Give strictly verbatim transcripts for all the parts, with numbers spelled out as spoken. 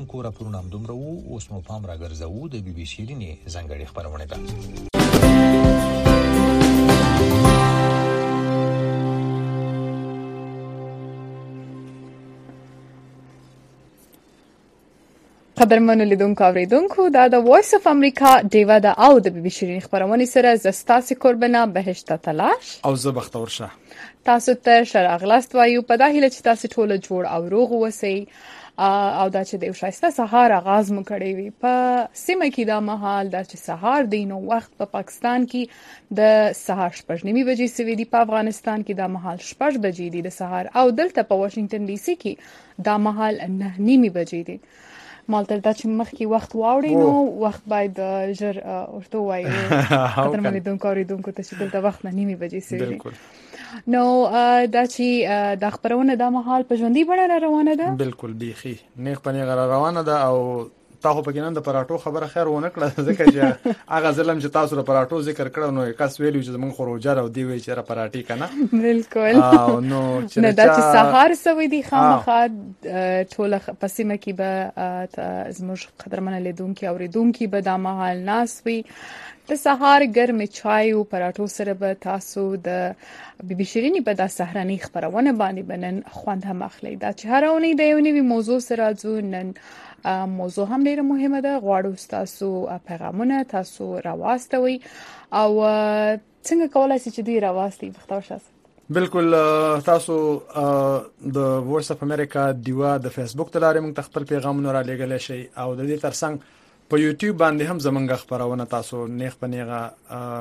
خلکو راپورونه همدومره وو. اوس مو پام راګرځوو د بي بي شیرینې ځانګړې خپرونې ته. قدرمنو لیدونکو اوریدونکو دا د وایس اف امریکا ډیوا ده او د بي بي شیرین خبرونه سره زستاسي قربنا بهشت تلاش او زه بختور شه. تاسو ته شراغلاست وایو په داخله چې تاسو ټول جوړ او روغ وسی او دا چې د شایسته سهار آغاز مو کړی وي په سیمه کې دا مهال دا چې سهار دی نو وخت په پاکستان کې د سهار شپږ نیمه بجې سوي دي، په افغانستان کې دا مهال شپږ بجې دي د سهار او دلته په واشنگټن ډي سي کې دا مهال نه نیمه بجې دي. مالته دا چې مخکې وخت واوړي نو وخت باید ژر ورته وایو قدرمن لیدونکو اوریدونکو ته چې دلته وخت نه نیمه بجې سوي دي. نو دا چې د خبرونه د مهال په ژوندۍ بڼه روانه ده. بالکل بیخي نیغ په نیغ روانه ده او تاسو په کې نن د پراټو خبره خیر ونه کړه ځکه چې هغه ظلم چې تاسو د پراټو ذکر کړو نو کس ویلو چې موږ خروجر او دی وی چې را پراټي کنه. بالکل او نو چې نه دا چې سهار سوي دي خامخا ټول پسیمه کې به زموږ قدرمن لیدونکو اوریدونکو به د مهال ناس وي د سهار ګرم چای او پراټو سره به تاسو د بي بي شیرینې په د سهرنی خبرونه باندې بنن خوند هم اخلي. دا چې هر اونۍ د یو نوي موضوع سره ځو نن موضوع هم ډیره مهمه ده. غواړو تاسو پیغامونه تاسو راواستوي او څنګه کولای شئ چې دی راواستي بختور شاست. بالکل تاسو د وایس اف امریکا دیوا د فیسبوک تلاره موږ خپل پیغامونه را لګل شي او د دې ترڅنګ په یوټیوب باندې هم زمونږ خبرونه تاسو نیغ په نیغه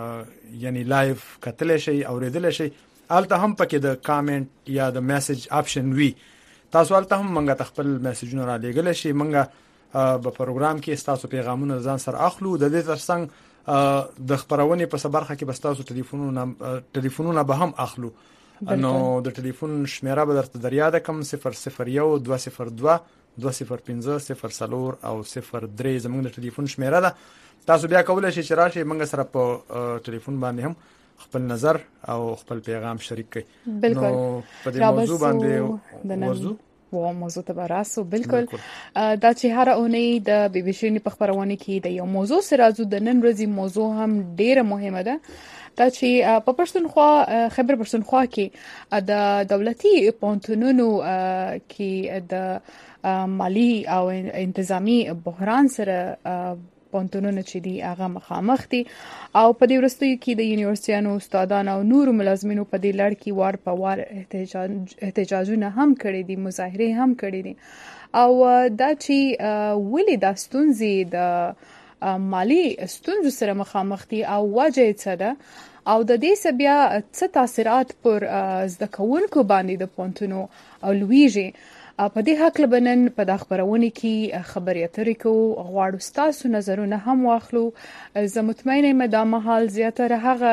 یعنی لایو کتل شي او ریدل شي. الته هم پکې د کامنټ یا د میسج آپشن وی تاسو الته هم موږ خپل میسجونه را لګل شي. موږ په پروګرام کې تاسو پیغامونه ځان سره اخلو. د دې ترڅنګ د خبرونه په سبرخه کې بس تاسو ټلیفونونه ټلیفونونه به هم اخلو. نو د ټلیفون شمیره به درته دریا ده کم صفر صفر یو دوه صفر دوه دوه صفر پنځه صفر څلور او صفر درې زموږ د ټلیفون شمیره ده. تاسو بیا کولای شئ چې راشئ موږ سره په ټلیفون باندې هم خپل نظر او خپل پیغام شریک کړئ. بالکل په دې موضوع باندې موضوع و موضوع ته براسو بالکل دا چې هر اونۍ د بي بي شیرینې په خبرونه کې د یو موضوع سره ځو. د نن ورځې موضوع هم ډیره مهمه ده. دا چې په پښتونخوا خبر پښتونخوا کې د دولتي پونتونونو کې د مالی او انتظامی بحران سره پونتونونه چې دی هغه مخامخ دي او په دې ورستیو کې د یونیورسيانو استادانو او نورو ملازمینو په دې لړ کې وار په وار احتجاج احتجاجونه هم کړي دي، مظاهره هم کړي دي او دا چې ولې د ستونزې د مالی ستونزو سره مخامخ دي او وجه څه ده او د دې سبیا څه تاثیرات پر زده کوونکو باندې د پونتونو او لویږي. په دې حق لبنن په د خبرونه کې خبري اترې کو غواړو تاسو نظرونه هم واخلو. زه مطمئنه یم دا مهال زیاتره هغه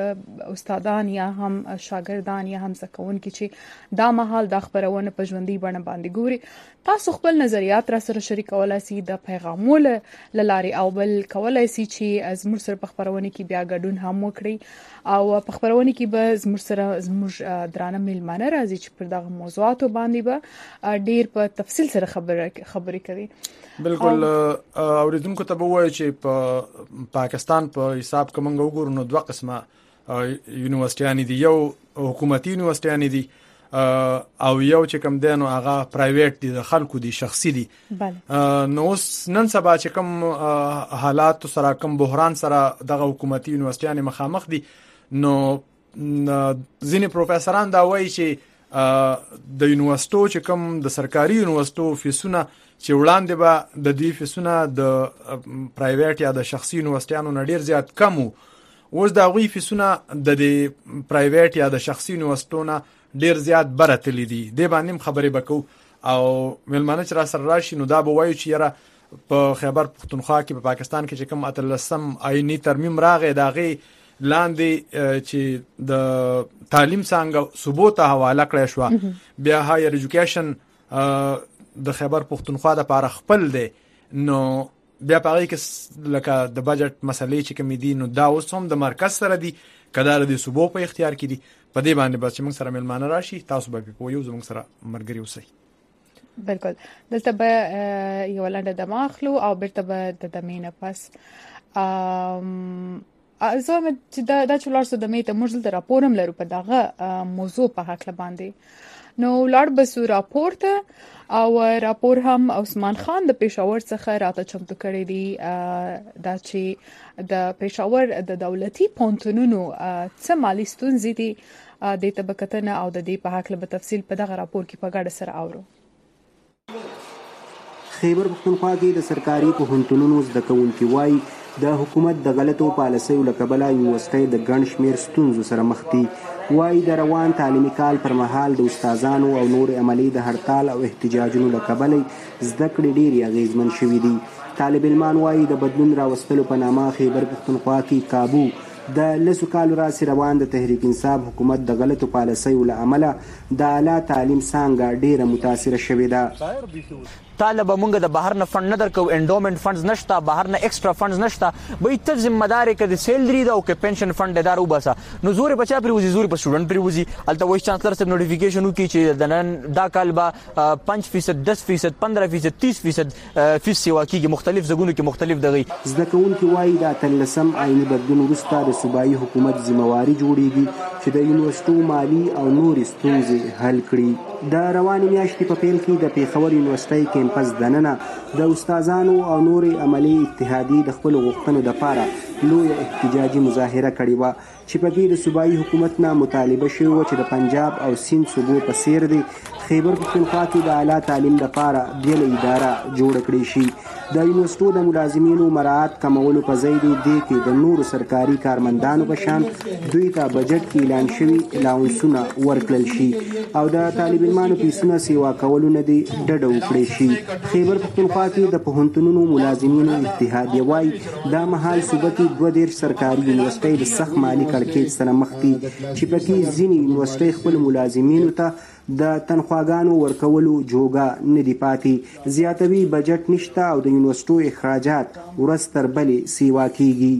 استادان یا هم شاګردان یا هم زکونکي چې دا مهال د خبرونه په ژوندۍ بڼه باندې ګوري. تاسو خپل نظریات را سره شریکولای شئ د پیغامولو لاري او بل کولای شئ چې از موږ سره په خبرونه کې بیا ګډون هم وکړي او په خبرونه کې به زموږ سره زموږ درانه میلمانه راځي چې پر دغه موضوعاتو باندې به ډیر په تفصیل سره خبره خبرې کوي. بالکل اوریدونکو ته به وایي چې په پاکستان په حساب کومنګ وګورو نو دوه قسمه یونیورسيټیان دي. یو حکومتي یونیورسيټیان دي او یو چې کوم دینو هغه پرایویټ دي، د خلکو دي، شخصي دي. نو اوس نن سبا چې کوم حالات سره کوم بحران سره دغه حکومتي یونیورسيټیان مخامخ دي نو ځینې پروفیسوران دا وایي چې د یونیورسيټو چې کوم د سرکاري یونیورسيټو فیسونه چې وړاندې به د دې فیسونه د پرایویټ یا د شخصي یونیورسيټیانو نه ډیر زیات کم وو. اوس دا غوي فیسونه د دې پرایویټ یا د شخصي یونیورسيټو نه ډیر زیات برتلې دي. د باندې خبرې وکاو او ملمانه چې را سره راشي نو دا به وایي چې یاره په خیبر پختونخوا کې په پا پاکستان کې چې کوم اتلسم آئینی ترمیم راغی داغه لاندې چې د تعلیم څنګه ثبوت حواله کړی شو بیا هایر ایجوکیشن د خیبر پختونخوا د لپاره خپل دی نو بیا پاره کې لکه د بجټ مسلې چې کوم دي نو دا اوس هم د مرکز سره دي کدار د صوبو په اختیار کې دي. په دې باندې بس چې موږ سره ملمانه راشي تاسو به په یو زموږ سره مرګري اوسئ. بالکل. دلته به یو لنډه دمه اخلو او بیرته به د دمې نه پس زه چې دا د چولار سره د مې ته موږ دلته راپورم لرو په دغه موضوع په حق باندې. نو لاړ بسو راپور ته او راپور هم عثمان خان د پېښور څخه راته چمتو کړی دی دا چې د پېښور د دولتي پونتونونو څه مالي ستونزې دي د تبکتنه او د دې په حق له تفصیل په دغه راپور کې په ګډه سره اورو. خیبر پښتونخوا کې د سرکاري پوهنتونونو زده کوونکي وایي د حکومت د غلطو پالیسیو له کبله یونیورسټۍ د ګڼ شمېر ستونزو سره مخ دي. وایي د روان تعلیمي کال پر مهال د استادانو او نور عملي د هړتال او احتجاجونو له کبله زده کړې ډېرې اغېزمن شوي دي. طالب علمان وایي د بدلون راوستلو په نامه خیبر پښتونخوا کې کابو د لسو کالو راځي روان د تحریک انصاف حکومت د غلطو پالیسیو له امله د اعلی تعلیم څانګه ډېره متاثره شوې ده. طالب مونږ د بهر نه فند نه درکو، انډومنت فندز نشته، بهر نه ایکسترا فندز نشته، به ته ذمہ دار کې د سیلری دا او کې پنشن فند دار وباسه. نو زور بچا پریوزي زور په سټوډنټ پریوزي. الته وایس چانسلر سره نوټیفیکیشن وکړي چې د نن دا کال به پنځه فیصد دس فیصد پندرہ فیصد تیس فیصد فیس سیوا کیږي مختلف زګونو کې مختلف دغه. زده کوونکي وایي دا تلسم عیني بدلون وروسته د صوبایي حکومت ذمہواری جوړیږي چې د یونیورسيټو مالی او نور ستونزې حل کړي. د روانې میاشتې په پیل کې د پېښور یونیورسيټۍ کیمپس دننه د استادانو او نور عملي اتحادیې د خپل غوښتنو لپاره لویه احتجاجي مظاهره کړې وه چې پکې د صوبایي حکومت نه مطالبه شوې وه چې د پنجاب او سیند صوبو په څیر دی خیبر پښتونخوا کې د اعلی تعلیم لپاره بېله اداره جوړه کړې شي. د یونیورسيټو د ملازمینو مراعات کمولو په ځای دی دې کې د نورو سرکاري کارمندانو په شان دوی ته بجټ کې اعلان شوي الاونسونه ورکړل شي او د طالب علمانو فیسونه سیوا کولو نه دې ډډه وکړې شي. خیبر پښتونخوا کې د پوهنتونونو ملازمینو اتحادیه وایي دا مهال صوبه کې دوه دېرش سرکاري یونیورسيټۍ د سخت مالي کړکېچ سره مخ دي چې پکې ځینې یونیورسيټۍ خپل ملازمینو ته د تنخواګانو ورکولو جوګه نه دی پاتې. زیاتوي بجټ نشته او د یونیورسيټو اخراجات ورځ تر بلې سیوا کیږي.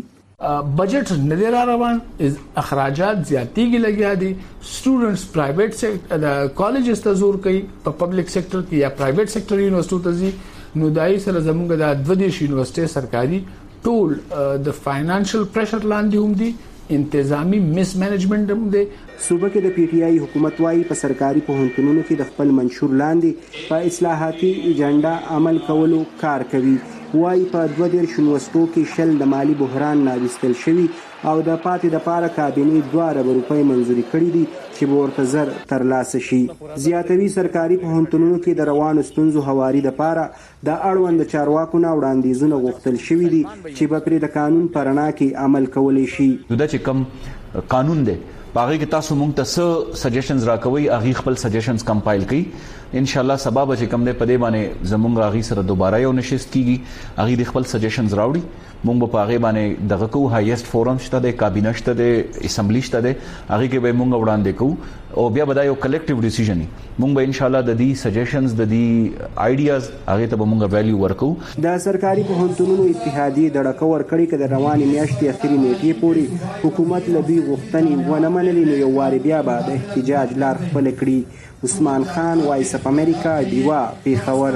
بجٹ نه دی را روان، اخراجات زیاتېږي لګیا دي. سټوډنټس پرایویټ سیکټر کالجز ته زور کوي په پبلک سیکټر کې یا پرایویټ سیکټر یونیورسيټو ته ځي. نو دای سره زموږ د دوه دیش یونیورسيټي سرکاري ټول د فاینانشل پریشر لاندې هم دي، انتظامی مس منیجمنت هم دی. صوبه کې د پی ټی آی حکومت وايي په سرکاري پوهنتونونو کې د خپل منشور لاندې په اصلاحاتي ایجنډا عمل کولو کار کوي. وايي په دوه دېرش یونیورسيټو کې شل د مالی بحران ناویستل شوي او د پاتې د پاره کابینې دوه ارب روپۍ منځوري کړي دي چې به ورته زر ترلاسه شي. زیاتوي سرکاري پوهنتونونو کې د روانو ستونزو هواري د پاره د اړوند چارواکو نه وړاندیزونه غوښتل شوي دي چې به پرې د قانون په رڼا کې عمل کولی شي. دا چې کوم قانون دی باغې کې تاسو مونږ ته څه سجیشنز راکوي، هغه خپل سجیشنز کمپایل کړئ. ان شاء الله سبا به چې کوم دی په دې باندې زمونږ هغه سره دوباره یو نشست کیږي، هغه د خپل سجیشنز راوړي. مونږ په هغه باندې دغه کو هایست فورم شته د کابینه شته د اسمبلی شته د هغه کې به مونږ وړاندې کوو او بیا به دا یو کلیکټیو ډیسیژن وي. مونږ به ان شاء الله د دې سجیشنز د دې آیډیاز هغه ته به مونږ ویلیو ورکو. د سرکاري پوهنتونونو اتحادیې د ډکه ورکړې کده روانې میاشتې اخري نیټې پورې حکومت لبي غوښتنې ونه منلې نو یو واري بیا به د احتجاج لار خپل کړي. عثمان خان، وایس اف امریکا، دیوا، پیښور.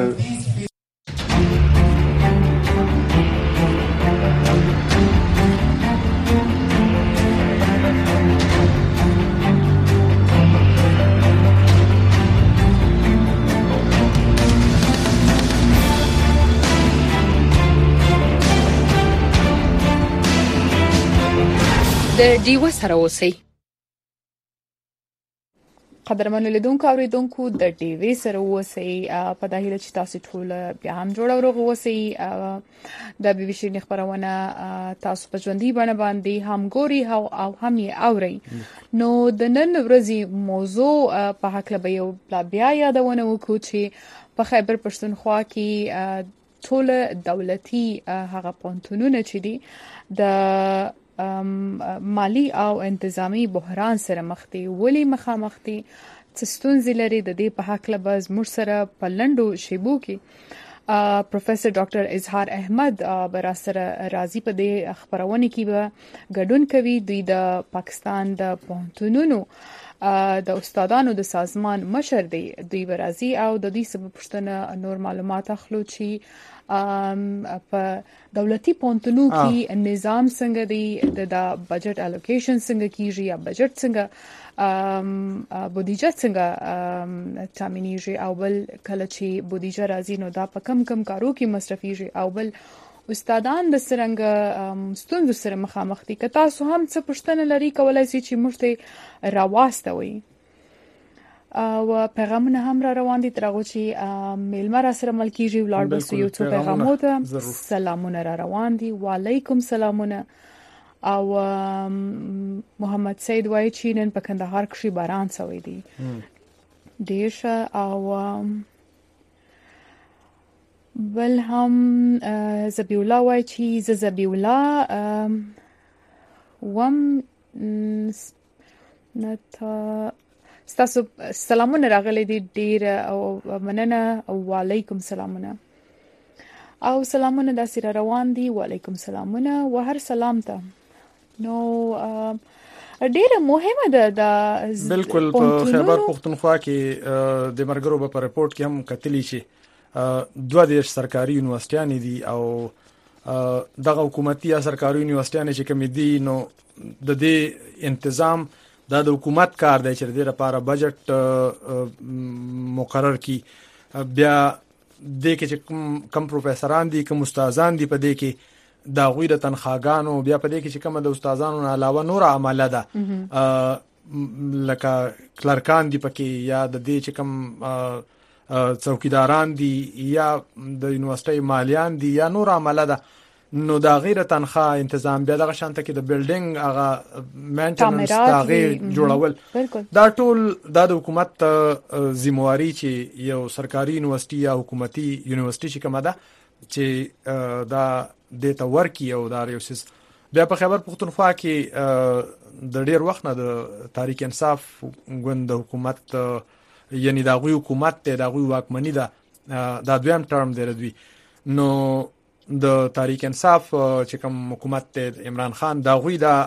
د دیوا سره اوسئ. قدرمنو لیدونکو اوریدونکو د ټیوي سره اوسئ په داهیله چې تاسو ټول بیا هم جوړ او روغ اوسئ. د بي بي سي خبرونه تاسو په ژوندۍ بڼه باندې هم ګوري او هم یې اورئ. نو د نن ورځې موضوع په حق له یو بیا یادونه وکړو چې په خیبر پښتونخوا کې ټول دولتي هغه پونتونونه چې دي د مالی او انتظامی بحران سره مخ دي. ولی مخامخ دي څه ستونزې لري د دې په حق له باز موږ سره په لنډو شیبو کې پروفیسور ډاکټر اظهار احمد برا سره راضي په دې خبرونه کې به ګډون کوي. دوی د پاکستان د پوهنتونونو د استادانو د سازمان مشر دی دوی برازي او د دې سبب پښتنه نور معلومات اخلو چې په دولتي پونتونو کې نظام څنګه دی د بجټ الوکیشن څنګه کیږي یا بجټ څنګه بودیجه څنګه تامینیږي او بل کله چې بودیجه راځي نو دا په کم کم کارو کې مصرفيږي او بل استادان د سرنګ ستونزو سره مخامخ دي که تاسو هم څه پوښتنه لري کولای شئ چې موږ ته راواستوي او پیغامونه هم را روان دي ترغه چې میلمه را سره ملکیږي ولر بس یو څو پیغامونه ته سلامونه را روان دي وعلیکم سلامونه او محمد سید وای چې نن په کندهار کې باران شوی دی دیشه او بل هم زبیولا وای چې ز زبیولا وم نتا ستاسو سلامونه راغلي دي ډیر او مننه او وعلیکم سلامونه او سلامونه د سره روان دي وعلیکم سلامونه و هر سلام ته نو ډیره مهمه ده د بالکل په خیبر پختونخوا کې د مرګرو په رپورت کې هم کتلی شي دوه دیش سرکاري یونیورسيټیان دي او دغه حکومتي یا سرکاري یونیورسيټیان چې کوم دي نو د دې تنظیم د حکومت کار دی چې د لپاره بجټ مقرر کی بیا د کې کم پروفیسوران دي کوم استادان دي په دې کې دا غوی د تنخواګانو بیا په دې کې چې کوم د استادانو نه علاوه نور عمله ده لکه کلرکان دي پکې یا د دې چې کوم څوکیداران دي یا د یونیورسيټي مالیان دي یا نور عمله ده نو دا غیر تنخواه تنظیم بیا دغه شانته کې د بیلډینګ هغه مینټیننس دا غیر جوړول دا ټول د حکومت ذمہواری چې یو سرکاري یونیورسيټي یا حکومتي یونیورسيټي چې کومه ده چې دا د تورکی او دا یو سیس بیا په خیبر پختونخوا کې د ډیر وخت نه د تحریک انصاف ګوند د حکومت یعنی دا غوی حکومت ته دا غوی واکمنی دا دا دویم ټرم دی ردوی نو د تحریک انصاف چې کوم حکومت ته عمران خان دا غوی دا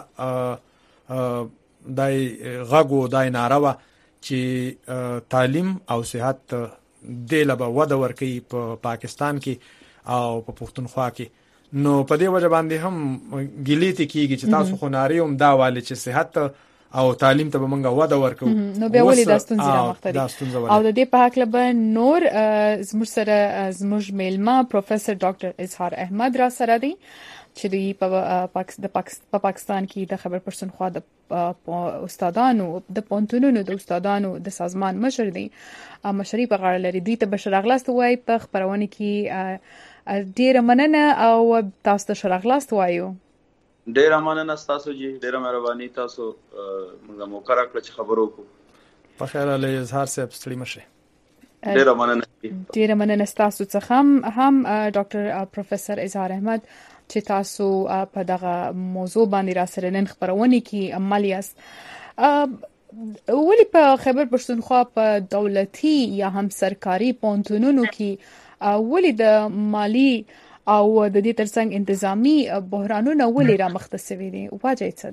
دای غاغو دای ناروا چې تعلیم او صحت د لبا وده ورکي په پاکستان کې او په پښتونخوا کې نو په دې وجه باندې هم ګلیتی کیږي چې تاسو خو ناریوم دا والي چې صحت او تعلیم ته به مونږه وده ورکو نو بیا ولې د ستونزې راوخته او د دې په حق لبه نور زموږ سره زموږ میلمه پروفیسور ډاکټر اظهار احمد را سره دی چې دوی په پاکستان کې د خیبر پښتونخوا د استادانو د پونتونونو د استادانو د سازمان مشر دی مشري په غاړه لري دوی ته بشر اغلاست وای په خبرونه کې ډیره مننه او تاسو ته شرغلاست وایو ډیر مننه تاسو جی ډیر مهرباني تاسو موږ مو کار کړ چې خبرو کو په خیر له اظهار صاحب ستړي مشه ډیر مننه ډیر مننه تاسو څخه هم هم ډاکټر پروفیسور اظهار احمد چې تاسو په دغه موضوع باندې را سره نن خبرونه کې عملی است ولی په خیبر پښتونخوا په دولتي یا هم سرکاري پونتونونو کې ولی د مالی او د دې ترڅنګ انتظامی بحرانونه ولې را مخته شوي دي واجه څه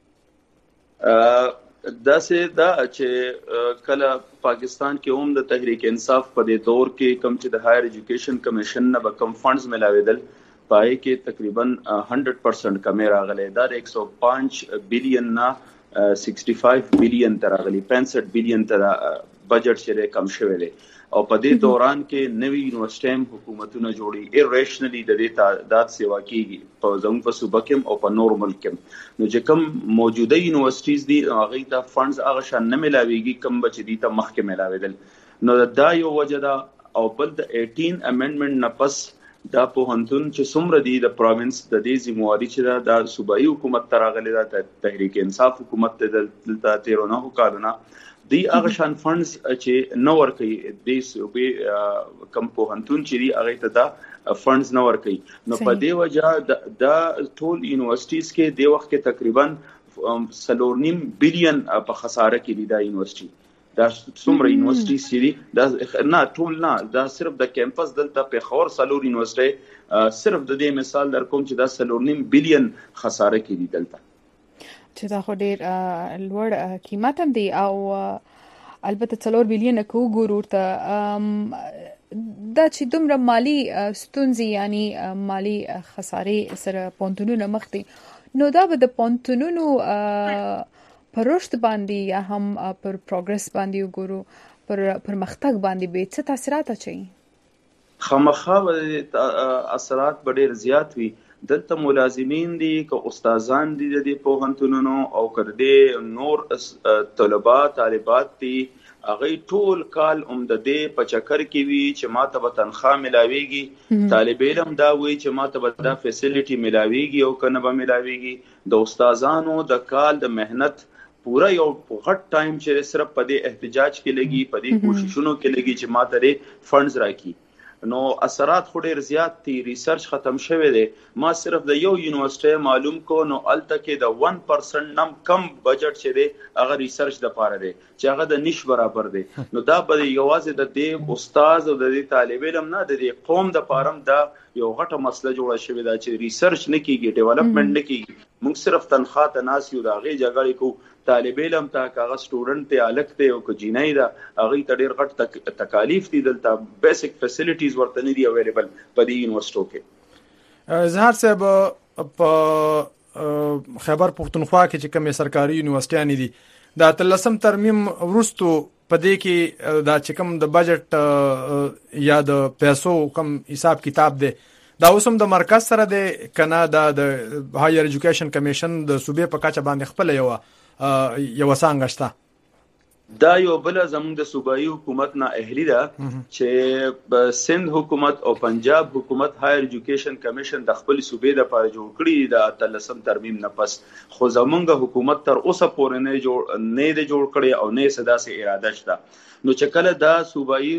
ده دا سه دا چې کله پاکستان کې هم د تحریک انصاف په دې دور کې کم چې د هایر ایجوکیشن کمیشن نه به کم فندز ملاویدل پای کې تقریبا سل پرسنٹ کمی راغلی دا ایک سو پنځه بلین نه پنځه پنځه بلین تر راغلی پنځه بلین تر بجټ چې کم شوی دی او په دې دوران کې نوی یونیورسيټي حکومتونه جوړي ایریشنلی د دې تعداد سیوا کیږي په زموږ په صوبه کې او په نور ملک کې نو چې کوم موجوده یونیورسيټیز دي هغه ته فندز هغه شان نه ملاويږي کوم بچ دي ته مخکې ملاویدل نو دا یو وجه ده او بل د اټین امندمنت نه پس دا په هنتون چې څومره دي د پروینس د دې ذمہواری چې دا د صوبایي حکومت تراغلي دا تحریک انصاف حکومت ته د تیرونه کارونه دی هغه شان فندز چې نو ورکي د صوبې کم په هنتون چې دی هغه ته دا فندز نو ورکي نو په دې وجه دا ټول یونیورسيټیز کې د وخت کې تقریبا سلورنیم بلین په خساره کې دی دا یونیورسيټي دا څومره یونیورسيټي سری دا نه ټول نه دا صرف د کیمپس دلته په خور سلور یونیورسيټي صرف د دې مثال در کوم چې دا سلورنیم بلین خساره کې دی دلته چې دا خو ډیر لوړ قیمت هم دی او البته څلور بلین کو ګورو ته دا چې دومره مالی ستونزې یعنی مالی خسارې سره پونتونونه مخ دي نو دا به د پونتونونو پر رشد باندې یا هم پر پروګرس باندې وګورو پر پرمختګ باندې به څه تاثیرات اچي خامخا اثرات ډېر زیات وي دلته ملازمین دي که استادان دي د پوهنتونونو او کړه نور طلبه طالبات دي هغه ټول کال عمدده په چکر کې وی چې ماته به تنخواه ملاويږي طالب علم دا وی چې ماته به دا فیسیلیټي ملاويږي او کنه به ملاويږي د استادانو د کال د مهنت پورا یو غټ ټایم چې صرف په دې احتجاج کې لګي په دې کوششونو کې لګي چې ماته لري فندز راکړي نو اثرات خو ډیر زیات دي ریسرچ ختم شوه دی ما صرف د یو یونیورسيټي معلوم کو نو الته کې د one percent نم کم بجټ چې دی هغه ریسرچ د پاره دی چې هغه د نش برابر دی نو دا به یوازې د دې استاد او د دې طالب علم نه د دې قوم د پاره دا یو غټه مسله جوړه شوې ده چې ریسرچ نه کیږي ډیولپمنٹ نه کیږي موږ صرف تنخواه ته ناس یو دا غي جګړې کو طالب علم ته کاغه سټوډنټ ته الګ ته او کو جینای دا هغه ته ډیر غټ تکالیف دي دلته بیسیک فیسیلیټیز ورته نه دی اویلیبل په دې یونیورسيټو کې زهر صاحب په خیبر پختونخوا کې چې کوم سرکاري یونیورسيټیان دي دا تلسم ترمیم ورستو په دې کې دا چې کوم د بجټ یا د پیسو کم حساب کتاب دی دا اوسم د مرکز سره د کنا د هایر ایجوکیشن کمیشن د صوبې په کچه باندې خپل یو یو څنګه شته دا یو بل زموږ د صوبایي حکومت نه اهلی ده چې سند حکومت او پنجاب حکومت هایر ایجوکیشن کمیشن د خپل صوبې د لپاره جوړ کړی د تلسم ترمیم نه پس خو زموږ حکومت تر اوسه پورې نه جوړ نه دی جوړ کړی او نه صدا سي اراده شته نو چې کله دا صوبایي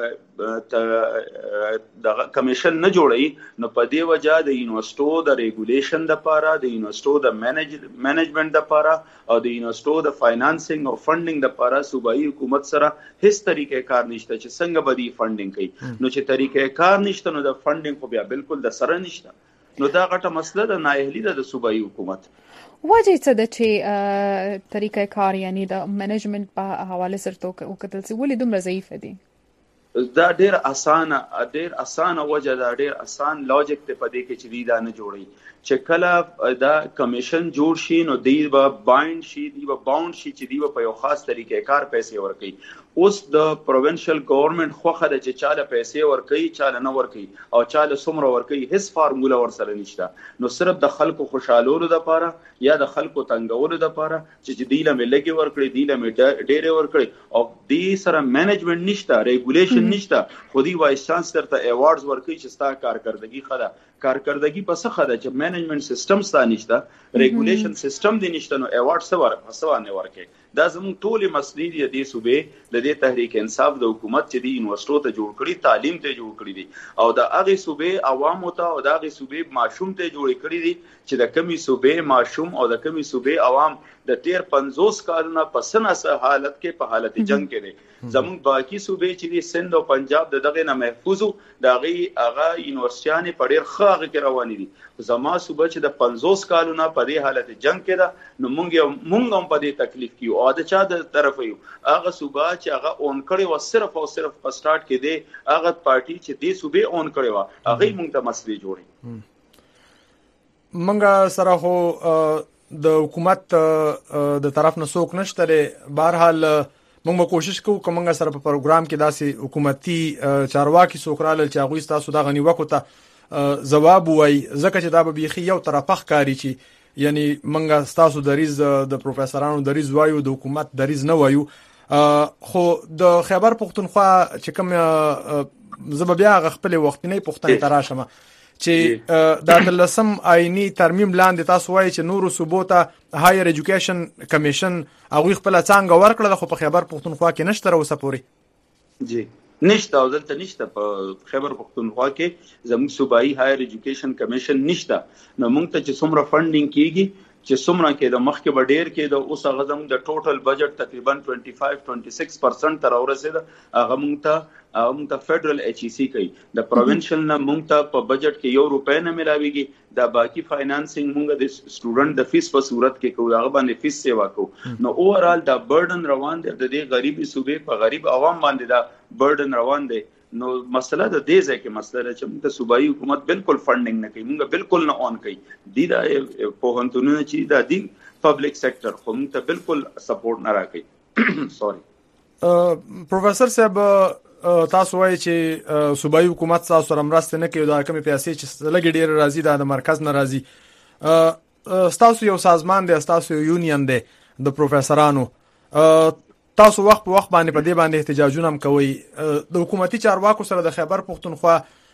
د کمیشن نه جوړي نو په دې وجہ د یونیورسيټو د ریګولیشن د لپاره د یونیورسيټو د مینجمنت د لپاره او د یونیورسيټو د فاینانسینګ او فندینګ د لپاره صوبایي حکومت سره هیڅ طریقې کار نشته چې څنګه به دی فندینګ کوي نو چې طریقې کار نشته نو د فندینګ خو بیا بالکل د سره نشته نو دا غټه مسله د نااهلي د صوبایي حکومت وجه څه د چې طریقې کار یعنی د منیجمنت په حواله سره تو وکتل سی ولې دومره ضعیف دي دا ډیر اسانه ډیر اسانه وجه دا ډیر اسان لوجیک ته پدې کې چې دی دا نه جوړي چې کله دا کمیشن جوړ شي نو دی به بایند شي دی به باوند شي چې دی په یو خاص طریقې کار پیسې ورکړي اوس د پروینشل گورنمنت خوخه د چې چاله پیسې ورکړي چاله نه ورکړي او چاله څومره ورکړي هیڅ فارمولا ورسره نشته نو صرف د خلکو خوشالولو لپاره یا د خلکو تنګولو لپاره چې دی له ملګي ورکړي دی له ډېرې ورکړي او دی سره مینجمنت نشته ریګولیشن نشته خو دی وایس چانسلر ته ایوارډز ورکړي چې ستا کارکردګي خده کارکردګي په څه خده چې مینجمنت سیستم ستا نشته ریګولیشن سیستم دی نشته نو ایوارډ څه ورکړي څه نه ورکړي دا زموږ ټولې مسلې دي د صوبې د دې تحریک انصاف د حکومت چې دی یونیورسيټو ته جوړ کړي تعلیم ته جوړ کړي دي او د هغه صوبې عوامو ته او د هغه صوبې ماشوم ته جوړ کړي دي چې د کمی صوبې ماشوم او د کمی صوبې عوام د تیر پنځوس کالونو په سناسه حالت کې په حالت جنگ کې دي زموږ باقي صوبې چې دي سند او پنجاب د دغه نه محفوظو د هغه هغه یونیورسيټیان په ډیر ښه کې روان دي زما صوبې چې د پنځوس کالونو په دې حالت جنگ کې ده نو مونږ مونږ هم په دې تکلیف کې او د چا د طرف یو هغه صوبې چې هغه اون کړي و صرف او صرف په سٹارټ کې دی هغه پارټي چې دې صوبې اون کړي و هغه مونږ ته مسلې جوړي مونږ سره هو د حکومت د طرف نه څوک نشته بهرحال موږ کوشش کوو کومه سره په پروګرام کې داسې حکومتي چارواکي څوک رااله چې هغه تاسو د غنی وکړه جواب وای ځکه چې دا به بيخي یو طرفه ښکاری چې یعنی منګه تاسو د ریز د پروفیسورانو د ریز وایو د حکومت د ریز نه وایو خو د خیبر پختونخوا چې کوم زببیا خپل وختنی پښتنې تراشمه چې د لسم آئینی ترمیم لاندې تاسو وایي چې نورو صوبو ته هایر ایجوکیشن کمیشن هغه خپل څنګه ورکړه خو په خیبر پختونخوا کې نشته اوسه پوري جی نشته او دلته نشته په خیبر پختونخوا کې زموږ صوبایي هایر ایجوکیشن کمیشن نشته نو موږ ته چې څومره فندینګ کیږي چې څومره کې د مخ کې بډیر کې د اوس هغه زموږ د ټوټل بجټ تقریبا پنځه و پنځه شپږ پرسنټ تر ورسېده هغه موږ ته هغه موږ ته فدرل ایچ ای سی کوي د پروینشل نه موږ ته په بجټ کې یو روپۍ نه ملاويږي دا باقي فاینانسینګ موږ د سټوډنټ د فیس په صورت کې کوو هغه باندې فیس سیوا کوو نو اوورال دا برډن روان دی د دې غریبي صوبې په غریب عوام باندې دا برډن روان دی نو مسله د دې ځای کې مسله چې موږ ته صوبایي حکومت بالکل فندینګ نه کوي موږ بالکل نه اون کوي دی دا په هنتونو چې دا دی پبلک سېکټر خو موږ ته بالکل سپورټ نه راکوي سوري پروفیسور صاحب تاسو وایي چې صوبایي حکومت تاسو سره مرسته نه کوي دا کومې پیسې چې لګي ډیر راځي د مرکز نه راځي تاسو یو سازمان دی تاسو یو یونین دی د پروفیسورانو تاسو وخت په وخت باندې په دې باندې احتجاجونه هم کوي د حکومتي چارواکو سره د خیبر پختونخوا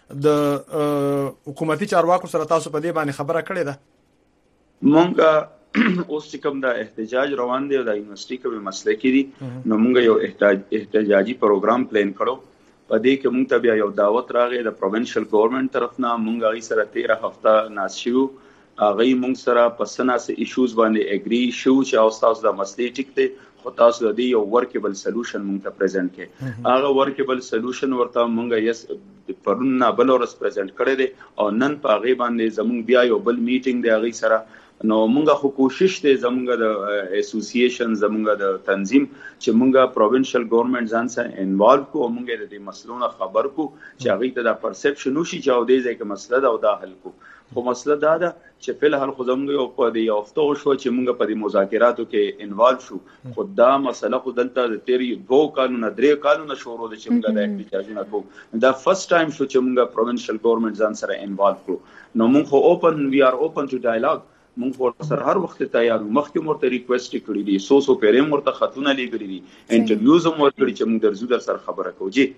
د حکومتي چارواکو سره تاسو په دې باندې خبره کړې ده مونږه اوس کوم دا احتجاج روان دی د یونیورسيټي کوم مسله کې دي نو مونږ یو احتجاجي پروګرام پلان کړو په دې کې مونږ ته بیا یو دعوت راغی د پروینشل ګورنمنت طرفنا مونږ غي سره تیرہ هفته ناشیو هغه مونږ سره په سناسه ایشوز باندې اګری شو چې او تاسو د مسلې ټیک ته خو تاسو د دې یو ورکیبل سولوشن مونږ ته پریزنټ کړي هغه ورکیبل سولوشن ورته مونږ یس پرون نه بل ورس پریزنټ کړی دی او نن په هغه باندې زمونږ بیا یو بل میټینګ دی هغه سره نو مونږه خو کوشش دی زمونږ د اسوسییشن زمونږ د تنظیم چې مونږه پروینشل ګورنمنت ځان سره انوالو کو مونږه د دې مسلونو خبر کو چې هغه ته د پرسپشن وشي چې او دې ځکه مسله دا او دا حل کو خو مسله دا ده چې په الحال خو زموږ یو په دې یافته شو چې موږ په دې مذاکراتو کې انوالو شو خو دا مسله خو دلته د تیری دوه کالونو درې کالونو شروع دي چې موږ د احتجاجونه کوو دا فرست ټایم شو چې موږ پروینشل ګورنمنت ځان سره انوالو کړو نو موږ خو اوپن وی آر اوپن ټو ډایلاګ موږ سره هر وخت تیار مخکې مرته ریکوست کړی دي سو سو پیرې مرته خاتونه لګړي دي انټرویوز هم ورکړي چې موږ درځو در سره خبره کوو جی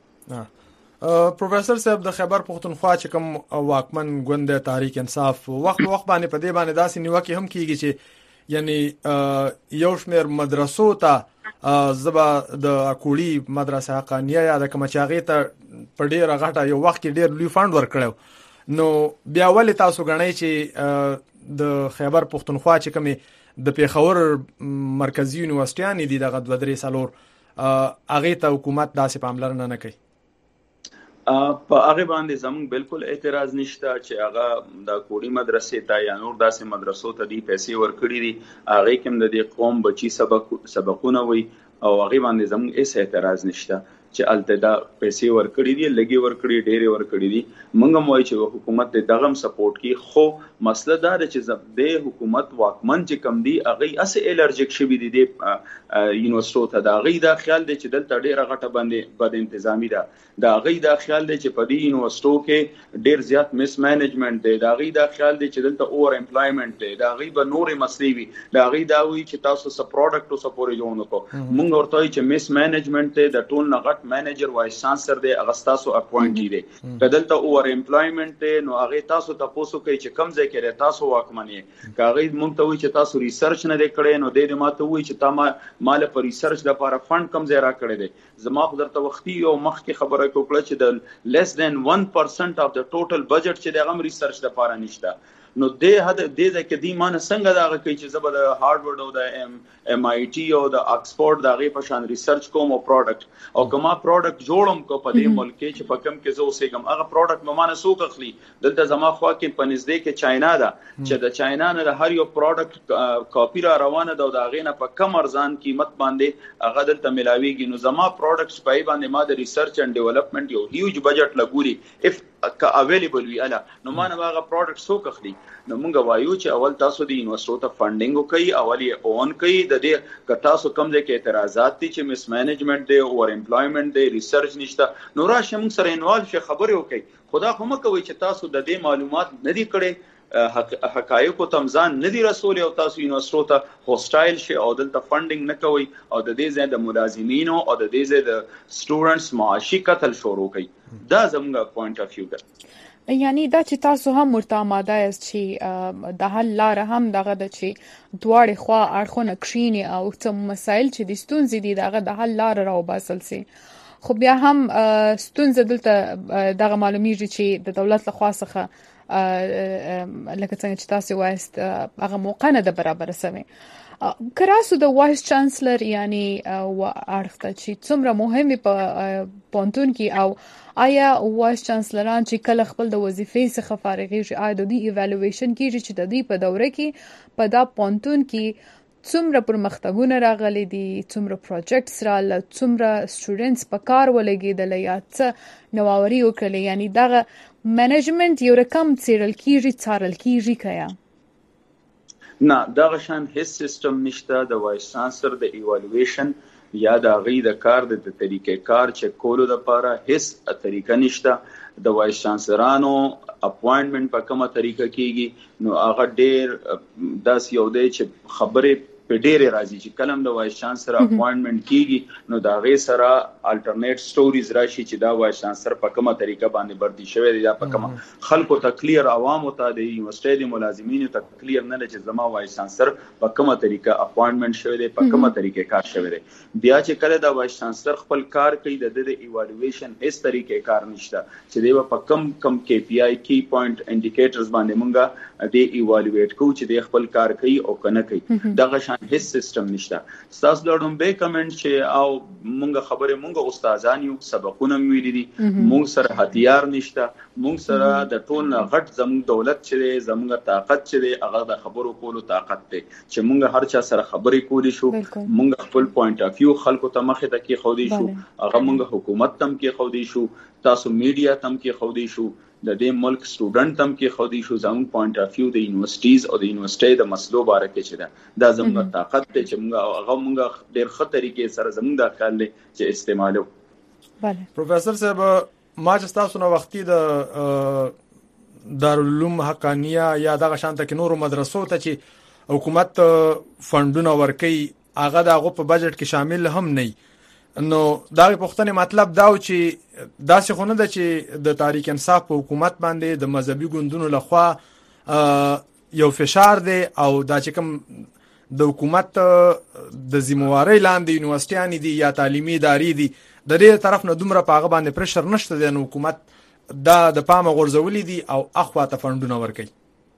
پروفیسور صاحب د خیبر پختونخوا چې کوم واکمن ګوند تحریک انصاف وخت وخت باندې په دې باندې داسې نیوکه هم کیږي چې یعنی یو شمېر مدرسو ته زبا د اکوړي مدرسه حقانیه یا د کمچاغي ته په ډیره غټه یو وخت کې ډیر لوی فند ورکړو نو بیا ولې تاسو غنئ چې د خیبر پختونخوا چې کوم د پیښور مرکزی یونیورسيټیانې دي دغه دوه درې سالور هغه ته حکومت داسې پاملرنه نه کوي په هغه باندې زموږ بالکل اعتراض نشته چې هغه د کوړی مدرسې ته یا نور داسې مدرسو ته دی پیسې ورکړي دي هغه کوم د دې قوم بچي سبق سبقونه وي او هغه باندې زموږ هیڅ اعتراض نشته چې التدا پیسې ورکړي دي لګي ورکړي ډېرې ورکړي دي موږ هم وایو چې حکومت د دغه سپورټ کی خو مسله دا ده چې د حکومت واکمن چې کم دي هغه اس الرجیک شوی دي د یونیورسيټو ته دا غي دا خیال دی چې دلته ډېره غټه باندې بد انتظامی ده دا غي دا خیال دی چې په دې یونیورسيټو کې ډېر زیات مس مینجمنت دی دا غي دا خیال دی چې دلته اوور امپلایمنت دی دا غي به نورې مسلې وي دا غي دا وی چې تاسو سپ پروډکټ او سپورې جوړ نکو موږ ورته چې مس مینجمنت دی د ټول نغټ منیجر وایس چانسلر دی اغستاسو اپوینټی دی کدلته اوور امپلایمنت دی نو هغه تاسو تاسو کوي چې کم ځای کې تاسو واکمنی کاغی مونږ ته وی چې تاسو ریسرچ نه کړئ نو د دې ماته وی چې تا مال پر ریسرچ لپاره فند کم ځای را کړی دی زما خو درته وختي او مخ کې خبره کوکړه چې د لیس دین ون پرسنټ اف د ټوټل بجټ چې د غم ریسرچ لپاره نشته نو د هدا د دې کې دی مان څنګه دا کوي چې زبر د هارورډ او د ام ام آی ټي او د آکسفورد دا غي په شان ریسرچ کوم او پروډکټ او کومه پروډکټ جوړم کو په دې ملک چې په کم کې زو سیګم هغه پروډکټ ممانه سوق اخلي دلته زما خوا کې پنځدې کې چاینا دا چې د چاینا نه د هر یو پروډکټ کاپی را روانه دا د غینه په کم ارزان قیمت باندې هغه دلته ملاويږي نو زما پروډکټس په باندې ما د ریسرچ اند ډیولپمنٹ یو هیوج بجټ لګوري اف کا اویلیبل وی الا نو ما نه هغه پروډکټ سوق اخلي نو مونږ وایو چې اول تاسو د یونیورسيټو ته فندینګ وکړي اول یې اون کړي د دې ک تاسو کم ځای کې اعتراضات دي چې مس مینجمنت دی او امپلایمنت دی ریسرچ نشته نو راشه موږ سره انوالو شي خبرې وکړي خدا خو مکه وي چې تاسو د دې معلومات نه دي کړي حقایق او تمزان نه دي رسول او تاسو یونیورسيټو ته هوسټایل شي او دلته فندینګ نه کوي او د دې ځای د ملازمینو او د دې ځای د سټوډنټس معاشي قتل شروع کوي دا زموږ پوینټ اف ویو ده یعنی دا چې تاسو هم مرته آماده یاست چې د حل لار هم دغه د چې دواړې خوا اړخونه کښینی او څه مسایل چې د ستونزې دي دغه د حل لار راو باسل سي خو بیا هم ستونزه دلته دغه معلومیږي چې د دولت لخوا څخه لکه څنګه چې تاسو وایست هغه موقع نه ده برابر سوی. کراسو د وایس چانسلر یعنی اړخته چې څومره مهمه په پونتون کې او آیا وایس چانسلران چې کله خپل د وظیفې څخه فارغېږي آیا د دې ایوالویشن کیږي چې د دې په دوره کې په دا پونتون کې څومره پرمختګونه راغلي دي، څومره پروجیکټس راغلي، څومره سټوډنټس په کار ولګېدل یا څه نوآوري وکړي، یعنی دغه منیجمنت یو رقم څیړل کیږي څارل کیږي کیا؟ نه دغه شان هیڅ سیستم نشته د وایس چانسلر د ایوالویشن یا د غي د کار د طریقې کار چې کولو لپاره هیڅ طریقه نشته. د وایس چانسلرانو اپوینټمنت په کومه طریقه کیږي نو هغه ډېر داس یو دی چې خبره په ډېر راځي چې کلم د وایس چانسلر اپوینټمنت کیږي نو دا غي سره الټرنیټ سټوریز راشي چې دا وایس چانسلر په کومه طریقه باندې بردي شوی دی یا په کومه خلکو ته کلیر عوامو ته د یونیورسيټي د ملازمینو ته کلیر نه لږ زما وایس چانسلر په کومه طریقه اپوینټمنت شوی دی په کومه طریقه کار شوی دی. بیا چې کله دا وایس چانسلر خپل کار کوي د د ایوالویشن هیڅ طریقې کار نشته چې دی په کم کم کی پی آی کی پوینټ انډیکیټرز باندې مونږه د ایوالویټ کو چې د خپل کار کوي او کنه کوي دغه هیڅ سیستم نشته. تاسو لړم به کمنټ چې او مونږه خبره مونږه استادان یو سبقونه ویلي دي مونږ سره هتیار نشته مونږ سره د ټول غټ زموږ دولت چې زموږ طاقت چې هغه د خبرو کولو طاقت دی چې مونږ هر چا سره خبرې کولی شو مونږ خپل پوینټ اف ویو خلکو ته مخه ته کې خو دی شو هغه مونږ حکومت تم کې خو دی شو تاسو میډیا تم کې خو دی شو د دې ملک سټوډنټ تم کې خو دی شو زموږ پوینټ اف ویو د یونیورسيټیز او د یونیورسيټي د مسلو باره کې چې دا د زموږ طاقت ته چې موږ هغه موږ ډېر ښه طریقې سره زموږ د خیال چې استعمالو. بله پروفیسور صاحب ما چې تاسو نو وختي د دارالعلوم حقانیه یا دغه شانته کې نورو مدرسو ته چې حکومت فندونه ورکي هغه دغه په بجټ کې شامل هم نه نو دا پوښتنه مطلب دا و چې داسې خونه ده چې د تحریک انصاف په حکومت باندې د مذهبي ګوندونو لخوا یو فشار دی او دا چې کوم د حکومت د ذمہواری لاندې یونیورسيټیان دي یا تعلیمي ادارې دي د دې طرف نه دومره پاغه باندې پرشر نشته د حکومت دا د پامه غورځولې دي او اخوا ته فندونه ورکي.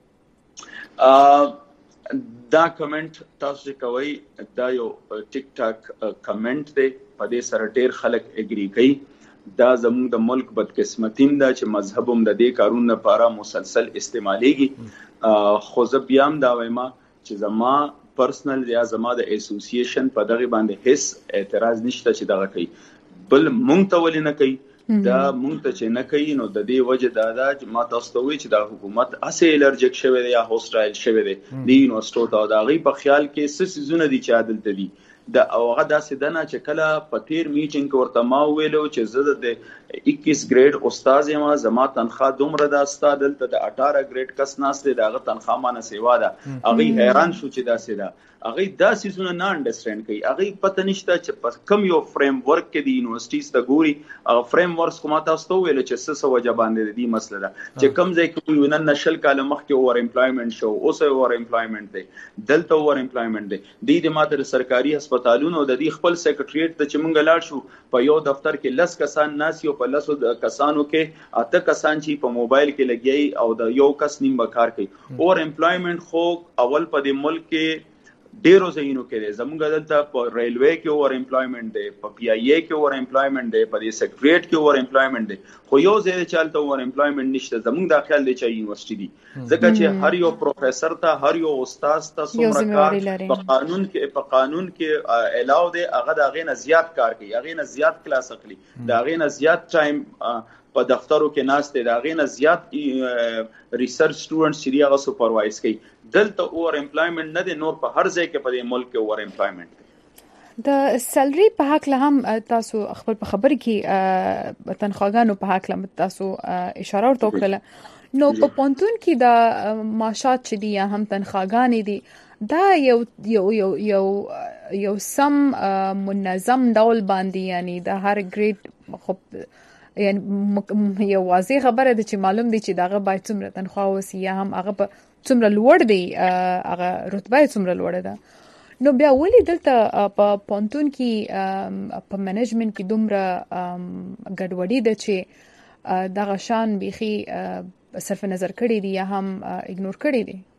دا کمنټ تاسو کوي دا یو ټیک ټاک کمنټ دی په دې سره ډېر خلک اګری کوي دا زموږ د ملک بدقسمتیم دا چې مذهبم د دې کارونو لپاره مسلسل استعمالېږي خو زه بیا هم دا وایم چې زما پرسنل یا زما د اسوسییشن په دغه باندې هیڅ اعتراض نشته چې دغه کوي بل مونږ ته ولې نه کوي دا مونږ ته چې نه کوي نو د دې وجه دا ده چې ما تاسو ته وایي چې دا حکومت اسې الرجیک شوی دی یا هوسټایل شوی دی د یونیورسيټو ته دا غي په خیال کې څه سيزونه دي چې عادل دي دا هغه داسې ده نه چې کله په تیر میټینګ کې ورته ما ویلو چې زه د اکیس ګریډ استاد یم زما تنخواه دومره ده ستا دلته د اټاره ګریډ کس ناست دی دغه تنخواه مانه سیوا ده هغه حیران شو چې داسې ده هغه داسې زونه نه انډرستانډ کوي هغه پته نشته چې په کوم یو فریم ورک کې د یونیورسيټیز ته ګوري هغه فریم ورک کومه تاسو ته ویل چې څه څه وجه باندې دي مسله ده چې کوم ځای کې ونن نشل کاله مخکې اور امپلایمنت شو اوس اور امپلایمنت دی دلته اور امپلایمنت دی د دې ماته سرکاري هسپتالونو د دې خپل سیکریټریټ ته چې مونږ لاړ شو په یو دفتر کې لس کسان ناس یو په لسو کسانو کې اته کسان چې په موبایل کې لګي او د یو کس نیم کار کوي اور امپلایمنت خو اول په دې ملک کې ډیرو ځایونو کې دی زموږ دلته په ریلوے کې اور امپلایمنت دی په پی آی اے کې اور امپلایمنت دی په دې سیکریټریټ کې اور امپلایمنت دی خو یو ځای چالتو اور امپلایمنت نشته زموږ د خیال دی چې یونیورسيټي دی ځکه چې هر یو پروفیسور ته هر یو استاد ته څومره کار په قانون کې په قانون کې الاو دی هغه د غینه زیات کار کوي هغه نه زیات کلاس اخلي د غینه زیات ټایم په دفترو کې ناس ته دا غینه زیات ریسرچ سټوډنټس چې هغه سپروایز کوي دلته اور امپلایمنت نه دی نور په هر ځای کې په دې ملک کې اور امپلایمنت دی د سیلري په حق له هم تاسو خپل په خبر کې تنخواګانو په حق له تاسو اشاره ورته وکړه نو په پونتون کې د معاشات چې دی هم تنخواګانې دي دا یو یو یو یو یو سم منظم ډول باندې یعنی د هر ګریډ خو یعنی یو واضح خبره ده چې معلوم دي چې داغه باید څومره تنخواه وسی یا هم هغه په څومره لوړ دی هغه رتبه څومره لوړ ده نو بیا ولې دلته په پونتون کې په منیجمنت کې دومره ګډوډي ده چې دغه شان بيخي صرف نظر کړی دي یا هم اګنور کړی دي؟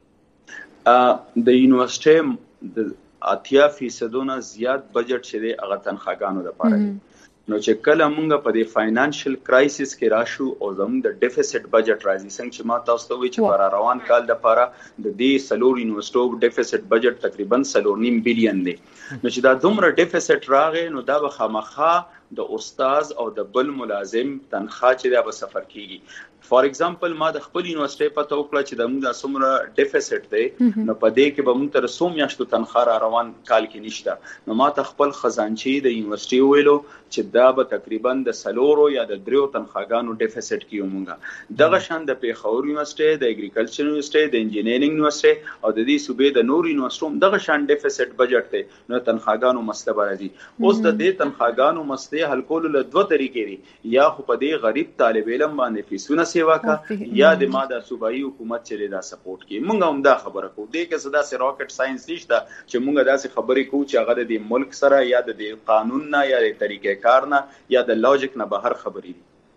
د یونیورسيټي د اتیا فیصدونه زیات بجټ چې دی هغه تنخواګانو لپاره دی. نو چې کله مونږ په دې فاینانشل کرایسس کې راشو او زموږ د ډیفیسټ بجټ راځي، څنګه چې ما تاسو ته وی چې پر روان کال د لپاره د دې سلور یونیورسيټو ډیفیسټ بجټ تقریبا سلور نیم بلین دی. نو چې دا دومره ډیفیسټ راغی نو دا به خامخا د استاد او د بل ملازم تنخواه چې دا به سفر کیږي. فار ایگزامپل ما د خپل یونیورسيټي په توګه چې د موږ د سمره ډیفیسټ دی نو په دې کې به موږ تر څو میاشتو تنخواه را روان کال کې نشته. نو ما ته خپل خزانچي د یونیورسيټي ویلو چې دا به تقریبا د سلورو یا د دریو تنخواګانو ډیفیسټ کیو مونږه. دغه شان د پیښور یونیورسيټي، د اګریکلچر یونیورسيټي، د انجینرینګ یونیورسيټي او د دې صوبې د نور یونیورسيټو دغه شان ډیفیسټ بجټ دی. نو تنخواګانو مسله راځي. اوس د دې تنخواګانو مسله حل کولو له دوه طریقې دي، یا خو په دې غریب طالب علم باندې فیسونه سیوا کا یا د ماده صوبایي حکومت چې دا سپورټ کوي. مونږ هم دا خبره کوو دې کې صدا سي راکټ ساينس نشته چې مونږ دا سي خبرې کوو چې هغه د ملک سره یا د قانون نه یا د طریقې کار نه یا د لوجیک نه بهر خبرې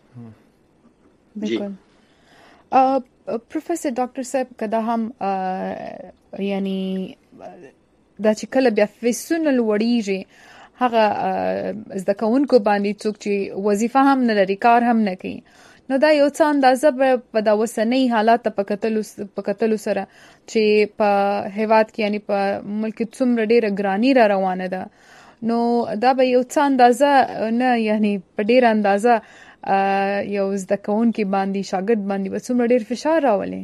دي. جی پروفیسور ډاکټر صاحب کدا هم یعنی دا چې کله بیا فیسونه لوړیږي هغه زده کوونکو باندې څوک چې وظیفه هم نه لري کار هم نه کوي، نو دا یو څه اندازه په دا وسنۍ حالات په کتلو په کتلو سره چې په هیواد کې یعنی په ملک څومره ډیره ګرانی را روانه ده، نو دا به یو څه اندازه نه یعنی په ډیره اندازه یو زده کوونکي باندې شاګرد باندې به څومره ډیر فشار راولي.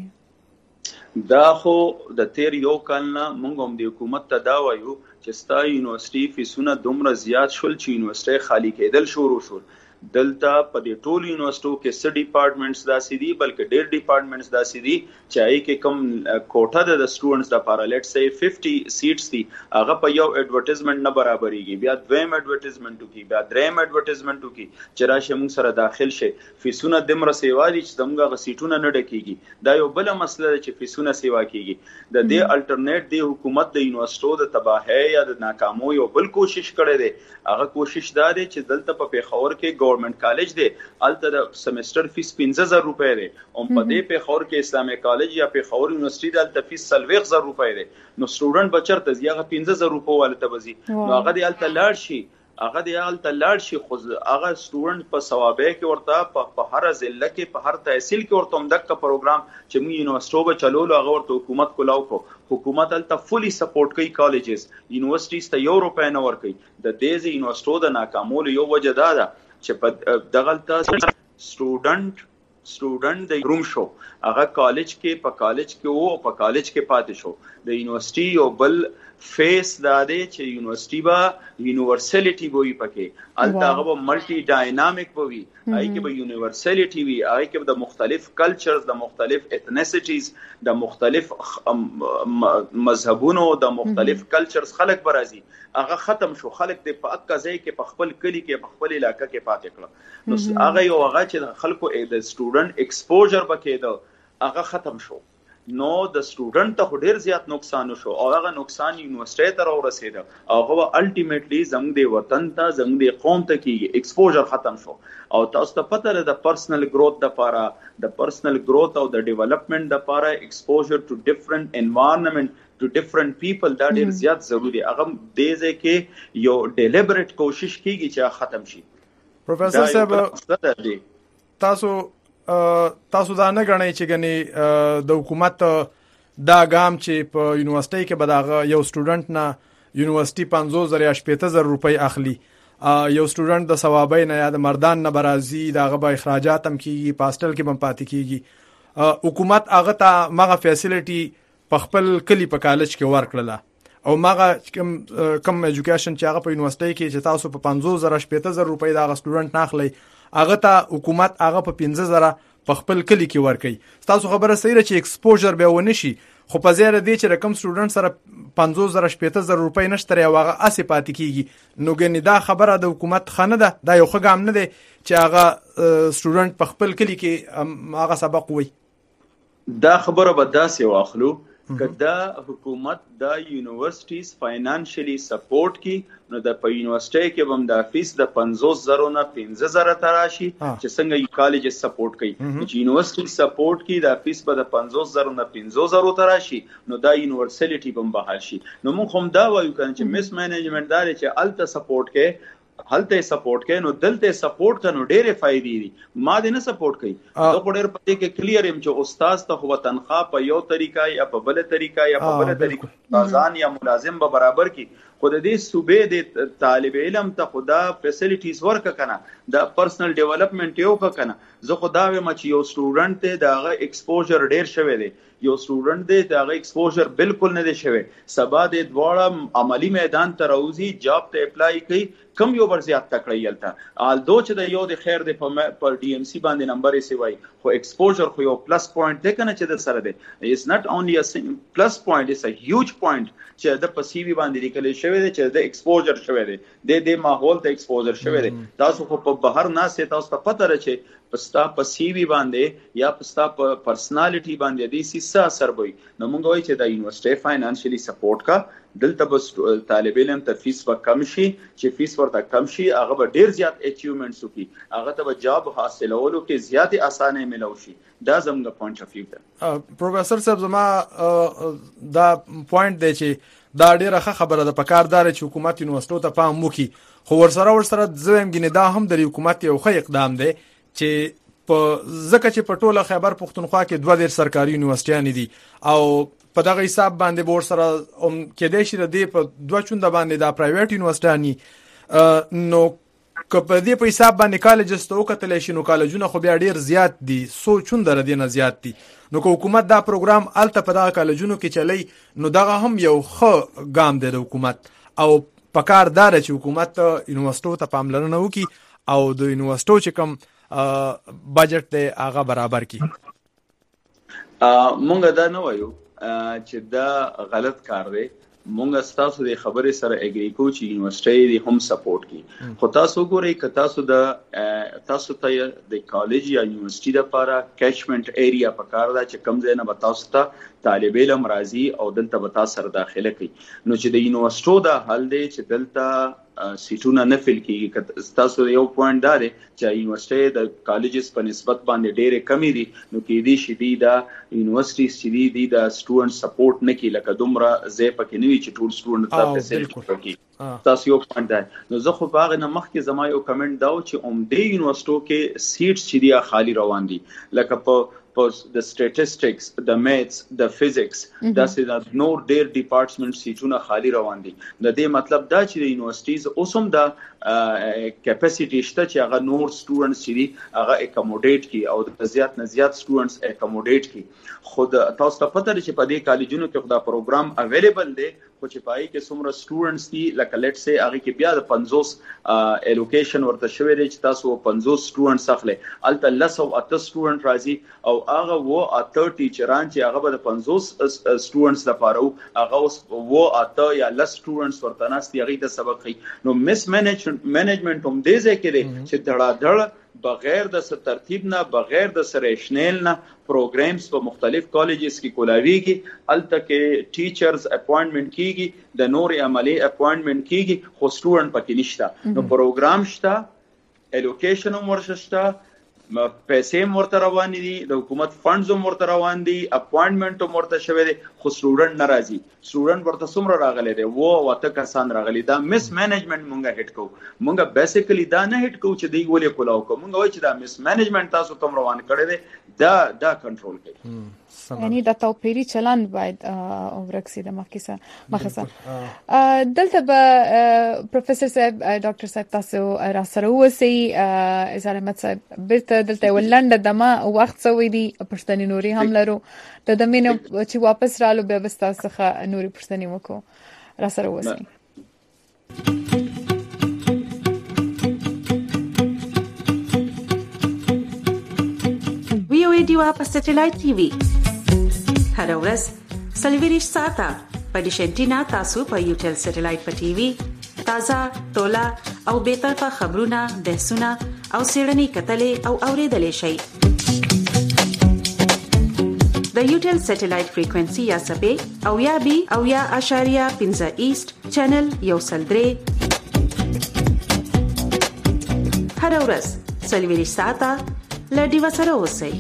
دا خو د تیر یو کال نه موږ هم د حکومت ته دا وایو چې ستا یونیورسيټي فیسونه دومره زیات شول چې یونیورسيټي خالی کېدل شروع شول. دلته په دې ټول یونیورسيټو کې څه ډپارټمنټس داسې دي بلکې ډېر ډپارټمنټس داسې دي چې هغه کې کم کوټه د سټوډنټس لپاره لیټ سي پچاس سیټس دي هغه په یو ایڈورټایزمنټ نه برابرېږي، بیا دویم ایڈورټایزمنټ وکي، بیا دریم ایڈورټایزمنټ وکي چې راشه موږ سره داخل شي. فیسونه دمر سیوا دي چې زموږ غ سیټونه نه ډکېږي. دا یو بل مسله ده چې فیسونه سیوا کیږي. د دې الټرنیټ دی حکومت د یونیورسيټو د تباہی یا د ناکامو یو بل کوشش کړي دي. هغه کوشش دا دی چې دلته په پیښور کې گورنمنت کالج دی الته د سیمستر فیس پنځه زره روپۍ دی، او په دې پیښور کې اسلامي کالج یا پیښور یونیورسيټي د الته فیس څلوېښت زره روپۍ دی. نو سټوډنټ بچرته زیاغه پنځه زره روپۍ والته وځي، نو هغه دی الته لاړ شي هغه دی الته لاړ شي خو هغه سټوډنټ په ثوابه کې ورته په هر ضلع کې په هر تحصیل کې ورته مدک پروګرام چې موږ یونیورسيټو به چلولو هغه ورته حکومت کولاو کو. حکومت الته فولي سپورټ کوي کالجز یونیورسيټیز ته یو روپۍ نه ورکوي. د دې یونیورسيټو د ناکامولو یو وجه دا ده چې په دغلطه سټوډنټ سټوډنټ د روم شو هغه کالج کې په کالج کې وو په کالج کې پاتې شو. د یونیورسيټي یو بل فیس دا دی چې یونیورسيټي با یونیورسلټي وي پکې الته هغه ملټي ډاینامیک وي، هغه کې به یونیورسلټي وي، هغه کې د مختلف کلچرز د مختلف ایتنسټیز د مختلف مذهبونو د مختلف کلچرز خلک برازي. هغه ختم شو، خلک د په اکا ځای کې په خپل کلی کې په خپل علاقې کې پاتې کړه. نو هغه یو هغه چې خلکو د سټوډنټ ایکسپوژر بکېده هغه ختم شو. نو د سټوډنټ ته ډیر زیات نقصان شو او هغه نقصان یونیورسيټي ته ورسېده او هغه الټیمیټلی زموږ د وطن ته زموږ د قوم ته کېږي ایکسپوژر ختم شو. او تاسو ته پته ده د پرسنل گروث لپاره د پرسنل گروث او د ډیولپمنٹ لپاره ایکسپوژر ټو ډیفرنٹ انوایرنمنت ټو ډیفرنٹ پیپل دا ډیر زیات ضروری. هغه د دې کې یو ډیلیبریټ کوشش کیږي چې ختم شي. پروفیسور صاحب تاسو تاسو دا نه غنئ چې غني د حکومت دا ګام چې په یونیورسيټي کې بداغه یو سټوډنټ نه یونیورسيټي پنځوس زره یا شپږ زره روپۍ اخلي، یو سټوډنټ د ثوابۍ نه یا د مردان نه برازي داغه به اخراجات هم کیږي، پاستل کې هم پاتې کیږي. حکومت هغه ته مغه فیسیلیټي په خپل کلی په کالج کې ورکړله او مغه کم کم ایجوکیشن چې هغه په یونیورسيټي کې چې تاسو په پنځوس زره شپږ زره روپۍ دا سټوډنټ نه اخلي هغه ته حکومت هغه په پنځه زره په خپل کلی کې ورکړي. تاسو خبره صحیح ده چې ایکسپوژر به ونه شي، خو په ځای ردی چې رقم سټوډنټ سره پنځوس زره شپږ زره روپۍ نشته یو هغه اسې پاتې کیږي. نو ګنې دا خبره د حکومت خانه ده، دا یو ښه ګام نه دی چې هغه سټوډنټ په خپل کلی کې هغه سبق وي. دا خبره به داسې واخلو کدا حکومت د یونیورسيټیز فاینانشلی سپورټ کی نو د په یونیورسيټي کې بم د فیس د پنځوس زره نه پنځه زره تراشي چې څنګه یو کالج سپورټ کوي چې یونیورسيټي سپورټ کی د فیس په د پنځوس زره نه پنځه زره تراشي نو د یونیورسيټي بم بحال شي نو موږ هم دا وایو چې مس مینجمنت دار چې الته سپورټ کې هلته سپورټ کوي نو دلته سپورټ کنو ډېرې فائدې دي ما دې نه سپورټ کوي زه په ډېر پدې کې کلیر يم چې استاد ته هو تنخواه په یو طریقه یا په بل طریقه یا په بل طریقه ځان یا ملازم به برابر کی خود دې صوبې د طالب علم ته خدا فیسیلیټیز ورک کنه دا پرسنل ډیولپمنٹ یو کنه زه خدا ویم چې یو سټوډنټ ته داغه ایکسپوژر ډېر شوی دی یو سټوډنټ دی داغه ایکسپوژر بالکل نه دی شوی سبا د دواړه عملی میدان ته راوځي جاب ته اپلای کوي کم یو ور زیات تکړی یلته آل دو چې د یو د خیر د په ډي ام سي باندې نمبر یې سی وای خو ایکسپوژر خو یو پلس پوینټ دی کنه چې د سره دی از ناٹ اونلی ا پلس پوینټ از ا هیوج پوینټ چې د په سی وی باندې لیکل شوی دی چې د ایکسپوژر شوی دی د د ماحول ته ایکسپوژر شوی دی تاسو خو په بهر نه سي تاسو ته پته راځي پستا په سی وی باندې یا پستا په پرسنالټي باندې د سی څه اثر وي نو موږ وایو چې د یونیورسيټي فاینانشلی سپورټ کا دلته بس طالب علم ته فیس به کم شي چې فیس ورته کم شي هغه به ډیر زیات اچیومنټس وکړي هغه ته به جاب حاصلولو کې زیات اسانه ملو شي دا زموږ پوینټ اف ویو ده پروفیسور صاحب زما دا پوینټ دی چې دا ډیره ښه خبره ده په کار دار چې حکومت یونیورسيټو ته پام وکړي خو ورسره ورسره زم غنی دا هم د حکومت یو ښه اقدام دی چې په ځکه چې په ټوله خیبر پښتونخوا کې دوه ډیر سرکاري یونیورسيټیان دي او په دغه حساب باندې بور سره هم کې د شي د په دوه چوند باندې د پرایویټ یونیورسيټیان نو کله دې په حساب باندې کالجز ته وکتل شي نو کالجونه خو بیا ډیر زیات دي سو چوند در دي نه زیات دي نو که حکومت دا پروګرام الته په دغه کالجونو کې چلی نو دغه هم یو ښه ګام دی د حکومت او پکار دار چې حکومت یونیورسيټو ته پاملرنه وکړي او د یونیورسيټو چې کوم بجټ ته هغه برابر کی مونږ دا نه وایو چې دا غلط کار دی مونږ تاسو د خبرې سره اګری کو چې یونیورسيټي دی هم سپورټ کی خو تاسو ګورئ ک تاسو د تاسو ته د کالج یا یونیورسيټي لپاره کیچمنٹ ایریا پکار دا چې کم ځای نه بتاوسو ته طالب علم راځي او دلته بتا سره داخله کوي نو چې د یونیورسيټو دا حل دی چې دلته سیټونه نه فل کیږي تاسو یو پوینټ دا دی چې یونیورسيټي د کالجز په نسبت باندې ډېرې کمی دي نو کې دي شې دي دا یونیورسيټي چې دي د سټوډنټ سپورټ نه کی لکه دومره زه پکې نه وی چې ټول سټوډنټ ته فیسیلیټي ورکړي تاسو یو پوینټ دا نو زه خو باغ نه مخکې زما یو کمنټ داو چې عمده یونیورسيټو کې سیټس چې دي خالی روان دي لکه په د سټیټسټکس د میثس د فزکس دا سه د نور ډیر ډپارټمنټ سیټونه خالی روان دي د دې مطلب دا چې د یونیورسيټیز اوسم دا کیپاسټی شته چې هغه نور سټوډنټس چې هغه اکوموډیټ کی او د زیات نه زیات سټوډنټس اکوموډیټ کی خود تاسو ته پته لري چې په دې کالجونو کې خدا پروګرام اویلیبل دی خو چې پای کې څومره سټوډنټس دي لکه لیټ سي هغه کې بیا د پنځوس الوکیشن ورته شوی دی چې تاسو پنځوس سټوډنټس اخلي الته لسو اته سټوډنټ راځي او هغه وو اته ټیچران چې هغه به د پنځوس سټوډنټس لپاره هغه اوس وو اته یا لس سټوډنټس ورته ناستي هغه ته سبق کوي نو مس مینجمنت هم دې ځای کې دی چې دړه دړ بغیر د ترتیب نه بغیر د سریشنل نه پروګرامز په مختلف کالجز کې کولاویږي الته کې ټیچرز اپاینټمنٹ کیږي د نور عملی اپاینټمنٹ کیږي خو سټوډنټ پکې نشته نو پروګرام شته الوکیشن هم ورشته پیسې مرته روان دي د حکومت فندز هم مرته روان دي اپاینټمنٹ هم مرته شوی دی خو سټوډنټ ناراضي سټوډنټ ورته څومره راغلي دی وو واته کسان راغلي دا مس مینجمنٹ مونږه هټ کو مونږه بیسیکلی دا نه هټ کو چې دی ولې کولاو کو مونږ وایو چې دا مس مینجمنٹ تاسو کوم روان کړی دی دا دا کنټرول کوي یعنی دا توپیری چلند باید ورکسي د مخکسه مخسه دلته به پروفیسور صاحب ډاکټر صاحب تاسو را سره وسی اظهار احمد صاحب بیرته دلته ولنده دمه وخت سوي دي پښتني نوري هم لرو د دمینه چې واپس رالو به بستا څخه نوري پښتني وکړو را سره وسی وی او ای ډیوا په سټلایټ ټي وي هر ورځ سلویریش ساته په ډیشنټینا تاسو په یوټل سټلایټ په ټي وي تازه ټولا او به طرفه خبرونه بحثونه او سیړنی کتلې او اوریدلې شي د د یوټل سټلایټ فریکوئنسي یا سبې او یا بي او یا اشاریه پنځه ایست چینل یو سل درې هر ورځ څلوېښت ساعته له ډیوه سره اوسئ.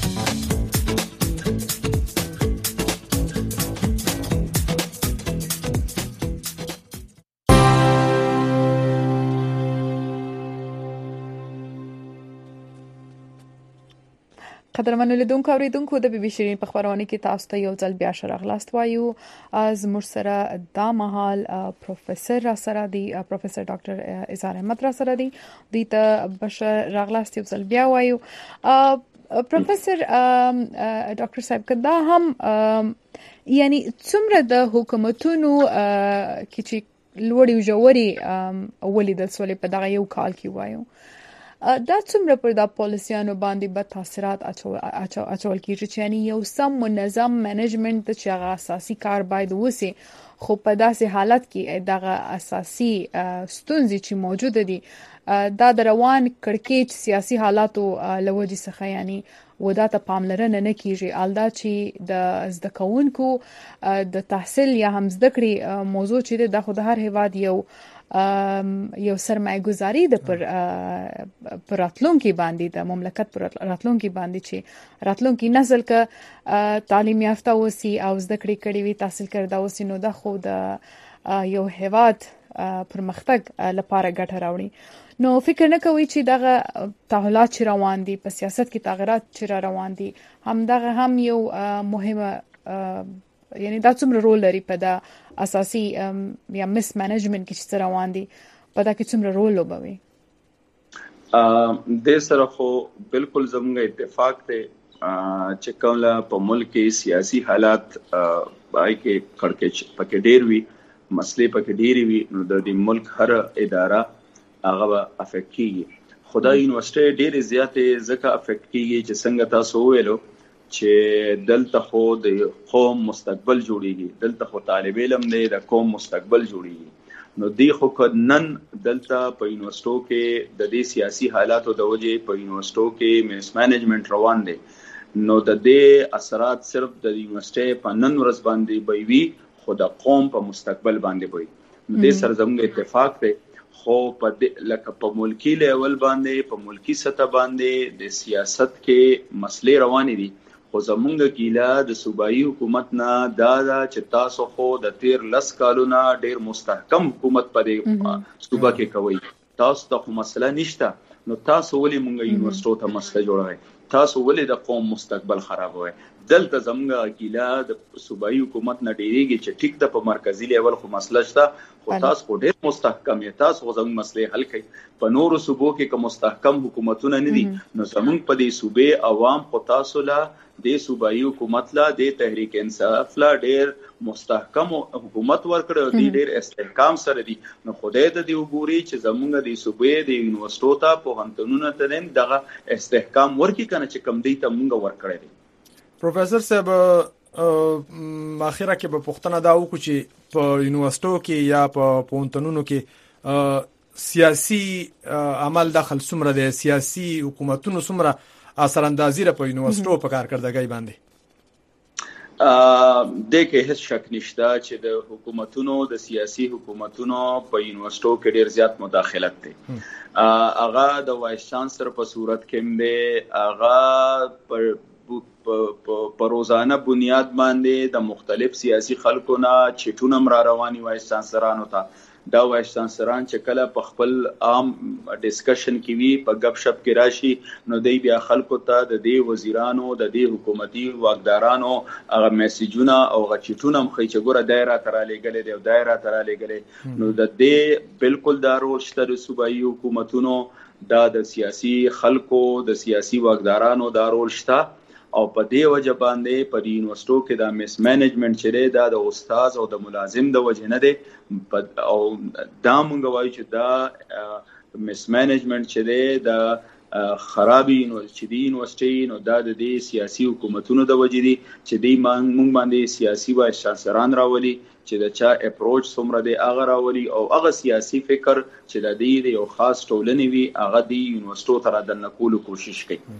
قدرمنو لیدونکو اوریدونکو د بي بي شيرين په خبرونه کې تاسو ته یو ځل بیا شراغلاست وایو. از مرسره دا مهال پروفیسور را سره دی پروفیسور ډاکټر اظهار احمد را سره دی د ته بشر راغلاست یو ځل بیا وایو. پروفیسور ډاکټر صاحب کدا هم یعنی څومره د حکومتونو کې چې لوړی جوړي ولیدل سولې په دغه یو کال کې وایو دا څومره پر دا پالیسیانو باندې به تاثیرات اچول کیږي چې یعنی یو سم منظم منیجمنت چې هغه اساسي کار باید وسی خو په داسې حالت کې دغه اساسي ستونزې چې موجوده دي دا د روان کړکېچ سیاسي حالاتو لوجې څخه یعنی ودا ته پاملرنه نه کیږي الدا چې د زده کوونکو د تحصیل یا هم زده کړې موضوع چې د خو د هر هیواد یو یو سرمایه گذاری د پر پر راتلونکي باندې د مملکت پر راتلونکي باندې چې راتلونکي نسل ک تعلیم یافته وسی او زده کړې کړي وي تحصیل کړدا وسی نو د خو د یو هیواد پرمختګ لپاره ګټه راوړي. نو فکر نه کوي چې دغه تحولات چې روان دي په سیاست کې تغیرات چې روان دي هم دغه هم یو مهمه یعنی دا څومره رول لري په دا اساسي یا مس منیجمنت کې چې روان دي په دا کې څومره رول لوبوي. د سره خو بالکل زموږ اتفاق دی چې کومه په ملک کې سیاسي حالات پای کې کړکېچ پکې ډېر وي مسلې پکې ډېر وي نو د دې ملک هر اداره هغه افیکټ کیږي. خدای یونیورسيټي ډېر زیاتې ځکه افیکټ کیږي چې څنګه تاسو ویلو چې دلته خو د قوم مستقبل جوړیږي دلته خو طالب علم دی د قوم مستقبل جوړیږي نو دی خو کدنن دلته په یونیورسيټو کې د دې سیاسي حالاتو د وجې په یونیورسيټو کې میس مینجمنت روان دی نو د دې اثرات صرف د یونیورسيټي په نن ورځ باندې وي خو د قوم په مستقبل باندې وي. د سر زموږ اتفاق دی خو په لکه په ملکی لیول باندې په ملکی سطح باندې د سیاست کې مسلې روانې دي خو زمونږ ګیله د صوبایي حکومت نه دا دا چې تاسو خو د تیر لس کالونه ډیر مستحکم حکومت په دې صوبه کې کوي تاسو ته مسله نشته نو تاسو ولې مونږ یونیورسيټو ته مسله جوړوي تاسو ولې د قوم مستقبل خرابوي. دلته زمونږ ګیله د صوبایي حکومت نه ډیریږي چې ټیک د په مرکزی لیول خو مسله شته خو تاسو خو ډیر مستحکم یې تاسو زموږ مسلې حل کړئ. په نورو صوبو کې کوم مستحکم حکومتونه نه دي نو زمونږ په دې صوبې عوام خو تاسو لا د صوبایي حکومت لا د تحریک انصاف لا ډیر مستحکم حکومت ورکړي او ډیر استحکام سره دي نو خدای ته دی وګوري چې زمونږ د صوبې د یونیورسيټو ته په هنتونو ته دغه استحکام ورکړي کنه چې کم دی ته مونږ ورکړي دي. پروفیسور صاحب اخیرا کې په پښتنه دا وکړو چې په یونیورسيټو کې یا په پونتنونو کې سیاسي عمل داخل سمره د سیاسي حکومتونو سمره اثر اندازي را په یونیورسيټو په کارکړدګۍ باندې د کې هیڅ شک نشته چې د حکومتونو د سیاسي حکومتونو په یونیورسيټو کې ډیر زیات مداخلت دي. اغه د وایس چانسلر په صورت کې دی اغه پر په روزانه بنیاد باندې د مختلف سیاسي خلکو نه چټونه را رواني وایس چانسلرانو ته دا وایس چانسلران چې کله په خپل عام ډیسکشن کې وی په غب شپ کې راشي نو دی بیا خلکو ته د دې وزیرانو د دې حکومتي واکدارانو هغه میسجونه او غچټونه مخې چې ګوره دایره تراله غلې دی او دایره تراله غلې نو د دې بالکل دارو شته صوبایي حکومتونو دا د سیاسي خلکو د سیاسي واکدارانو دارو شته او په دې وجه باندې په یونیورسيټو کې د میس مینجمنت چې دا د استاد او د ملازم د وجه نه دی او دا مونږ وایو چې دا میس مینجمنت چې دی د خرابي چې دی یونیورسيټي نو دا د دې سیاسي حکومتونو د وجه دي چې دی مونږ باندې سیاسي وایس چانسلران راولي چې د چا اپروچ څومره دی هغه راولي او هغه سیاسي فکر چې د دې یو خاص ټولنې وي هغه د یونیورسيټو تر د نقول کوشش کوي.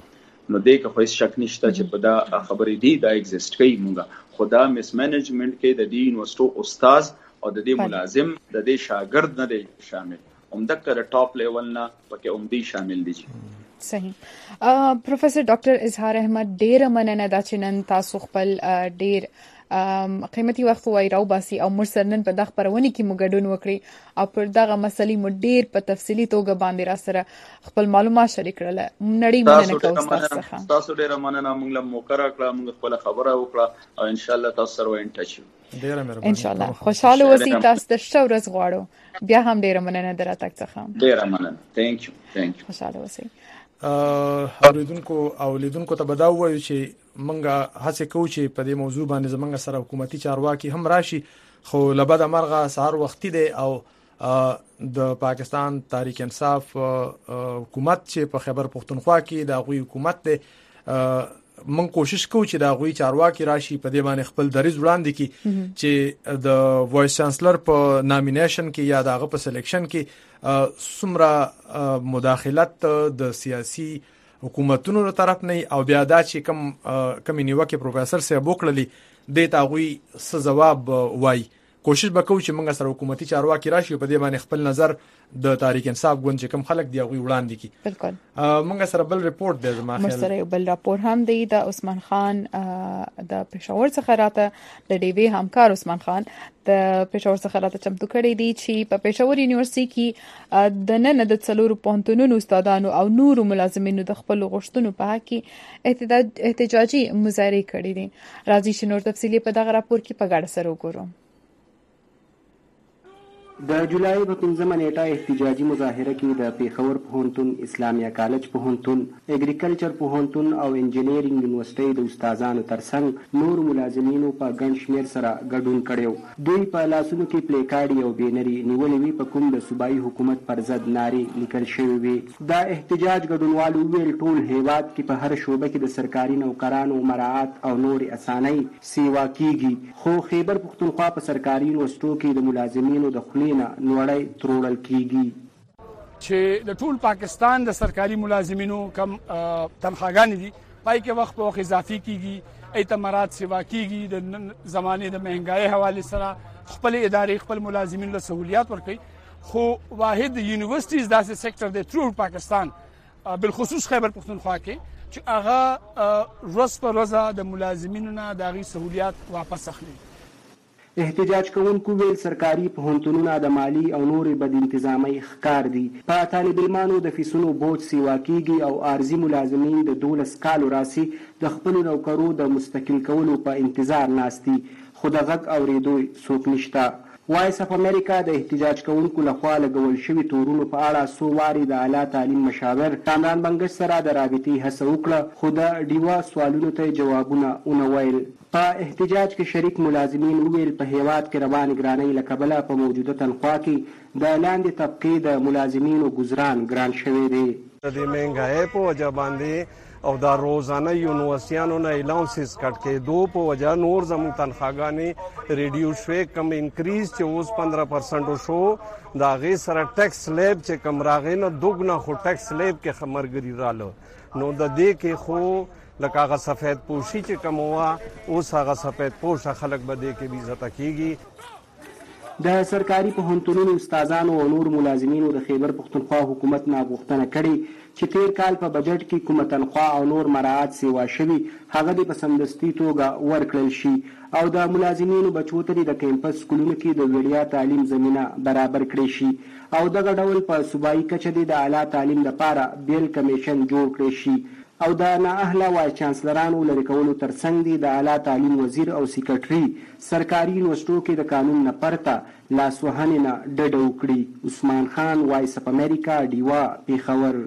نو دې که هیڅ شک نشته چې په دا خبرې دی دا ایگزیست کوي مونږه خدا مس مینجمنت کې د دې یونیورسيټو استاد او د دې ملازم د دې شاګرد نه دی شامل عمدکه د ټاپ لیول نه پکې عمدي شامل دي. صحیح. پروفیسور ډاکټر اظهار احمد ډیر مننه دا چې نن تاسو خپل ډیر قیمتي وخت وای راو باسي او موږ سره نن په دغه خبرونه کې موږ ګډون وکړي او پر دغه مسلې مو ډیر په تفصیلی توګه باندې را سره خپل معلومات شریک کړل. نړۍ مننه کوم تاسو. تاسو ډیر مننه موږ له موقره کړه موږ خپل خبره وکړه او ان شاء الله تاسو سره وین ټچ یو. ډیر مهرباني. ان شاء الله خوشاله اوسئ. تاسو د شو ورځ غواړو بیا هم ډیر مننه دراتک څخه. ډیر مننه. ثانک یو ثانک یو. خوشاله اوسئ. اوریدونکو او لیدونکو ته بداو وایو چې منګه هڅه کوو چې په دې موضوع باندې زمونږ سره حکومتي چارواکي هم راشي خو لبد مرغه سهار وختي دی او د پاکستان تحریک انصاف حکومت چې په خیبر پختونخوا کې د غوي حکومت دی من کوشش کوو چې دا غوي چارواکي راشي په دې باندې خپل دریز وړاندې کی چې د وایس چانسلر په نامینیشن کې یا دغه په سلیکشن کې سمره مداخلت د سیاسي حکومتونو له طرف نه او بیا دا چې کم کم نیوکه پروفیسور صاحب وکړلی د تاغوي څه جواب وای کوشش وکړو چې موږ سره حکومتي چارواکي راشي په دې باندې خپل نظر د تحریک انصاف ګوند چې کم خلک دی غوي وړاندې کی. بالکل. موږ سره بل ریپورت دی زما خیال. موږ سره بل راپور هم دی د عثمان خان د پېښور څخه راته د ډي وی همکار عثمان خان د پېښور څخه راته چمتو کړی دی چې په پېښور یونیورسيټي کې د نن د څلورو پوهنتونونو استادانو او نورو ملازمینو د خپل غوښتنو په حق کې احتجاج احتجاجي مظاهره کړې دي. راځي چې نور تفصیلی په دغه راپور کې په ګډه سره وګورو. د جولای په پنځمه نیټه احتجاجي مظاهره کې د پیښور پوهنتون اسلامیه کالج پوهنتون اګریکلچر پوهنتون او انجینیرینګ یونیورسيټي د استادانو ترڅنګ نور ملازمینو په ګڼ شمېر سره ګډون کړو. دوی په لاسونو کې پلیکارډ او بینري نیولې وي په کوم د صوبایي حکومت پر ضد ناري لیکل شوی وي. دا احتجاج ګډونوالو ویل ټول هیواد کې په هر شوبه کې د سرکاري نوکرانو مراعات او نور اسانۍ سیوا کیږي خو خیبر پختونخوا په سرکاري یونیورسيټو کې د ملازمینو د نوړی ترول کیږي چې د ټول پاکستان د سرکاري ملازمینو کم تنخواګانې دي پای کې وخت په وخت اضافي کیږي ایتمارات سیوا کیږي د زمانه د مهنګای حواله سره خپل ادارې خپل ملازمینو له سہولیات ورکړي خو واحد یونیورسيټیز داسې سېکټر د ټول پاکستان بالخصوص خیبر پختونخوا کې چې هغه روز په روز د ملازمینو نه دغه سہولیات واپس اخلي. احتجاج کوونکو ویل سرکاري پوهنتونونه د مالی او نورې بد انتظامي ښکار دي. په طالب علمانو د فیسونو بوج سیوا کیږي او ارزي ملازمین د دولس کالو راسي د خپل نوکرو د مستقل کولو په انتظار ناستي خو د غږ اورېدو څوک نشته. وایس اف امریکا د احتجاج کوونکو لخوا لګول شوي تورونو په اړه څو وارې د اعلی تعلیم مشاور کامران بنګش سره د رابطې هڅه وکړه خو د ډیوا سوالونو ته جوابونه ونه ویل. په احتجاج کې شریک ملازمین ویل په هیواد کې روان ګرانۍ له کبله په موجوده تنخوا کې د لاندې طبقې د ملازمینو ګزران ګران شوی دی. د مهنګای په وجه باندې او دا روزانه یونیورسيانو نه الاونسز کټ کې دو په وجه نور زموږ تنخواګانې ریډیوس شوې کم انکریز چې اوس پندرہ پرسنټ شو دا غي سره ټیکس لیب چې کم راغې نو دوګنا خو ټیکس لیب کې خمرګری رالو نو د دې کې خو لکه هغه سفید پوشي چې کوم وا اوس هغه سفید پوش خلک به دې کې بي عزت کیږي. د سرکاري پوهنتونونو استادانو او نور ملازمینو د خیبر پختونخوا حکومت نه غوښتنه کړې چې تیر کال په بجټ کې کومه تنخوا او نور مراعات سیوا شوي هغه د پسندستي توګه ورکړل شي او د ملازمینو بچو ته د کیمپس سکولونو کې د وړیا تعلیم زمينه برابر کړي شي او دغه ډول په صوبایي کچه د اعلی تعلیم لپاره بیل کمیشن جوړ کړي شي او د نااهله وایس چانسلرانو لري کولو ترڅنګ د اعلی تعلیم وزیر او سیکریټري سرکاري یونیورسيټو کې د قانون نه پرته لاسوهنې نه ډډه وکړي. عثمان خان وایس اف امریکا ډیوا پیښور.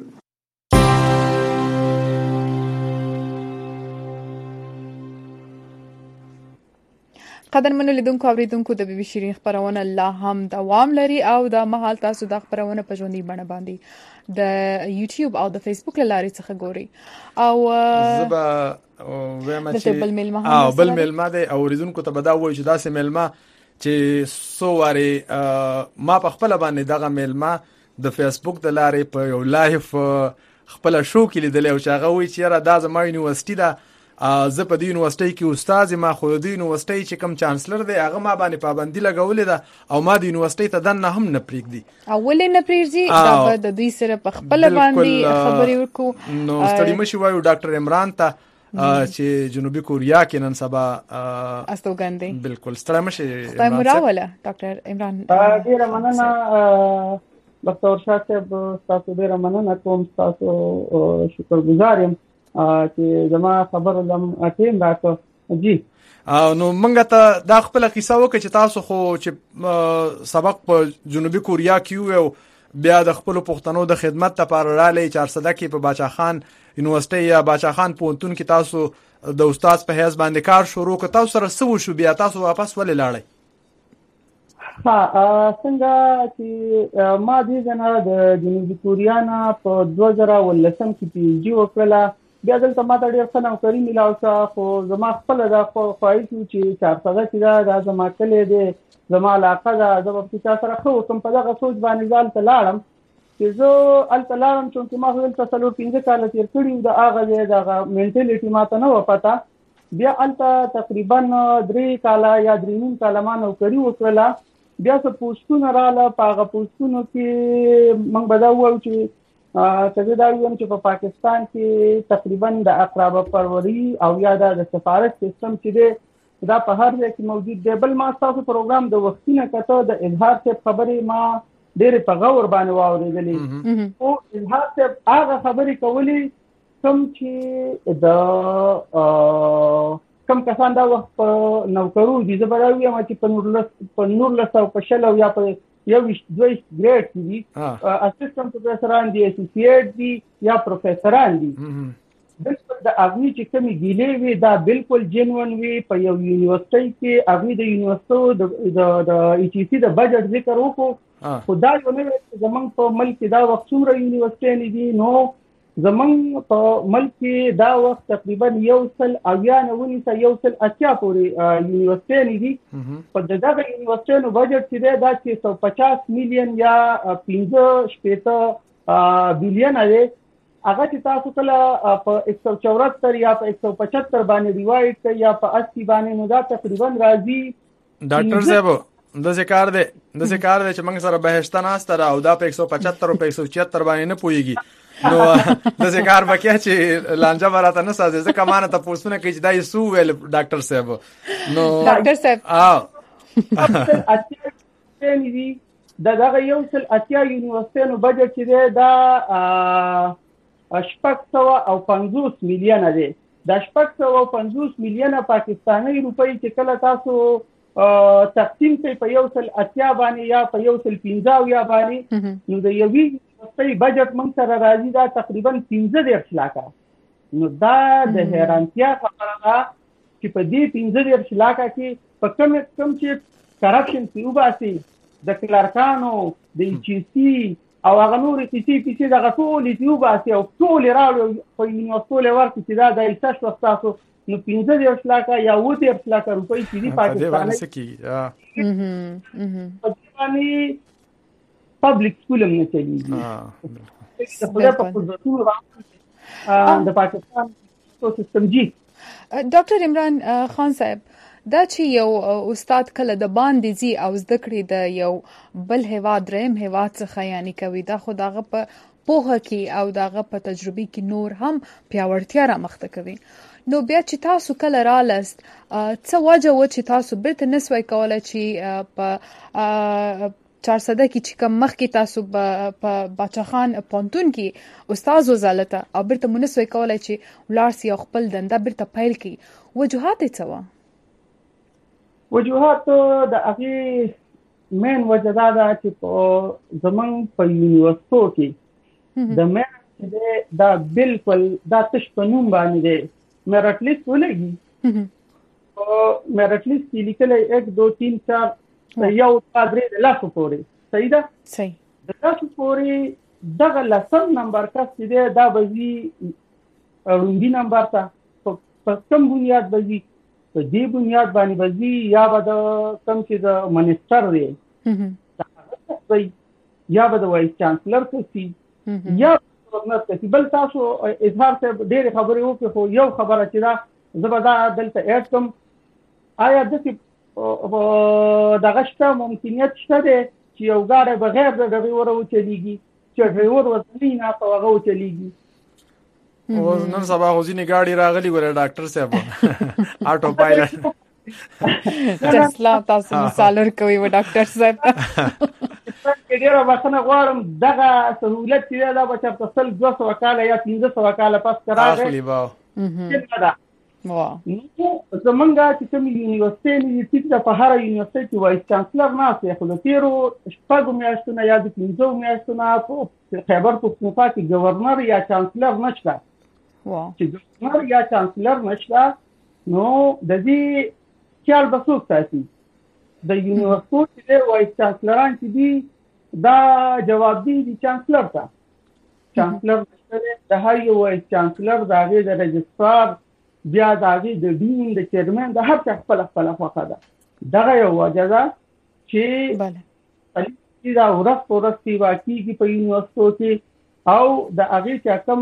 قدرمنو لیدونکو اوریدونکو د بي بي شيرين خبرونه الله هم دوام لري او د مهال تاسو د خبرونه په ژوندۍ بڼه باندې د یوټیوب او د فیسبوک لارې څخه ګوري او زبا وېما چې بل ملما او بل ملما د اوریدونکو ته بدا وای چې داسې ملما چې سواري ما په خپل باندې دغه ملما د فیسبوک د لارې په یو لایف خپل شو کې لیدل او چې هغه وایي چې را د زما یونیورسيټي دا زه په دې یونیورسيټي کې استاد ما خو د یونیورسيټي چې کوم چانسلر دی هغه ما باندې پابندي لګولې ده او ما د یونیورسيټي ته دنه هم نه پریږدي اول نه پریږدي دا د دوی سره په خپل باندې خبرې وکړو. نو ستړي مشي وایو ډاکټر عمران ته چې جنوبي کوریا کې نن سبا استوګن دی. بالکل ستړي مشي تاسو مراوله ډاکټر عمران. ډیره مننه ډاکټر شاکب، تاسو ډیره مننه کوم، تاسو شکرګزار یم چې زما خبر لم اتیم راته. جی نو منګه ته دا خپل قصه وکړه چې تاسو خو چې سبق په جنوبي کوریا کې یو بیا د خپل پښتنو د خدمت لپاره رالې چار صده کې په باچا خان یونیورسيټي یا باچا خان پونتون کې تاسو د استاد په حیث باندې کار شروع کړ. تاسو سره څه وشو بیا تاسو واپس ولې لاړئ؟ ها څنګه چې ما دې جنا د جنوبي کوریا نه په دوه زره ولسم کې پی ایچ ډي وکړه، بیا دلته ما ته ډېر ښه نوکري میلاو شوه، خو زما خپله دا خواهش و چې چارسده چې دا دا زما کلی دی، زما علاقه ده، زه به په چا سره ښه وکړم. په دغه سوچ باندې زه هلته لاړم چې زه هلته لاړم چونکې ما خو دلته څلور پنځه کاله تېر کړي وو، د هغه دی دغه منټلټي ما ته نه وه پته. بیا هلته تقریبا درې کاله یا درې نیم کاله ما نوکري وکړله. بیا څه پوسټونه راغله، په هغه پوسټونو کې موږ به دا ووایو چې چې دا ویم چې په پاکستان کې تقریبا د اقربا پروري او یا د سفارت سیستم چې دی دا په هر ځای کې موجود دی. بل ما تاسو پروګرام د وختي نه کته د اظهار صاحب خبرې ما ډېرې په غور باندې واورېدلې او اظهار صاحب هغه خبرې کولې کوم چې د کم کسان دا وخت په نوکرو دي. زه به دا ویم چې په نورلس په نورلس او په شل او یا په یو دوی ګریډ دي، اسسټنټ پروفیسوران دي، اسوسییټ دي یا پروفیسوران دي. بالکل د اغوی چې کومې ګیلې وي دا بالکل جنون وي. په یو یونیورسيټي کې اغوی د یونیورسيټي د ایچ ای سی د بجټ ذکر وکړو، خو دا یو نه وي زمونږ په ملک دا وخت څومره یونیورسيټي دي. نو زمونږ په ملک کې دا وخت تقریبا یو سل اویا نه ونیسه یو سل اتیا پورې یونیورسيټي دي. په دغه یونیورسيټي بجټ چې دی دا چې سو پچاس میلیون یا پنځه شپېته بیلیون دی. هغه چې تاسو کله په یک سو چورہتر یا په یک سو پچہتر باندې ریوایډ کړئ یا په اسی باندې، نو دا تقریبا راځي ډاکټر صاحب د ذکر دی د ذکر دی چې موږ سره بهشته ناستره او دا په یک سو پچہتر او په یک سو چوہتر باندې نه پويږي. نو د ذکر بکیا چې لانجه براته نه سازي ځکه مانه ته پوښتنه کوي چې دا یې سو ویل ډاکټر صاحب. نو ډاکټر صاحب اتیا دي دا دغه یو سل اتیا یونیورسيټي نو بجټ چې دی دا شپږ سوه او پنځوس میلیونه دی. دا شپږ سوه او پنځوس میلیونه پاکستاني روپۍ چې کله تاسو تقسیم کوي په یو سل اتیا باندې یا په یو سل پنځه اویا باندې، نو د یوې یونیورسيټي بجټ موږ سره راځي دا تقریبا پنځه دېرش لاکه. نو دا د حیرانتیا خبره ده چې په دې پنځه دېرش لاکه کې په کوم کوم چې کرپشن کې وباسي د کلارکانو د ایچ ای سی او هغه نورې کیسې پیسې دغه ټولې چې وباسي او ټولې راوړي په یونیورسيټي ورکړي چې دا د ایسه شوه ستاسو، نو پنځه دېرش لاکه یا اووه دېرش لاکه روپۍ چې دي پاکستاني په دې باندې پبلک سکول هم نه چلېږي. خدای په قدرتونو باندې د پاکستان سیستم. جی ډاکټر عمران خان صاحب، دا چې یو استاد کله د باندې زی او زده کړې د یو بل هیواد دریم هیواد څخه یعنی کوي، دا خو دغه په پوهه کې او دغه په تجربه کې نور هم پیاوړتیا رامخته کوي. نو بیا چې تاسو کله رالست څه وجه و چې تاسو بیرته نسوای کولای چې په چارسده کې چې کوم مخکې تاسو په باچا خان پونتون کې استاد وزالته او بیرته منسوي کولای چې ولار سي خپل دنده بیرته پیل کړي، وجوهات څه و؟ وجوهات د هغه مین وجه دا ده چې په زمون په یونیورسيټو کې د مین دا بالکل دا تش په نوم باندې دی میرټ لیست ولګي او میرټ لیست کې لیکل یک دو تین چار یو قدرې د لاسو پورې صحیح ده. صحیح د لاسو پورې دغه لسم نمبر کس چې دی دا به وي وړومبي نمبر ته په کوم بنیاد به وي؟ په دې بنیاد باندې به وي یا به د کوم چې د منسټر دی یا به د وایس چانسلر کسي یا ضرورت کوي. بل تاسو اظهار ته ډېر خبرې وکړو خو یو خبره چې دا زبدا دلته اډ کوم آیا د څه دغه شته ممکنیت شته چې یو ګاډی بغیر د ډرایور وچلیږي چې ډرایور وځي نه په هغه وچلیږي. او نن سبا غوځینې ګاډي راغلي ګوره ډاکټر صاحب آټو پایلټ ټسلا تاسو مثال ورکوي و ډاکټر صاحب ډیره وختونه غواړم دغه سہولت چې دا بچا په سل دوه سوه کاله یا پنځه سوه کاله پس راغی اخلي باو واه نو زمونږه چې کوم یونیورسيټي نه چې په هر یونیورسيټي وایس چانسلر نه سي خو د تیرو شپږو میاشتونو یا د پنځو میاشتونو په خیبر پختونخوا کې گورنر یا چانسلر نشته. واه چې گورنر یا چانسلر نشته نو د دې خیال بسوک ساتي د یونیورسيټي د وایس چانسلران چې دي دا جواب دی د چانسلر ته. چانسلر د هر یو وایس چانسلر د هغه د رجسترار بیا د هغه د ډین د چیرمن د هر څه خپل خپل خوخه ده. دغه یو وجه ده چې بله چې دا ورځ په ورځ چې واقعي په یونیورسيټي او د هغه چې کوم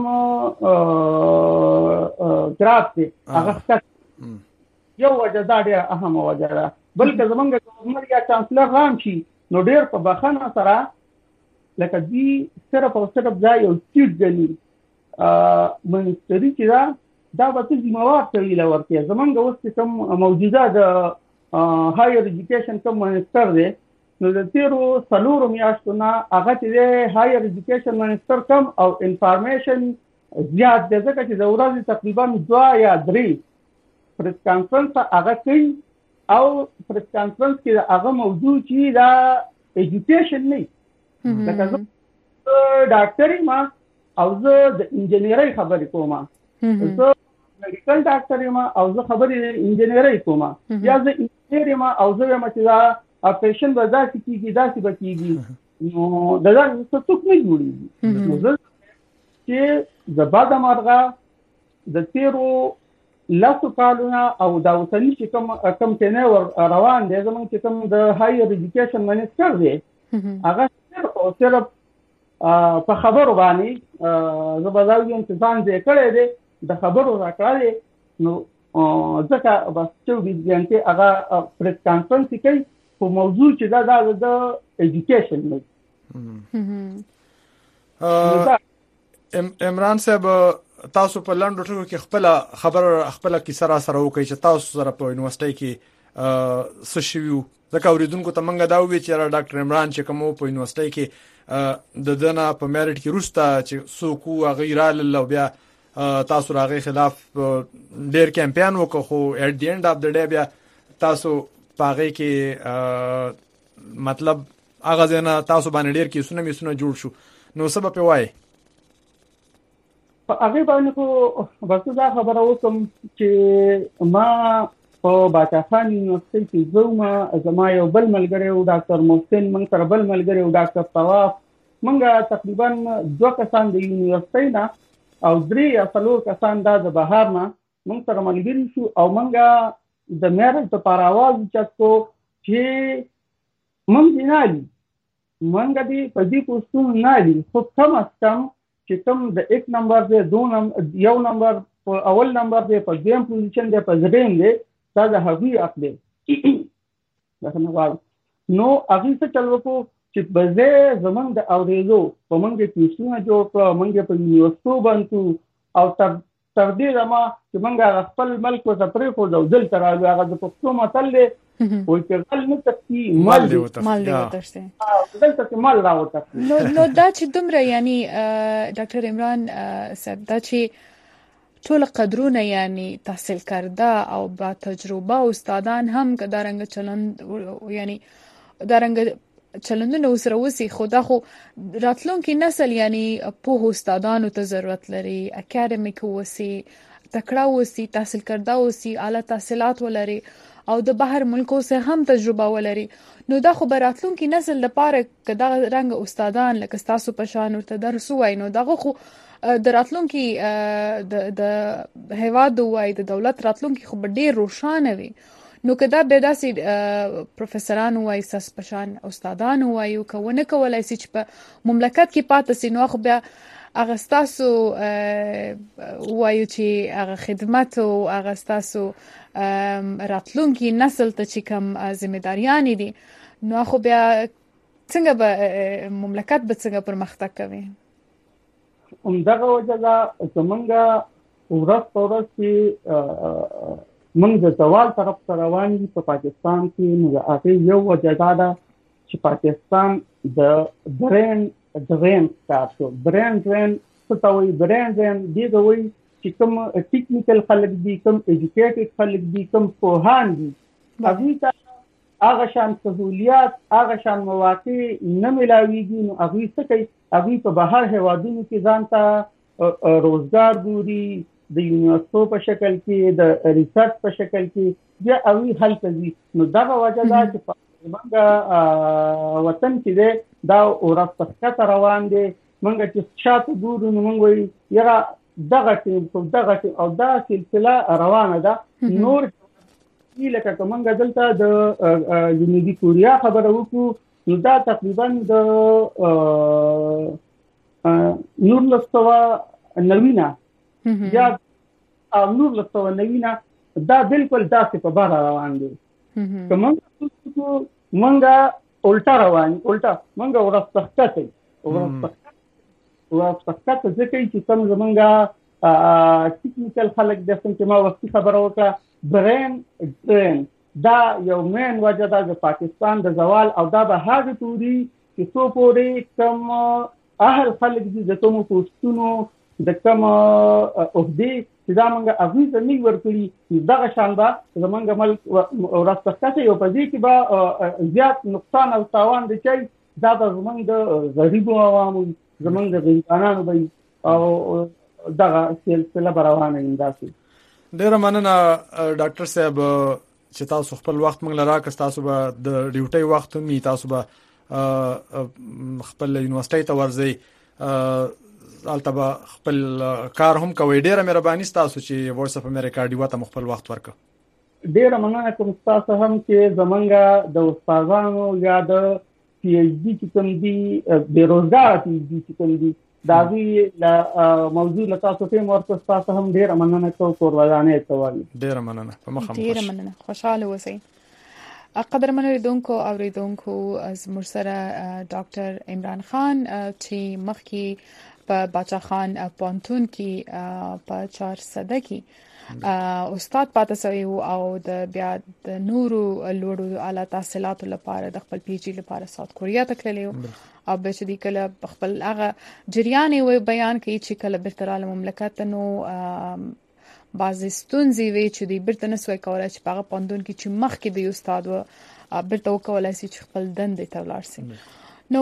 ګراف دی هغه یو وجه دا ډېر اهمه وجه ده. بلکې زمونږ گورنر یا چانسلر رام شي نو ډېر په بخښنه سره لکه دوی صرف او صرف دا یو سیټ ګڼي منستري چې دا دا به ذمہوار تویل ورته. زمونږ اوس کوم موجوده د هایر ایجوکیشن کوم منستر دی نو د تیرو څلورو میاشتونو هغه چې هایر ایجوکیشن منستر کم او انفارمیشن زیات دی ځکه چې د ورځې تقریبا دوه یا درې پریس کانفرنس هغه کوي او پریس کانفرنس کې هغه موضوع چې دا ایجوکیشن نه لکه زه ډاکټري ما او زه د انجینرۍ خبرې کوم زه میډیکل ډاکټر یم او زه خبرې انجینرۍ کوم یا زه انجینر یم او زه یم چې دا اپریشن به داسې کېږي داسې به کېږي نو دغه څه څوک نه جوړېږي. نو زه چې د بعد مرغه د تیرو لاسو کالونه او دا اوسنی چې کوم کوم ټینور روان دی زموږ چې کوم د هایر ایجوکیشن منسټر دی هغه صرف او صرف په خبرو باندې زبرداوی انتظام دې کړی دی د خبرو راکړی نو ځکه بس چوبیس غنټې هغه پریس کانفرنس کوي په موضوع چې دا د ایجوکیشن دی. عمران صاحب تاسو په لاندو ټکو کې خپل خبر خپل کې سره سره وکړي چې تاسو سره په یونیورسيټي کې څه شویو ځکه اوریدونکو ته منګه دا وی چې ډاکټر عمران چې کوم په یونیورسيټي کې د دنه په میرټ کې روستا چې سوکو غیرال الله بیا تاسو راغی خلاف ډیر کمپاین وکړو خو اټ دی اینډ اف د ډے بیا تاسو پاغه کې مطلب هغه ځنه تاسو باندې ډیر کې سونه میسونه جوړ شو نو سبب په وای هغه باندې کو بس دا خبره وکم چې ما په باچاخان یونیورسيټي کې زوما زما یو بل ملګری او ډاکټر محسن من تر بل ملګری او ډاکټر طواف منګه تقریبا دوه کسان د یونیورسيټي نه او درې یا څلور کسان د بهر نه من تر ملګری شو او منګه د میرټ لپاره आवाज چتو چې مونږ نه لې منګه دې په دې پوسټو نه لې خو کم از کم چې کوم د یک نمبر دی دو نمبر یو نمبر په اول نمبر دی په دیم پوزیشن دی په زدين دی دا د هغوی حق دی. نو هغه څه چل وکړو چې بځه زمونږ د اوریدو په مونږ کې پیسونه جوړ کړو مونږ په یونیورسيټي باندې او تر تر دې ما چې مونږ خپل ملک او سفرې خو دل تر هغه د پښتو متل دی وای چې غل نه تکي مال دی مال دی وترسه دلته مال راوته. نو نو دا چې دومره یعنی ډاکټر عمران صاحب دا چې ټول قدرونه یعنی تحصیل کرده او با تجربه استادان هم کدارنګ چلند یعنی دارنګ چلندونه سره وسی خدا خو راتلونکي نسل یعنی په استادانو ته ضرورت لري اکیډمیک وسی تکړه وسی تحصیل کرده وسی اعلی تحصیلات ولري او د بهر ملکو سره هم تجربه ولري نو دا خو براتلونکي نسل لپاره کدا رنګ استادان لکه تاسو په شان ورته درس وای نو دا خو د راتلونکي د د هیواد وای د دولت راتلونکي خو ډیر روښانه وي نو کدا به داسې پروفیسوران وای ساس پشان استادان وای او کوونه کولای چې په مملکت کې پاتې سينو خو بیا هغه تاسو وایو چې هغه خدمت او هغه تاسو راتلونکي نسل ته چې کوم ځمېداریان دي نو خو بیا څنګه به مملکت به څنګه پرمختګ کوي؟ همدغه وجه ده زمونږ ورځ په ورځ چې موږ د زوال طرف ته روان دي په پاکستان کې. نو د هغې یو وجه دا ده چې پاکستان د برین درین ستارټ شو. برین درین څه ته وایي؟ برین درین دې ته وایي چې کوم ټیکنیکل خلک دي، کوم ایجوکیټډ خلک دي، کوم پوهان دي، هغوی ته هغه شان سهولیات هغه شان مواقع نه ملاویږي. نو هغوی څه کوي؟ هغوی په بهر هیوادونو کې ځان ته روزګار ګوري، د یونیورسيټو په شکل کې، د ریسرچ په شکل کې بیا هغوی هلته ځي. نو دغه وجه ده چې په زموږ وطن کې دی دا ورځ په ښکته روان دی. موږ چې شاته ګورو نو موږ وایو یاره دغه ټیم دغه ټیم او دا سلسله روانه ده. نور لکه که موږ دلته د جنوبي کوریا خبره وکړو نو دا تقریبا د نولس سوه نوي یا نولس سوه نوي دا بالکل داسې په باره روان دی. که موږ موږ الټا روان الټا موږ ورځ په ښکته ورځ په ښکته ځکه چې کوم زموږ ټیکنیکل خلک د څنګه ما وختي خبره وکړه برین درین دا یو مین وجه ده د پاکستان د زوال. او دا به هغه توري چې څو پورې کوم اهل خلک دي د کوم پوسټونو د کوم عہدې چې دا موږ هغوی ته نه ورکړي دغه شان به زموږ ملک ورځ په ښکته یو په دې کې به زیات نقصان او تاوان دی چې دا به زموږ د غریبو عوامو زموږ د غریبانانو به او دغه سلسله به روانه وي. داسې ډیره مننه ډاکټر صاحب چې تاسو خپل وخت موږ لرا که تاسو به د ډیوټي وخت می تاسو به خپل یونیورسيټي ته ورځي البته خپل کار هم کوي. ډیره مهرباني تاسو چې وایس اف امریکا ډیو ته خپل وخت ورک. ډیره مننه کوم تاسو هم چې زمونږ د استادانو یا د پی ایچ ډي چې کوم دي بیروزګار پی ایچ ډي چې کوم دي دا وی له موضوع له تاسو ته ورته تاسو هم ډیره مننه کوم کورولانه کوي. ډیره مننه په مخه ډیره مننه خوشاله اوسئ. قدرمن اوریدونکو اوریدونکو از مرسره ډاکټر عمران خان چې مخکې په باچا خان پونتون کې په چهار سده کې استاد پاتې شوی او د بیا د نورو لوړو اعلی تحصیلاتو لپاره د خپل پی ایچ ډي لپاره ساوث کوریا ته تللی او به چې دی کله خپل هغه جریان وی بیان کوي چې کله برتراله مملکت نو بعضې ستونزې وي چې دوی بیرته نسوای کولی چې په هغه پوهنتون کې چې مخکې د استاد و بیرته وکولی شي چې خپل دندې ته ولاړ شي. نو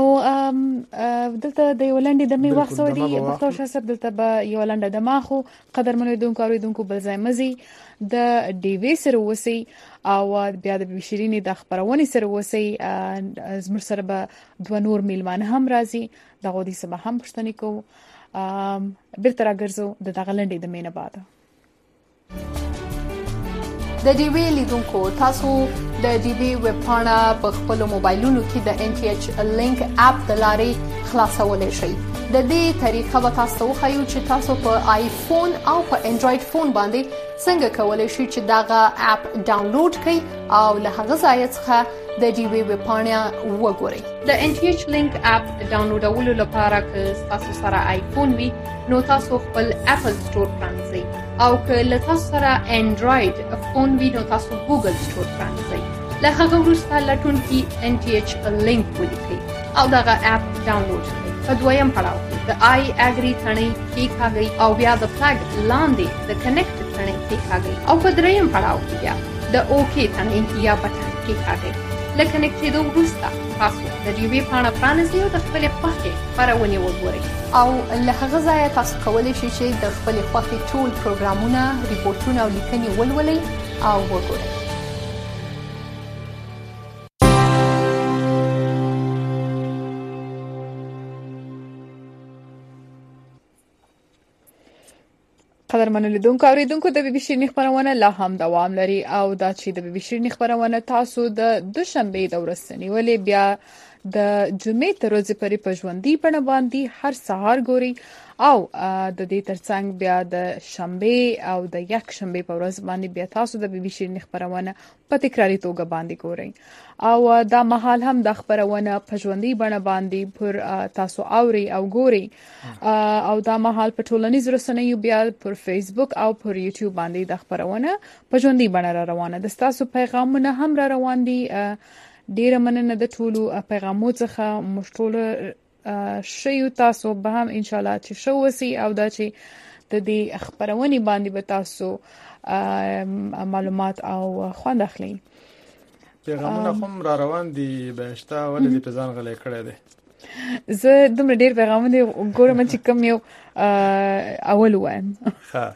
دلته د یو لنډې دمې وخت سوی دی بختور شاه صاحب. دلته به یو لنډه دمه خو قدرمنو اوریدونکو اوریدونکو بل ځای مزي د ډیوی سره وسی او بیا د بشرینې د خبرونې سره وسی. زموږ سره به دوه نور میلمانه هم راځي دغه دې سبا هم پوښتنې کوو. بیرته راګرځو د دغه لنډې دمې نه بعد. د ډیوی لیدونکو تاسو د ډیوی ویب پاڼه په خپل موبایلونو کې د ان ټي ایچ لینک اپ د لارې خلاصولای شئ. د دې طریقه به تاسو خو چې تاسو په آیفون او په انډراید فون باندې څنګه کولای شئ چې داغه اپ ډاونلوډ کړئ او له هغه ځای څخه د ډیوی ویب پاڼه وګورئ. د ان ټي ایچ لینک اپ ډاونلوډولو لپاره که تاسو سره آیفون وي نو تاسو خپل اپل سٹور پرانځئ او که له تاسو سره انډراید فون وي نو تاسو ګوګل سٹور پرانځئ. له هغه وروسته لټون کې ان ټي ایچ لینک ولیکئ او دغه اپ ډاونلوډ کړئ. په دویم پړاو کې د آی اګری تڼۍ کېکاږئ او بیا د فلګ لاندې د کنیکټ تڼۍ کېکاږئ او په دریم پړاو کې بیا د اوکې تڼۍ یا بټن کېکاږئ. له کنیکټېدو وروسته تاسو د ډیوی پاڼه پرانیزئ او د خپلې خوښې خپرونې وګورئ او له هغه ځایه تاسو کولی شئ چې د خپلې خوښې ټول پروګرامونه، ریپورټونه او لیکنې ولولئ او وګورئ. قدرمنو لیدونکو اوریدونکو د بي بي سي خبرونه لا هم دوام لري او دا چې د بي بي سي خبرونه تاسو د دوشنبه د ورځې نیولې بیا د جمعې تر ورځې پورې په ژوندۍ بڼه باندې هر سهار ګوري او د دې ترڅنګ بیا د شنبه او د یک شنبه په ورځ باندې بیا تاسو د بي بي شيرینی خبرونه په تکراری توګه باندې ګورئ او دا مهال هم د خبرونه په ژوندۍ بڼه باندې پر تاسو اوري او ګوري او دا مهال په ټولنیزو رسنیو بیا پر فیسبوک او پر یوټیوب باندې د خبرونه په ژوندۍ بڼه را روانه ده. تاسو پیغامونه هم را روان دي. ډیره مننه د ټولو پیغامو څخه مشټوله شیو تاسو به هم ان شاء الله چې شو وسی او دا چې د دې خبرونه باندې به تاسو معلومات او خوند اخلي. پیغامونه هم را روان دي بهشته ولې په ځان غلې کړې ده. زه دومره ډیر پیغامونه ګورم چې کوم یو اول وایم. ها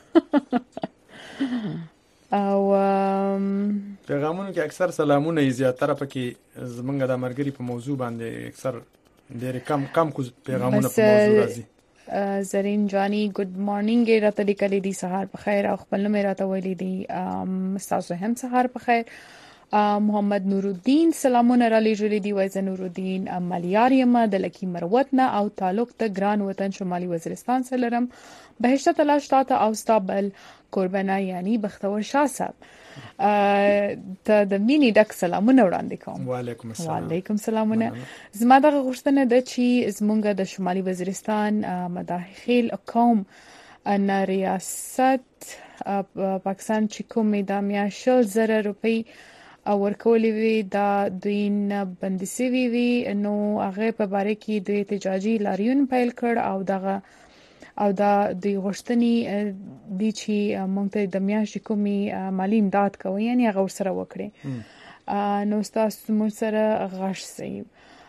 او پیغامونه کې اکثر سلامونه زیاتره پکې زمونږ د مرګري په موضوع باندې اکثر ډېر کم کم کو پیغامونه په موضوع راځي. زرین جانی ګډ مارنینګ راته لیکلې دي سهار په خیر او خپل نوم راته ویلي دي تاسو هم سهار په خیر. محمد نورالدین سلامونه را لېږلي دي. وایي نورالدین ملیار یم د لکی مروت نه او تعلق د ګران وطن شمالي وزیرستان سره لرم. بهشته تلاش تاته او استابل قربانه یعنی بختور شاه صاحب ته د مینی ډک سلامونه وړاندې کوم. وعلیکم السلام. وعلیکم سلامونه. زما دغه غوښتنه ده چې زمونږ د شمالي وزیرستان مداخل قوم ان ریاست پاکستان چې کومې د میاشل زره روپۍ ورکولې وي دا دوی نه بندسي وي نو هغه په باره کې دوی احتجاجي لاریون پیل کړ او دغه او دا د غوښتنې دي چې موږ ته د میاشتې کومي مالی امداد کوي یعنی هغه سره وکړي نو تاسو موږ سره غاښ سي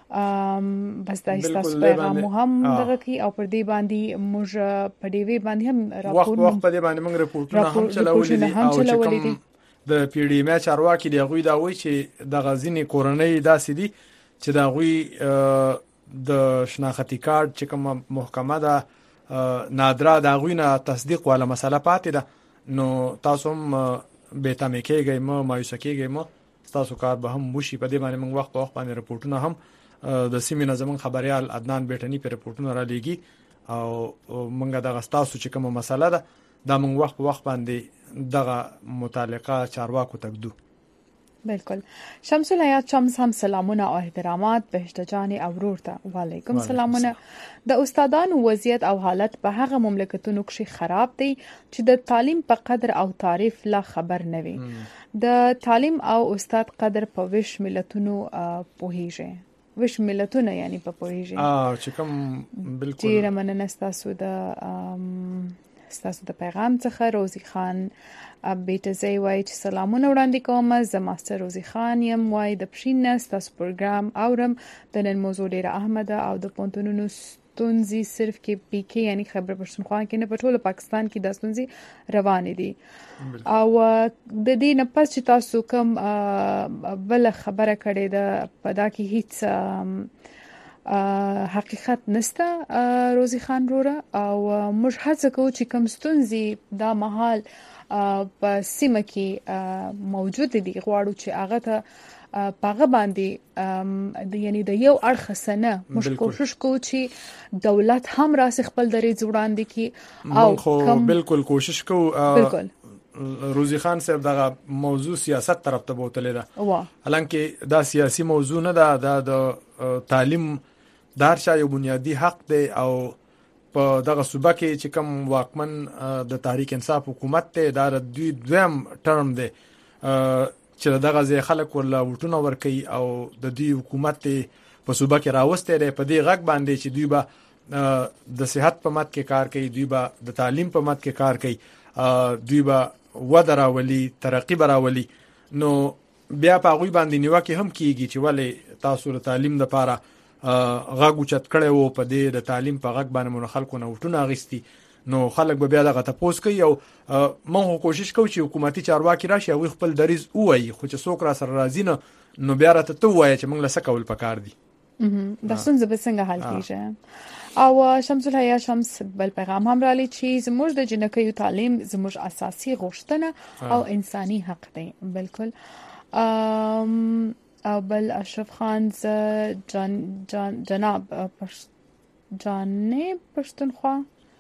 بس دا تاسو پیغام هم دغه کی او پر دې باندې موږ په دې باندې هم راپور وخت په دې باندې موږ راپورټونه هم چلولې دي او د پی ډی ام چارواکي دی غوي دا وایي چې د غزنی کورنۍ داسې دي چې دا غوي د شناختی کارت چې کوم محکمه ده نادرا دا غوینه تصدیق ولا مسله پاتې ده نو تاسو هم به تمه کېږئ مو مایوس کېږئ مو تاسو کار به هم وشي. په دې باندې موږ وخت په وخت باندې رپورټونه هم د سیمې نظم خبريال عدنان بیٹنی په رپورټونه را لېږي او موږ دغه تاسو چې کومه مسله ده دا موږ وخت په وخت باندې دغه متعلقه چارواکو تقدو. بالکل. شمس الحیات شمس هم سلامونه او احترامات بهشته جان او ورور ته. وعلیکم سلامونه. د استادانو وضعیت او حالت په هغه مملکتونو کې خراب دی چې د تعلیم په قدر او تعریف لا خبر نه وي. د تعلیم او استاد قدر په وش ملتونو پوهیږي. وش ملتونه یعنی په پوهیږي. اه چې کوم بالکل. ډیر مننه تاسو د ستاسو د پیغام څخه. روزي خان بیٹه زی وای چې سلامونه وړاندې کوم. زه ماستر روزي خان یم. وای د پښین تاسو پروګرام اورم. د نن موضوع ډیره احمد او د پونتونونو ستونزې صرف کې پی کې یعنی خبر پښتونخوا کې نه په ټول پاکستان کې د ستونزې روان دي او د دې نه پس چې تاسو کوم بل خبره کړې ده په دا کې هیڅ حقیقت نسته روزي خان روره او موږ هڅه کوو چې کوم ستونزې دا مهال په سیمه کې موجود دي غواړو چې هغه ته پاغه باندې یعنی د یو اړخ سنه موږ کوشش کوو چې دولت هم راس خپل درې وړاندې کی او کوم بالکل کوشش کوو. بالکل روزي خان صاحب دغه موضوع سیاست طرف ته بوتلې ده حالانکه دا سیاسي موضوع نه ده د تعلیم دار شای یو بنیادی حق دی او په دغه صوبه کې چې کوم واکمن د تحریک انصاف حکومت ته دا د دوی دویم ټرم دی چې دغه ځای خلک ولا وټونه ورکي او د دوی حکومت په صوبه کې راوسته دی په دې غږ باندې چې دوی به د صحت په مت کې کار کوي دوی به د تعلیم په مت کې کار کوي دوی به ودراولي ترقی براولي نو بیا په غوي باندې نیوکه هم کیږي چې ولې تاسو د تعلیم لپاره غاګو چت کړي وو په دې د تعلیم په غږ باندې مون خلکو نه وټونه اغستی نو خلک به بیا دغه تاسو کوي او موږ کوشش کوو چې حکومتي چارواکي راشي او خپل دریز وایي خو چې څوک را سره راځي نه نو بیا راته ته وایي چې موږ لسه کول پکار دي د ستونزې به څنګه حل کیږي. او شمس الحیا شمس بل پیغام هم را لې چې زموږ د جنکیو تعلیم زموږ اساسي غوښتنه او انساني حق دی. بالکل او بل اشرف خان ز جان جان جناب جانې پښتونخوا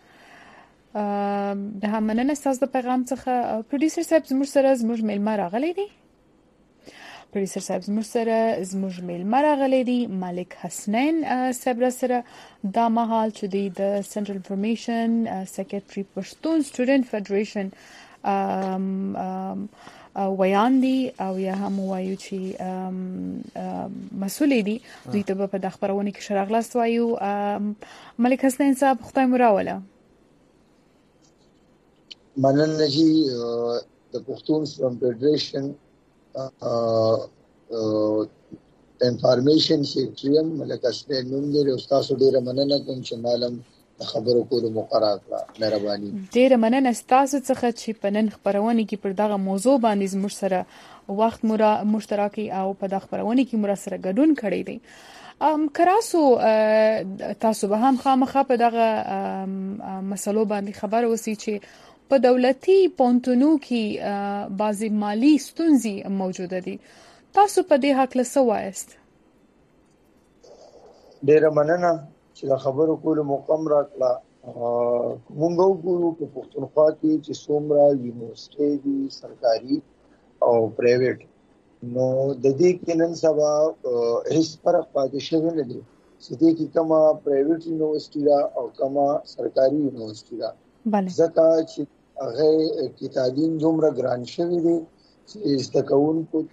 د همننه تاسو د پیغام څخه پروډوسر صاحب زموږ سره زموږ میلمه راغلی دی پروډوسر صاحب زموږ سره زموږ میلمه راغلی دی ملک حسنین صاحب را سره دا مهال چې دی د سنټرل انفارمیشن سیکریټري پښتون سټوډنټ فدریشن ویان دي او یا هم وایو چې مسؤل دي دوی ته په د خبرونه کې شراغلاست وایو ملک حسنین صاحب خدای مو راوله مننه چې د پښتون فدریشن انفارمیشن سیکریټري ملک حسنین نوم دی او تاسو ډیره مننه کوم چې معلوم خبرو کولو مقرر کړه مهرباني ډیره مننه تاسو څخه چې په نن خبرونه کې پر دغه موضوع باندې زموږ سره وخت مورا مشترکي او په دغه خبرونه کې مور سره ګډون کړی دی ام کراسو تاسو به هم خامخا په دغه مسلو باندې خبر وسی چې په دولتي پونتونو کې بعضی مالی ستونزې موجوده دي تاسو په دې حق له سوایست ډیره مننه چې خبرو کولو موقم راکړه مونږ وګورو په پښتونخوا کې چې څومره یونیورسيټي دي سرکاري او پرایویټ نو د دې کې نن سبا هیڅ فرق پاتې شوی نه دی چې دې کې کومه پرایویټ یونیورسيټي دا او کومه سرکاري یونیورسيټي دا ځکه چې هغه کې تعلیم دومره ګران شوی دی چې استکون کو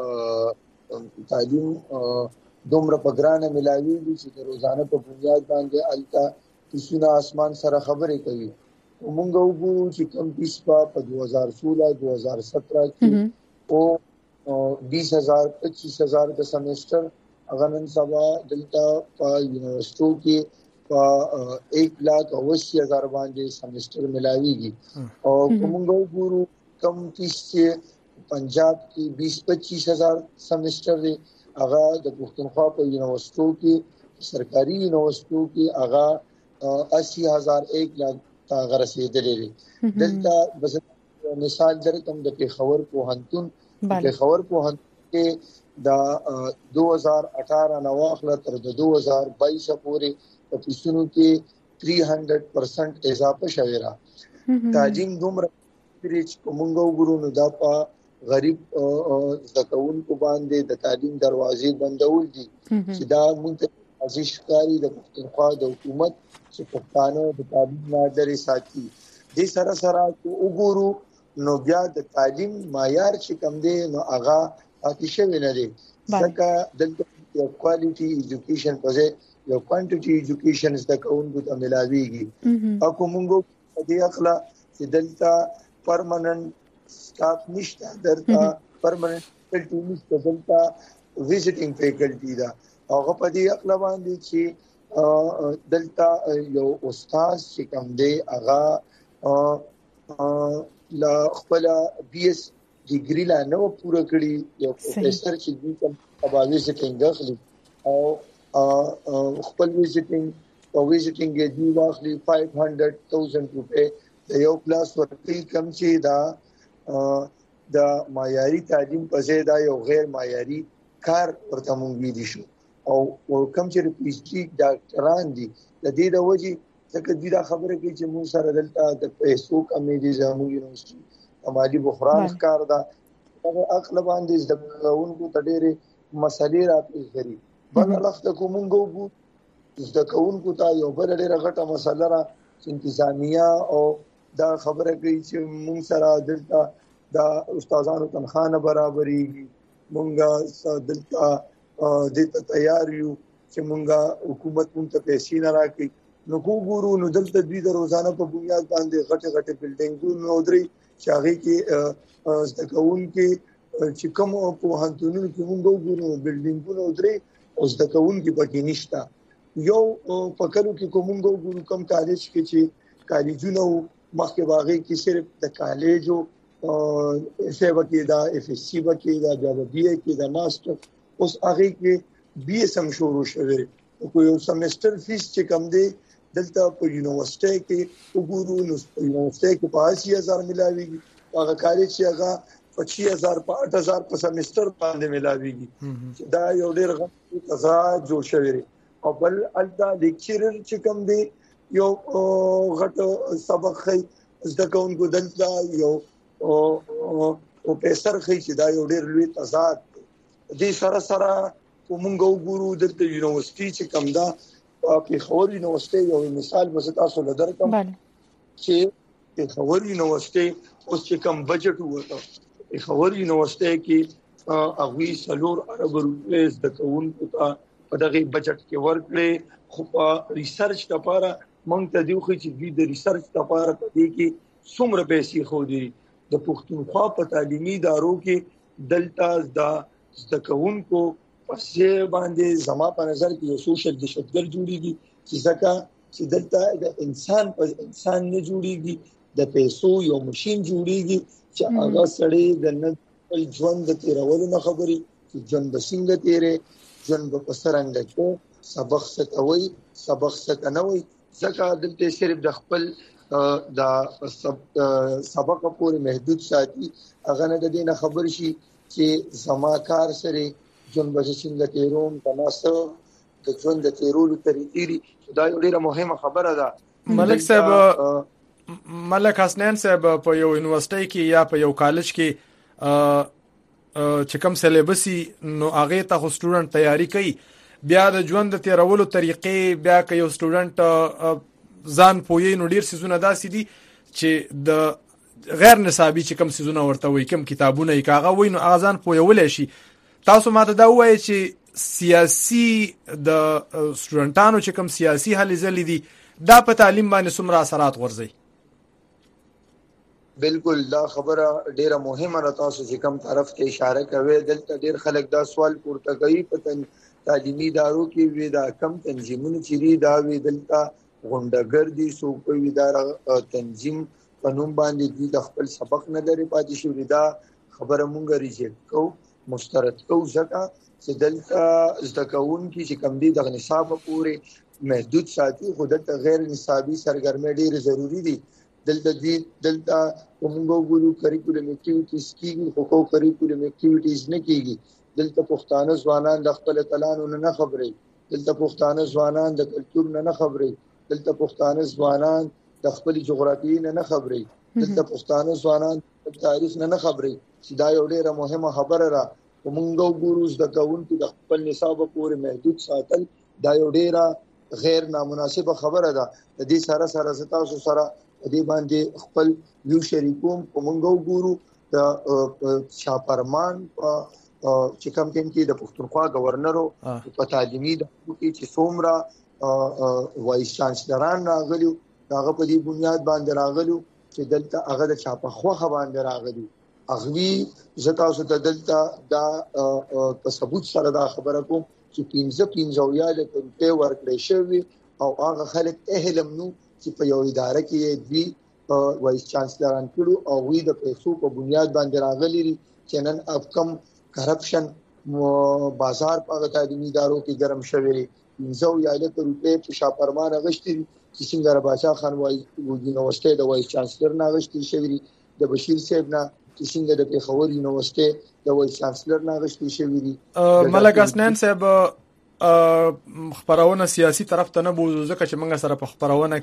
ته تعلیم دومره په ګرانه ملاوي دي چې د روزانه په بنیاد باندې التا کیسونه اسمان سره خبرې کوي موږ وګورو چې کم پیس په دو هزار سولہ دو هزار سترہ کې او بیس هزار پچیس هزار د سیمسټر اگر نن سبا دلته په یونیورسيټو کې په ایک لاکھ اوسی هزار باندې سیمسټر ملاويږي او موږ وګورو کم پیس پنجاب کې بیس پچیس هزار سیمسټر دی هغه د پښتونخوا په یونیورسيټو کې سرکاري یونیورسيټو کې هغه اسی هزار ایک لاکھ تا غرسېدلې دي دلته بس مثال درکم د پیښور پوهنتون پیښور پوهنتون کې د دو هزار اٹھارہ نواخله تر د دو هزار بائیس پورې په پیسونو کې تین سو پرسنٹ اضافه شوی را تعلیم دومره ریچ کومنګو ګورو نو دا په غریب زکون کو باندې د تعلیم دروازې بندول دي چې دا مونږ ازش کاری د پښتونخوا د حکومت چې پښتانه د تعلیم مادري ساتي د سره سره وګورو نو بیا د تعلیم معیار چې کم دی نو هغه اتشه ویني دي ځکه دلته یو کوالټي ایجوکیشن پځه یو کوانټیټي ایجوکیشن د کوونکو ته ملاويږي او کومنګو د اخلا چې دلته پرمننت स्टाफ नشته درته پرمننت فیکلټي نشته دلته وزټینګ فیکلټي دا هغه په دې اقلا باندې چې دلته یو استاد چې کوم دی هغه لا خپل بي اس ډیګري لا نو پوره کړی یو پروفیسور چې دوی کوم اباوي وزټینګ اخلي او خپل وزټینګ او وزټینګ دی واخلي پنځه سوه روپے د یو کلاس ورته کم چې دا د معیاري تعلیم په ځای دا یو غیر معیاري کار ورته مونږ دي شو او کوم چې پی ایچ ډي ډاکټران دي د دې د وجې ځکه دې دا خبره کوي چې موږ سره دلته د پیسو کمې دي زموږ یونیورسيټي مالي بحران کار دا هغه اخلا باندې د کونکو تډېره مسلې راپېښ کړي بل لخت کومنګو وګ د کونکو ته یو بل ډېر غټه مسله را انتظامیه او دا خبره کوي چې موږ سره دلته دا استادانو تنخواه برابرېږي موږ دلته د تیار یو چې موږ حکومت موږ ته پیسې نه راکړي نو ګورو نو دلته دوی د روزانه په بنیاد باندې غټه غټه بلډینګونه ودري چې هغه کې زدهکون کې چې کوم په هانتونو کې موږ ګورو بلډینګونه ودري او زدهکون کې پکې نشته یو فکرو کې کومو ګورو کم کالج کې چې کالجونه مخکې باغې کې صرف د کالجو ایسه وکي دا اف اس سی وکي دا بیا بي اي کې دا ماستر اوس هغه کې بي اس ام شروع شوه کوئی سیمسټر فیس چې کم دی دلته په یونیورسيټي کې وګورو نو یونیورسيټي کې په اسی هزار ملاويږي هغه کالج چې هغه په چھ هزار په آٹھ هزار په سمستر باندې ملاويږي دا یو ډېر غوښتل تضاد جوړ شوی دی او بل الدا لیکچرر چې کوم دی یو غټ سبق خي زده کوونکو دلته یو او پېسر خي چې دا یو ډېر لوی تضاد دی د سره سره کومنګو ګورو دلته یونیورسيټي چې کوم دا په خور یونیورسيټي یو مثال به تاسو لدر کوم چې په خور یونیورسيټي اوس چې کوم بجټ وته په خور یونیورسيټي کې هغه سلور ارب روپیه د کوونکو ته په دغه بجټ کې ورکړي خو په ریسرچ لپاره مونږ ته دی خو چې د ریسرچ لپاره په دې کې څومره پیسې خو دي د پښتونخوا په تعلیمي ادارو کې دلته د زدکونکو پسې باندې زما په نظر کې یو سوشل دهشتګر جوړیږي چې ځکه چې دلته د انسان په انسان نه جوړیږي د پیسو یو ماشين جوړیږي چې هغه سړی د نن ژوند د تیرولو نه خبري چې ژوند د څنګه تیرې ژوند په سرنګ کې سبق ستوي سبق ستنوي ځکه دلته صرف د خپل د سبق پورې محدود ساتي هغه نه د دې نه خبر شي چې زما کار سره ژوند به څنګه تیروم تناسب د ژوند د تیرولو طریقې دا یو ډیره مهمه خبره ده ملک صاحب ملک حسنین صاحب په یو یونیورسيټي کې یا په یو کالج کې چې کوم سلیبسي نو هغه ته سټوډنټ تیاری کوي بیا د ژوند د تیرولو طریقې بیا که یو سټوډنټ ځان پوهې نو ډیر سيزونه داسې دي چې د غیر نصابي چې کوم سيزونه ورته وي کوم کتابونه یې کاغه وي نو اغازان پوهولې شي تاسو ماته دا وایي چې سیاسي د سټوډنټانو چې کوم سیاسي هلې ځلې دي دا په تعلیم باندې څومره اثرات غورځي بالکل دا خبره ډیره مهمه ده تاسو چې کوم طرف ته اشاره کوي دلته ډیر خلک دا سوال پورته کوي په تعلیمي ادارو کې وی دا کم تنظیمونه چې دا وی دلته غونډګر دي سو کوي دا تنظیم په نوم باندې دي د خپل سبق نه لري پاتې شو دا خبره مونږ ریجیکټ کو مسترد کو ځکه چې دلته زدکون کې چې کم دي د نصاب پورې محدود ساتي خو دلته غیر نصابي سرګرمي ډیره ضروری دي دلته دي دلته کومو ګورو کریکولم اکټیویټیز کیږي خو کو کریکولم اکټیویټیز نه کیږي دلته پښتانه ځوانان د خپل تلانو نه خبري دلته پښتانه ځوانان د کلچر نه خبري دلته پښتانه ځوانان د خپل جغرافیې نه خبري دلته پښتانه ځوانان د تاریخ نه خبري چې دا یو ډیره مهمه خبره را کومو ګورو د کاونټي د خپل نصاب پورې محدود ساتل دا یو ډیره غیر نامناسبه خبره ده د دې سره سره تاسو سره دې باندې خپل یو شریکوم کومو ګورو د شاپرمان چې کوم ټیم کې د پښتونخوا گورنرو په تعلیمي د کې چې څومره وایس چانسلران راغلي هغه په دې بنیاد باندې راغلي چې دلته هغه د چاپخوخه باندې راغلي اغوی زتا اوس د دلته دا په ثبوت سره دا خبره کوم چې پنځه پنځه یاله په ورکړې شوی او هغه خلک اهلم نو چې په یو اداره کې دی وایس چانسلران کړو او وی د پیسو په بنیاد باندې راغلي چې نن اف کم کرپشن بازار په تعلیمي ادارو کې ګرم شوی زو یاله روپې په شاپرمان غشتي چې څنګه رباچا خان وایي یونیورسيټي د وایس چانسلر نه غشتي شوی د بشیر صاحب نه چې څنګه د پیښور یونیورسيټي د وایس چانسلر نه غشتي شوی دي ملک حسنین صاحب خبرونه سیاسي طرف ته نه بوزو ځکه چې موږ سره په خبرونه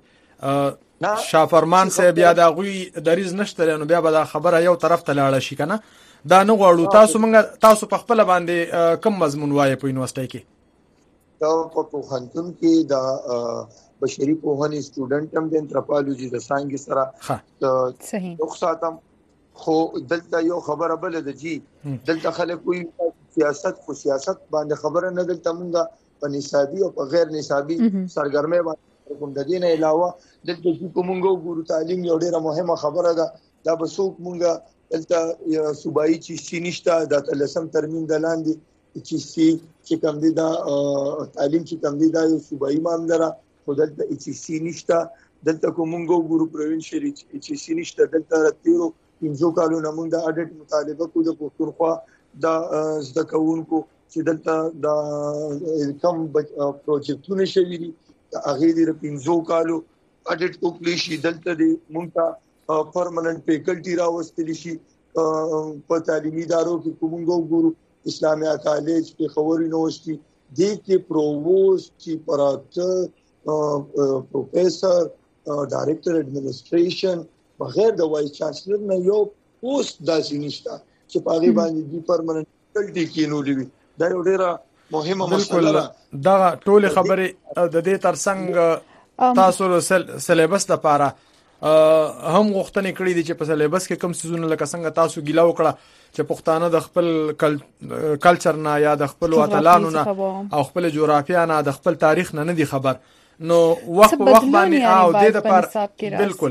کې شافرمان صاحب یا د غوي دریز نشته نو بیا به دا خبره یو طرف ته لاړه شي کنه دا نه غواړو تاسو موږ تاسو په خپل باندې کم مضمون وایي په یونیورسيټي کې دا په پوهنتون کې دا بشري پوهنې سټوډنټ هم د انتروپولوژي د ساينس سره صحیح رخصاتم خو دلته یو خبره بل د جی دلته خلک وي سیاست خو سیاست باندې خبره نه دلته مونږه په نصابي او په غیر نصابي سرګرمي باندې کوم د دین علاوه دلته کومونګو ګورو تعلیم یو ډیره مهمه خبره ده دا به څوک مونږه دلته صوبایي چې سینشته د تلسم ترمیم د لاندې چې سی چې کوم دي دا تعلیم چې کوم دي دا یو صوبایي معاملې خو دلته چې سی نشته دلته کومونګو ګورو پروینشل چې سی نشته دلته راتیرو پنځو کالو نمونږ د اډیټ مطالبه کو د پښتونخوا د زده کوونکو چې دلته د کم پروجیکټونه شوي دي هغه د پنځو کالو اډیټ کولی شي دلته د مونږ ته پرمننت فیکلټي راوستل شي په تعلیمي ادارو کې کومو ګورو اسلامي کالج په خبر یونیورسيټي د کې پروووست چیف پراکټر پروفیسور ډایریکټر اډمنسټریشن بغیر د وایس چانسلر نه یو پوسټ داسې نشته چې په هغه باندې دی پرمننت فیکلټي کې نو لوي دا یو ډیره مهمه مسله ده. دا ټول خبره د دې ترڅنګ تاسو سلیبس لپاره هم غوښتنې کړې دي چې په سلیبس کې کوم څه لکه څنګه تاسو ګیلا وکړه چې پښتانه د خپل کلچر نه یا د خپل وطنانو نه او خپل جغرافیا نه د خپل تاریخ نه نه دي خبر نو وخت په وخت باندې او د دې لپاره بالکل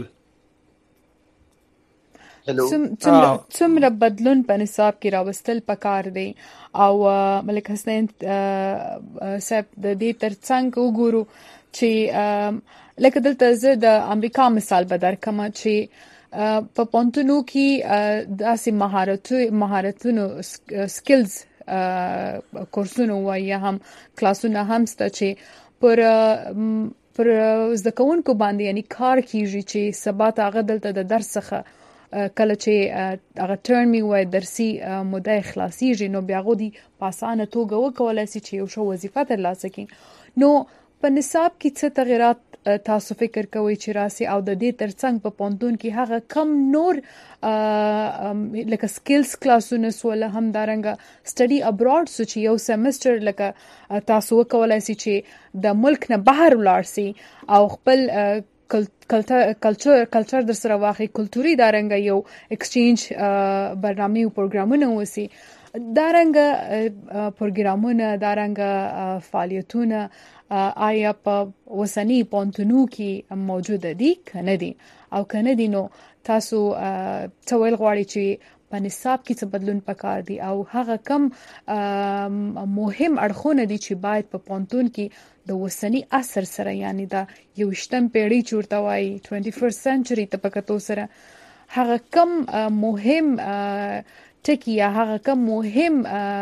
څومره بدلون په نصاب کې راوستل پکار دی او ملک حسین صاحب د دې ترڅنګ وګورو چې لکه دلته زه د امریکا مثال به درکم چې په پونتونو کې داسې مهارتو مهارتونو سکلز کورسونه وایي هم کلاسونه هم ست چې پر پر زده کوونکو باندې یعنی کار کیږي چې سبا ته هغه دلته د درس څخه کله چې هغه ټرن می وای درسي موده خلاصيږي نو بیا غو دي پاسانه توګه وکولای شي چې یو شو وظیفه ترلاسه کړي. نو په نصاب کې څه تغیرات تاسو فکر کوئ چې راسي او د دې ترڅنګ په پونتون کې هغه کم نور لکه سکلز کلاسونه سول هم دارنګه سټډي ابراډ سو چې یو سیمستر لکه تاسو وکولای شي چې د ملک نه بهر ولاړ سي او خپل کلچر کلچر در سره واخی کلتوري دارنګه یو ایکسچینج برنامه او پروګرامونه وسی دارنګه پروګرامونه دارنګه فعالیتونه آیا په وسنی پونتونو کې موجود دي کنه دي او کنه دي نو تاسو څویل غواړي چې په نصاب کې څه بدلون پکار دي او هغه کم مهم اړخونه دي چې باید په پونتون کې د وسنی اثر سره یعنی دا یو شتم پیړۍ چورته وای ټوئنټي فرست سنچري ته پکتو سره هغه کم مهم ټکی یا هغه کم مهم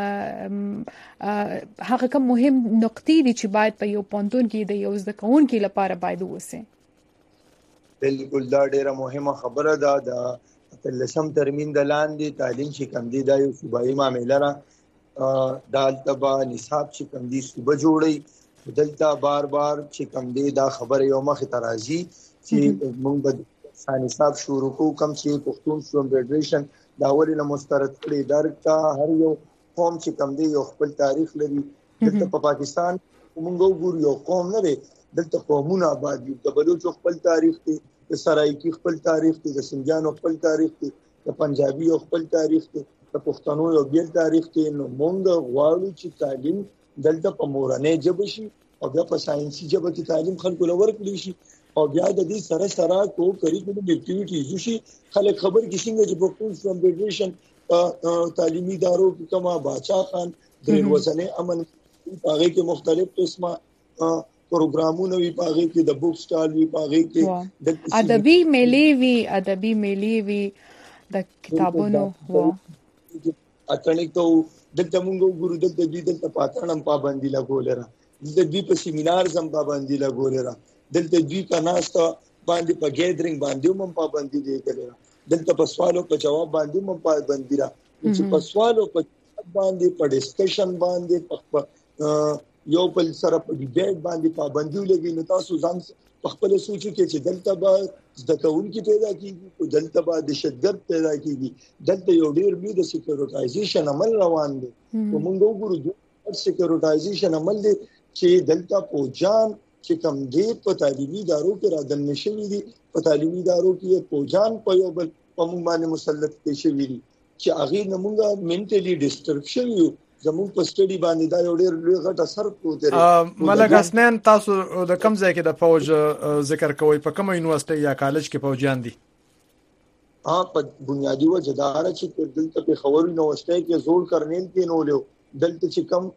هغه کم مهم نقطې دي چې باید په یو پونتون کې د یو زده کوونکو لپاره باید وسه. بالکل دا ډیره مهمه خبره ده. د لسم ترمیم د لاندې تعلیم چې کم دی دا یو صوبایي معاملې را دا تبا نصاب چې کم دی صوبه جوړي دلته بار بار چې کم دی دا خبره یو مخ ترازی چې موږ به نصاب شروع کو کم چې پښتون سټوډنټ فدریشن دا ولې مسترد کړي درکا هر یو قوم چې کم دی یو خپل تاریخ لري. دلته په پاکستان موږ وګورو یو قوم نه دی دلته قومونه آباد دي د بلوچ خپل تاریخ دی د سرایکی خپل تاریخ دی د سنجانو خپل تاریخ دی د پنجابي خپل تاریخ دی د پښتنو یو بیل تاریخ دی. نو موږ غواړو چې تعلیم دلته په مورنۍ ژبه شي او بیا په ساينسي ژبه کې تعلیم خلکو لور کړی شي او بیا د دې سره سره کو کریکولم اکټیویټیز شي خلک خبر کې څنګه چې پښتون سټوډنټ فدریشن تعلیمي ادارو کې کما باچا خان د وزنه امن هغه کې مختلف قسمه پروګرامونه وی پاغه کې د بوک سټال وی پاغه کې د ادبي میلې وی ادبي میلې وی د کتابونو و اټنیک ته دلته موږ ګورو دلته دې دلته پاتانم پابندي لګولره د دې په سیمینار زم پابندي لګولره دلته دوی کا ناستا باندې په ګیدرینګ باندې هم پابندي دی کړل دلته په سوالو په جواب باندې هم پابندي را چې په سوالو په باندې په ډسکشن باندې په یو بل سره په ډیبیټ باندې پابندي لګي نو تاسو ځان په خپل سوچو کې چې دلته به زده کوونکي پیدا کیږي او دلته به دهشتګرد پیدا کیږي دلته یو ډیر لوی د سکیورټایزیشن عمل روان دی او موږ وګورو د سکیورټایزیشن عمل دی چې دلته پوجان چې کم دی په تعلیمي ادارو کې راځل نشوي دي په تعلیمي ادارو کې پوجان په یو بل په موږ باندې مسلط دي شوی دي چې هغه نمونږه منټلی ډیسټرب شوی زموږ په سټډي باندې دا یو ډېر لوی غټ اثر کوي. ملک حسنین تاسو د کوم ځای کې د فوج ذکر کوئ په کوم یونیورسيټي یا کالج کې فوجیان دي؟ ها په بنیادی وجه دا چې دلته په خبرو یونیورسيټي کې زوړ کرنیل کې نو له دلته چې کم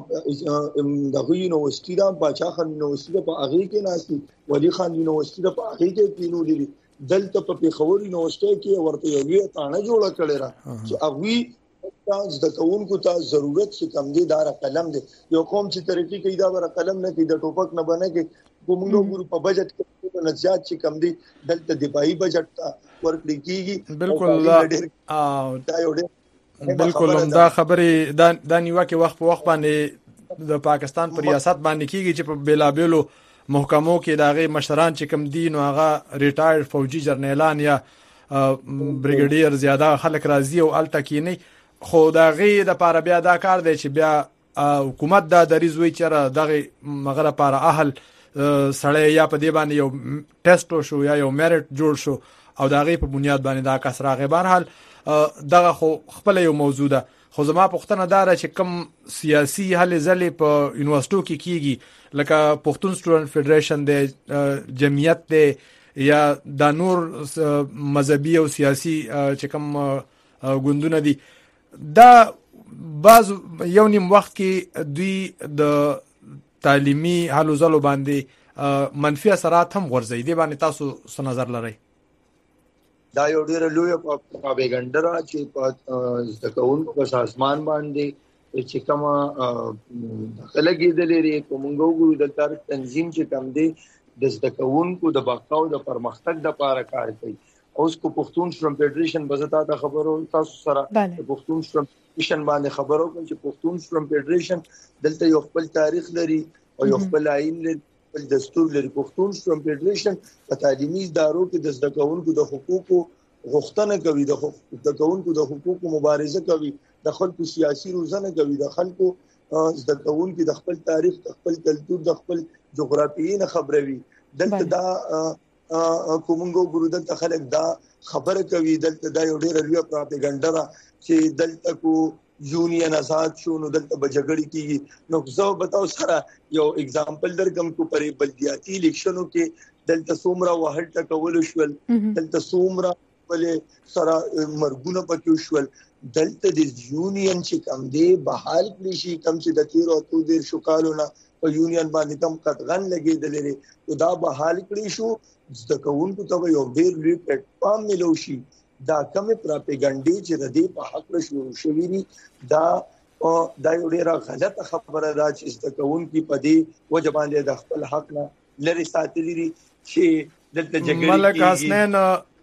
دغه یونیورسيټي دا باچا خان یونیورسيټي په هغه کې ناشتي ولی خان یونیورسيټي په هغه کې کینو لري دلته په خبرو یونیورسيټي کې ورته یو وی تانه جوړه کړی را چې هغه تاسو د کوونکو ته ضرورت چې کم دي دار قلم دي یو قوم چې ترقی کوي دا ور قلم نه کوي د ټوپک نه بنه کې کومو ګورو په بجټ کې نه زیات چې کم دي دلته دفاعي بجټ تا ورکړي کیږي. بالکل دا یو ډېر بالکل دا خبرې دا د نیوکه وخت په وخت باندې د پاکستان پر ریاست باندې کیږي چې په بیلابلو محکمو کې داغه مشران چې کم دي نو هغه ریټایر فوجي جرنیلان یا بریګیډیر زیاده خلک راځي او الته کې نه خو داغه د پاره بیا دا کار دی چې بیا حکومت دا دریز وی چې دغه مغره لپاره اهل سړی یا په دی باندې یو ټیسټ شو یا یو میرټ جوړ شو او داغه په بنیاد باندې دا کس راغی. بهرحال دغه خو خپل یو موضوع ده خو زما پوښتنه دا ده چې کوم سیاسي هلې ځلې په یونیورسيټو کې کیږي لکه پښتون سټوډنټ فدریشن د جمعیت د یا د نور مذهبي او سیاسي چې کوم ګوندونه دي دا بعض یو نیم وخت کې دوی د تعلیمي حالو ځلو باندې منفي اثرات هم غورځي. دي باندې تاسو څه نظر لرئ؟ دا یو ډېر لوی پروپاګاندا را چې په ځکهونکو په اسمان باندې چې کومه لګیدلې لري کومګو ګورو د تر تنظیم چې کم دي د ځکهونکو د بقا او د پرمختګ د لپاره کار کوي. اوس کو پښتون سټوډنټ فدریشن بزتا ته خبرو تاسو سره پښتون سټوډنټ فدریشن باندې خبرو کوم چې پښتون سټوډنټ فدریشن دلته یو خپل تاریخ لري او یو خپل آئین لري خپل دستور لري. پښتون سټوډنټ فدریشن په تعلیمي ادارو کې د زدهکوونکو د حقوقو غوښتنه کوي، د زدهکوونکو د حقوقو مبارزه کوي، د خلکو سیاسي روزنه کوي، د خلکو زدهکوونکو د خپل تاریخ د خپل کلتور د خپل جغرافیې نه خبروي. دلته دا کومنګو ګورو دلته خلک دا خبره کوي دلته دا یو ډېر لوی پروپاګاندا ده چې دلته کو یونین آزاد شو نو دلته بجګړی کیږي. نو زه بتاو سره یو اگزامپل درکم کو پرې بلدیاتي الیکشنو کې دلته سومرا وهل ټکول شول، دلته سومرا ولې سره مرګونه پکې شول. دلته د یونین چې کم دی بحال کړی شي کم چې د تیر او تو دیر شو کالونه په یونین باندې کم قطغن لګیدل لري نو دا بحال کړی شو ځکهونکو ته یو ډیر لوی پلیټفارم ملو شي. دا کومه پروپاګاندا چې د دې په حق شروع شوې دي دا دا یو ډیره غلطه خبره ده چې ځکهونکو په دې وجه باندې د خپل حق نه لري ساتلي دي چې دلته جګړه ملک حسنین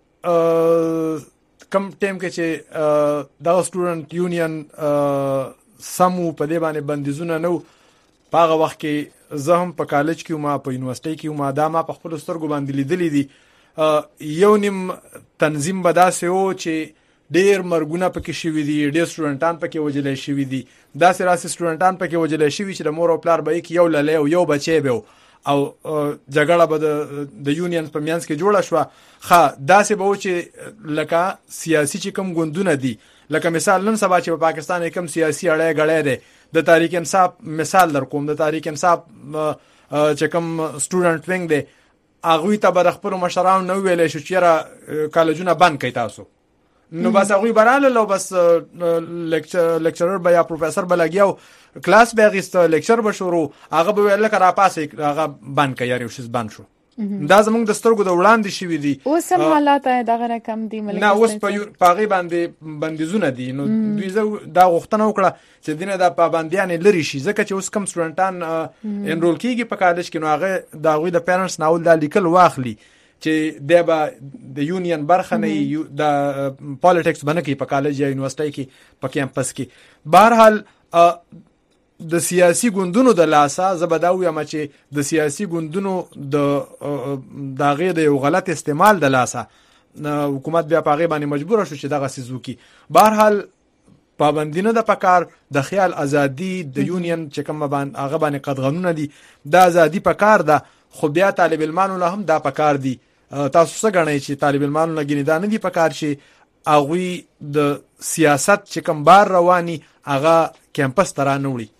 کم ټیم کې چې دا سټوډنټ یونین سمو په دې باندې بندیزونه نو پاغه وخت کې زه هم په کالج کې ما په یونیورسيټي کې ما دا ما په خپل سترګو باندې لیدلې دي. یو نیم تنظیم بداسه او چې ډیر مرګونه پکې شوي دي، ډیر سټوډنټان پکې وجلې شوي دي، دا سره سټوډنټان پکې وجلې شوي چې د مور او پلار به کې یو للی او یو بچي به او جګړه به د یونین په میانس کې جوړه شو. ښه داسې به و چې لکه سیاسي چې کوم ګوندونه دي لکه مثال نن سبا چې په پاکستان کې کوم سیاسي اړه غړې ده د تحریک انصاف مثال در کوم، د تحریک انصاف چې کوم سټوډنټ وینګ دی هغه ته بر خپل مشران نو ویلې شو چې کالجونه بند کړي تاسو نو بس هغه براله لو بس لیکچرر به یا پروفیسور به لګیاو کلاس به غیست لیکچر به شروع هغه به ویل کړه پاسه هغه بند کړي یو شیز بند شو. دا زمونږ د سترګو د وړاندې شوی دي اوس هم حالات دغه رقم دي ملک نه اوس په پاغي باندې بندیزونه دي نو دوی دا غوښتنه وکړه چې دینه د پابندیان لري شي ځکه چې اوس کم سټوډنټان انرول کیږي په کالج کې نو هغه دا غوي د پیرنټس ناول د لیکل واخلي چې دبا د یونین برخه نه د پالیټکس باندې کې په کالج یا یونیورسيټي کې په کیمپس کې بهرحال د سیاسي ګوندونو د لاسه زبداوی ما چې د سیاسي ګوندونو د داغه د یو غلط استعمال د لاسه حکومت بیا پاغه باندې مجبور شو چې دغه سيزوکي بهرحال پابندینه د پکار د خیال ازادي د یونین چې کوم باندې هغه باندې قدغنونه دي د ازادي پکار ده خو بیا طالب علمانو له هم دا پکار دي. تاسو څه غنئ چې طالب علمانو لګینې دا نه دي پکار شي اغوی د سیاست چې کوم بار رواني هغه کیمپس ترانه وړي؟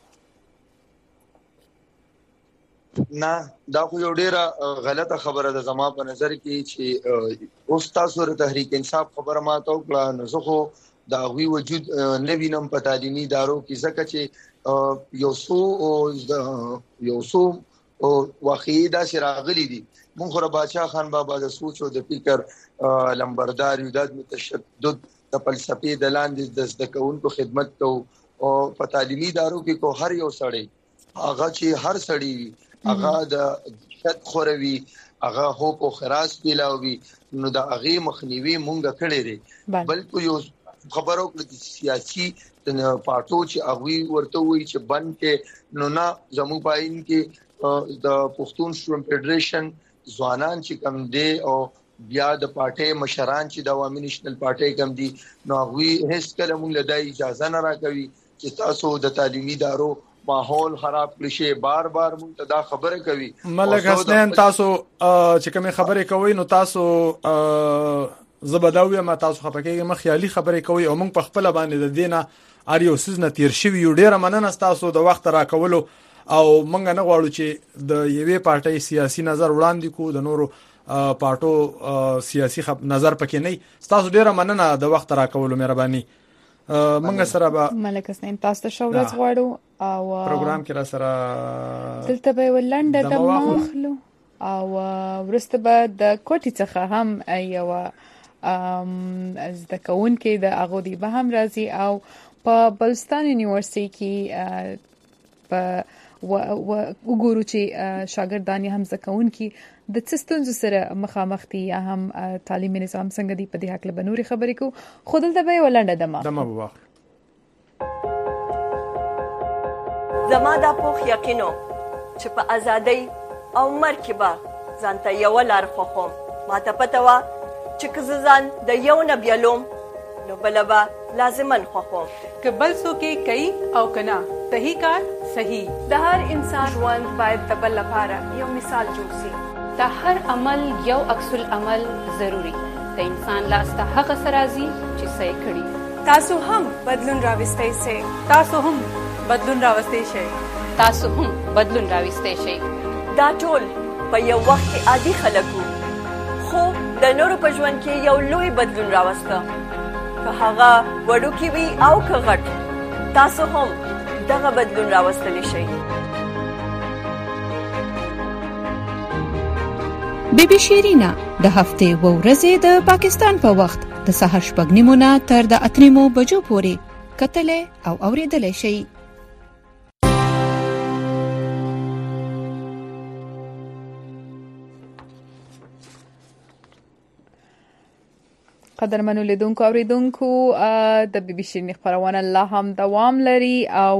نه دا خو یو ډیره غلطه خبره ده زما په نظر کې چې اوس تاسو د تحریک انصاف خبره ما ته وکړه نو زه خو دا غوي وجود نه وینم په تعلیمي ادارو کې ځکه چې یو څو یو څو واقعي دا شراغلي دي. مونږ خو بادشاہ خان بابا د سوچ او د فکر لمبردار یو د متشدد د فلسفي د لاندې د زدهکوونکو خدمت کو او په تعلیمي ادارو کې کو هر یو سړی هغه چې هر سړی هغه د شت خوروي، هغه هوپ او خراس پیلاوي، نو د هغه مخنیوي مونږ کړی دی. بل یو خبرو کې سیاسي پارټو چې هغه ورته وایي چې بند کې نو نه زموږ پاین کې د پښتون سټوډنټ فدریشن ځوانان چې کم دي او بیا د پارټي مشران چې د عوامي نېشنل پارټي کم دي نو هغه هیڅ کله مونږ له دای اجازه نه راکوي چې تاسو د تعلیمي ادارو ماحول خراب کړئ شي. بار بار مونږ ته دا خبره کوي. ملک حسنین تاسو چې کوم خبرې کوي نو تاسو زبداوی ما تاسو خپکیږي ما خیالي خبرې کوي او مونږ په خپل باندې د دینه اریوسز نه تیر شوی یو ډیره مننه تاسو د وخت راکولو او مونږ نه غواړو چې د یوې پارټي سیاسي نظر وړاندې کو د نورو پارټو سیاسي نظر پکې نه. تاسو ډیره مننه د وخت راکولو مهرباني. مونږ سره به ملک حسین تاسو ته شورت غواړو او پروګرام کې را سره دلته به ولنډه د مخلو او ورسته به د کوټی څخه هم یو ام از د کون کې د اغودی به هم راځي او په بلستان یونیورسيټي کې په وګورو چې شاګردان هم زکون کې د څستونز سره مخامخ دي یا هم تعلیمي نظام څنګه دی په دې حق له بنوري خبرې کو خودل د به ولنډه دمه دمه بوا زما د پوخ یقینو چې په ازادۍ او مرکبه ځانته یو لار خوخم ما ته پته وا چې کززان د یو نه بیلوم نو بلبا لازمن خوخم که بل څوک کوي او کنا صحیح کار صحیح. د هر انسان ژوند باید د بل لپاره یو مثال جوړ شي. د هر عمل یو عکس العمل ضروری. د انسان لاس ته هغه سرازي چې صحیح کړي. تاسو هم بدلون راوستئ شئ. تاسو هم بدلون راوستئ شئ. تاسو هم بدلون راوستئ شئ. دا ټول په یو وخت کې عادي خلکو خو د نورو په ژوند کې یو لوی بدلون راوسته. که هغه وړوکی وي او که غټ تاسو هم دغه بدلون راوستلی شئ. بیبي شیرینا د هفتې و ورځې د پاکستان په وخت د سهار شپږ نیمو نه تر د اته نیمو بجو پورې کتلې او اورېدلې شئ. قدرمنو لیدونکو اوریدونکو د بي بي سي خبرونه الله هم دوام لري او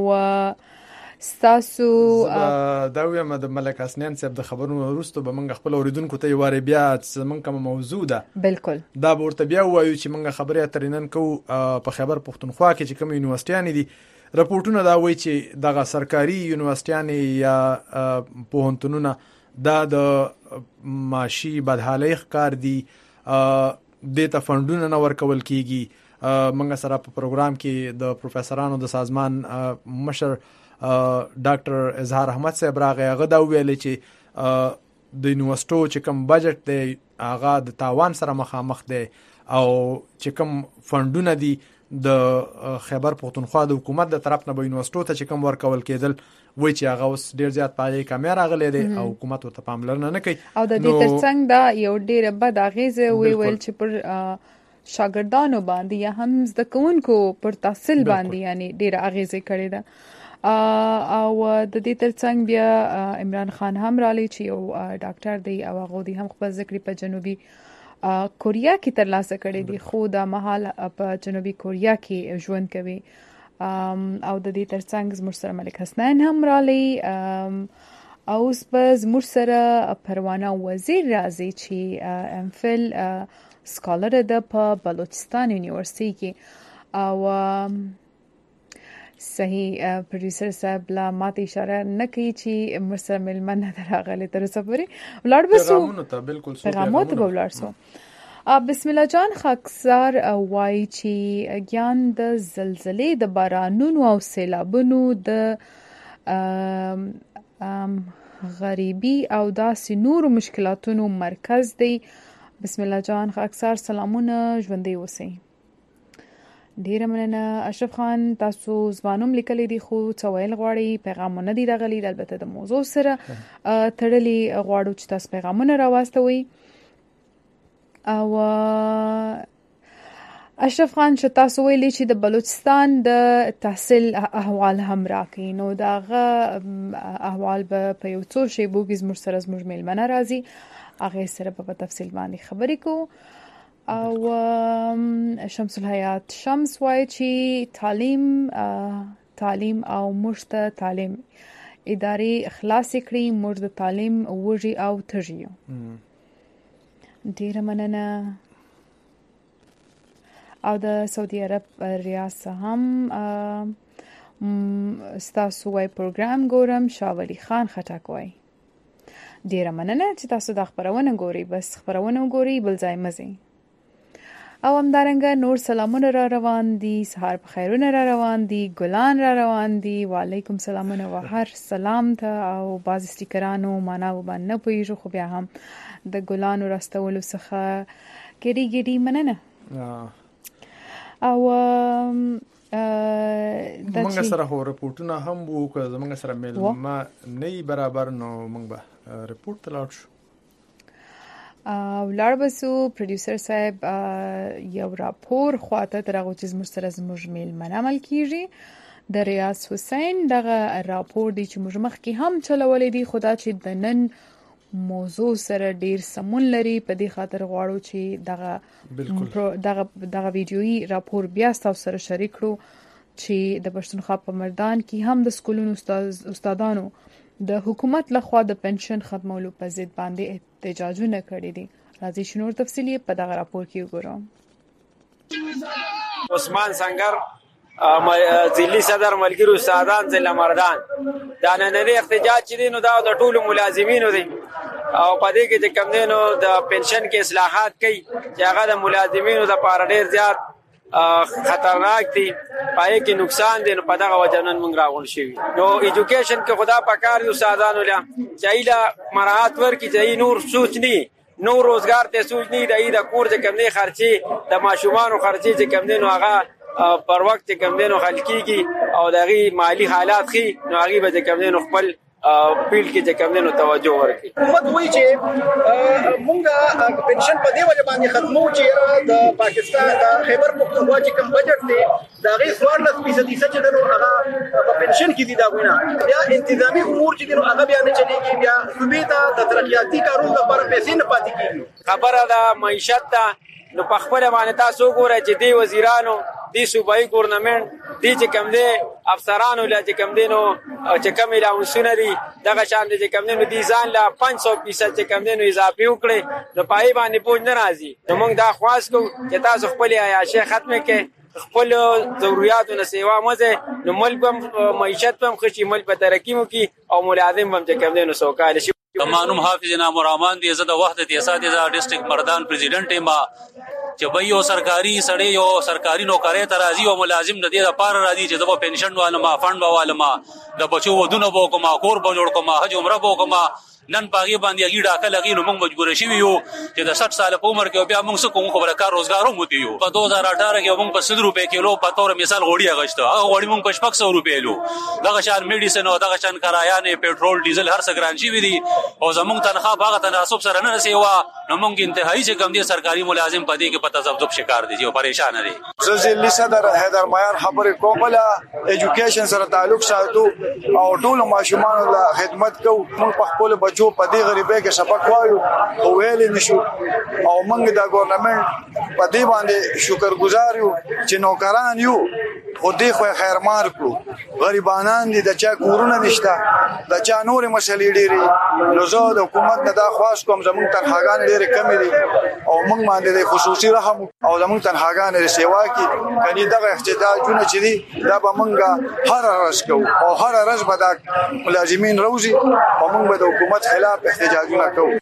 ستاسو دا ویم د ملک حسنین صاحب د خبرونو وروسته به موږ خپل اوریدونکو ته یواره بیا موږ کوم موضوع ده بالکل دا ورته بیا وایو چې موږ خبرې اترینن کو په خبر پښتونخوا کې چې کوم یونیورسيټیان دي راپورټونه دا وایي چې دغه سرکاري یونیورسيټیان یا پوهنتونونه دا د معاشي بدحالۍ ښکار دي دیتا فندونه نه ورکول کیږي. موږ سره په پروګرام کې د پروفیسورانو د سازمان مشر ډاکټر اظهار احمد صاحب راغی. هغه دا ویل چې د یونیورسيټو چې کوم بجټ دی هغه د تاوان سره مخامخ دی او چې کوم فندونه دي د خیبر پختونخوا د حکومت د طرف نه به یونیورسيټو ته چې کوم ورکول کېدل وای چې هغه اوس ډیر زیات پای کمې راغلي دي او حکومت ورته پاملرنه نه کوي او د دې ترڅنګ دا یو ډیر بد اغیزه وی ویل چې پر شاګردانو باندې یا هم زده کوونکو پر تحصیل باندې یعنی ډیر اغیزه کړې ده او د دې ترڅنګ بیا عمران خان هم رالی چې یو ډاکټر دی او هغه دی هم خپل ذکر په جنوبي کوریا کې ترلاسه کړی دی خو دا مهال په جنوبي کوریا کې ژوند کوي او د دې ترڅنګ زموږ سره ملک حسنین هم رالی او اوس به زموږ سره پروانه وزیر راځي چې ام فل سکالر ده په بلوچستان یونیورسيټي کې او صحیح پروډوسر صاحب لا ماته اشاره نه کوي چې مرسل ملمن دراغله تر سفري ولړ بسو پیغامونه ته بالکل سو پیغامات به ولړ سو. بسم الله جان خاکسار وای چې ګیان د زلزلې د بارانونو او سیلابونو د غریبي او داسې نورو مشکلاتونو مرکز دی. بسم الله جان خاکسار سلامونه ژوندۍ اوسئ. ډیره مننه اشرف خان تاسو ځوانوم لیکلي دي خو څه ویل غواړي پیغامونه دي راغلي البته د موضوع سره تړلي غواړو چې تاسو پیغامونه راواستوي او اشرف خان چې تاسو ویلي چې د بلوچستان د تحصیل احوال هم راکې نو داغه احوال به په یو څو شیبو کې زموږ سره زموږ میلمنه راځي هغه سره په تفصیل باندې خبرې کوو او شمس الحیات شمس وایي چې تعلیم تعلیم او مشت تعلیم ادارې خلاص کړي موږ د تعلیم وږي او تږي ډیره مننه او د سعودي عرب ریاست هم ستاسو وای پروګرام ګورم شاولی خان خټک وای ډیره مننه چې تاسو د خبرونه ګوري بس خبرونه ګوري بل ځای مزه او همدارنګه نور سلامونه را روان دي سهار په خیرونه را روان دي ګلان را روان دي وعلیکم سلامونه و هر سلام ته او باز سټیکرانو معنا وبنه پویږو خو بیا هم د ګلانو راستولو څخه ګډي ګډي مننه او موږ سره هو رپورټونه هم وو که زموږ سره میل ما نه برابر نو موږ به رپورټ تلاړ شو ولار بسو پروډوسر صاحب یو راپور خواته ترغه چې زموږ سره زموږ میل منعمل کیږي د ریاض حسین دغه راپور دی چې موږ مخکې هم چلولې دي خدا چې د نن موضوع سره ډیر سمون لري په دې خاطر غواړو چې دغه دغه دغه ویډیويي راپور بیا تاسو سره شریک کړو چې د پښتونخوا په مردان کې هم د سکولونو استاد استادانو د حکومت لخوا د پنشن ختمولو په ضد باندې احتجاجونه کړي دي راځي شنو تفصیلی په دغه راپور کې وګورم عثمان سنگر ضلعي صدر ملګرو استادان ضلع مردان دا نننی احتجاج چې دي نو دا د ټولو ملازمینو دي او په دې کې چې کوم دي نو د پنشن کې اصلاحات کوي چې هغه د ملازمینو د پاره ډیر زیات خطرناک دي پای کې نقصان دي نو په دغه وجه نن موږ راغون شي نو ایجوکیشن کې خدا پکار یو استادانو له چایله مراعات ورکړي چې نور سوچ نه نو روزګار ته سوچ نه دی د کور چې کوم دي خرچي د ماشومان خرچي چې کوم دي نو هغه پر وخت کوم دي نو خلکیږي او دغه مالی حالات خي نو هغه به کوم دي نو خپل پیل کې چې کوم دي نو توجه ورکړي حکومت وایي چې مونږه پنشن په دې وجه باندې ختمو چې د پاکستان د خیبر پختونخوا چې کوم بجټ دی دا غي څوارلس فیصدي چې نو هغه په پنشن کې دي دا غوښنه بیا انتظامی امور چې نو هغه بیا نه چلیږي بیا صوبې ته د ترقیاتي کارونو لپاره پیسې نه پاتې کیږي خبره ده معیشت ته نو په خپل باندې تاسو ګورئ چې دی وزیرانو دی صوبایي ګورنمنت دی چې کوم دی افسرانو لا چې کوم دی نو چې کوم الاونسونه دي دغه شان دي چې کوم دی نو دي ځان لا پنځه سوه فیصد چې کوم دی نو اضافي وکړي نو پای باندې پوج نه راځي نو موږ دا خواست کوو چې تاسو خپل عیاشي ختمه کړئ خپل ضرورتو نه سیوا مزه نو ملک هم معیشت هم خوشي ملک په ترقی مو کی او ملازم هم چې کوم دی نو سوکاله شي قانون حافظ نام الرحمن دی زده وحدت اساتذه ډیسټریکټ مردان پریزیډنټ ما چې به یو سرکاري سړی یو سرکاري نوکرې ته راځي او ملازم د دې لپاره راځي چې د پنشن والو ما فند والو ما د بچو ودونه بو کومه کور به جوړ کومه حج عمره بو کومه نن پاغي باندې یی ډاکه لګي نو موږ مجبور شي یو چې د سठ سال په عمر کې بیا موږ څه کوم خبره کار روزګارو مو دیو په دو هزار اठारह کې موږ په صد روپے کیلو په تور مثال غوړی اغشته هغه غوړی موږ په شپږ سو روپے لو دغه شان میډیسن او دغه شان کرایه نه پېټرول ډیزل هر څه ګران شي وي دي او زموږ تنخواه باغ تناسب سره نه سیوا نو موږ انتهایی چې کم دي سرکاري ملازم پدې کې په تذبذب شکار دي او پریشان دي زلزلې صدر حیدر معیار خبرې کومه ایجوکیشن سره تعلق ساتو او ټول ماشومان له خدمت کو موږ په خپل بچو په دې غریب کې شپک وایو او ویل نشو او موږ د ګورنمنت په دې باندې شکر گزار یو چې نوکران یو خو دې خو خیر مار کړو غریبانان دي د چا کورونه نشته د چا نور مسلې ډېری نو زه د حکومت نه دا خواست کوم زموږ تنخواګان ډېرې کمې دي او موږ باندې د خصوصي رحم او زموږ تنخواګان یې سیوا کړي کني دغه احتجاجونه چې دي دا به موږ هر ورځ کوو او هر ورځ به د ملازمین روزي او موږ به د حکومت خلاف احتجاجونه کوو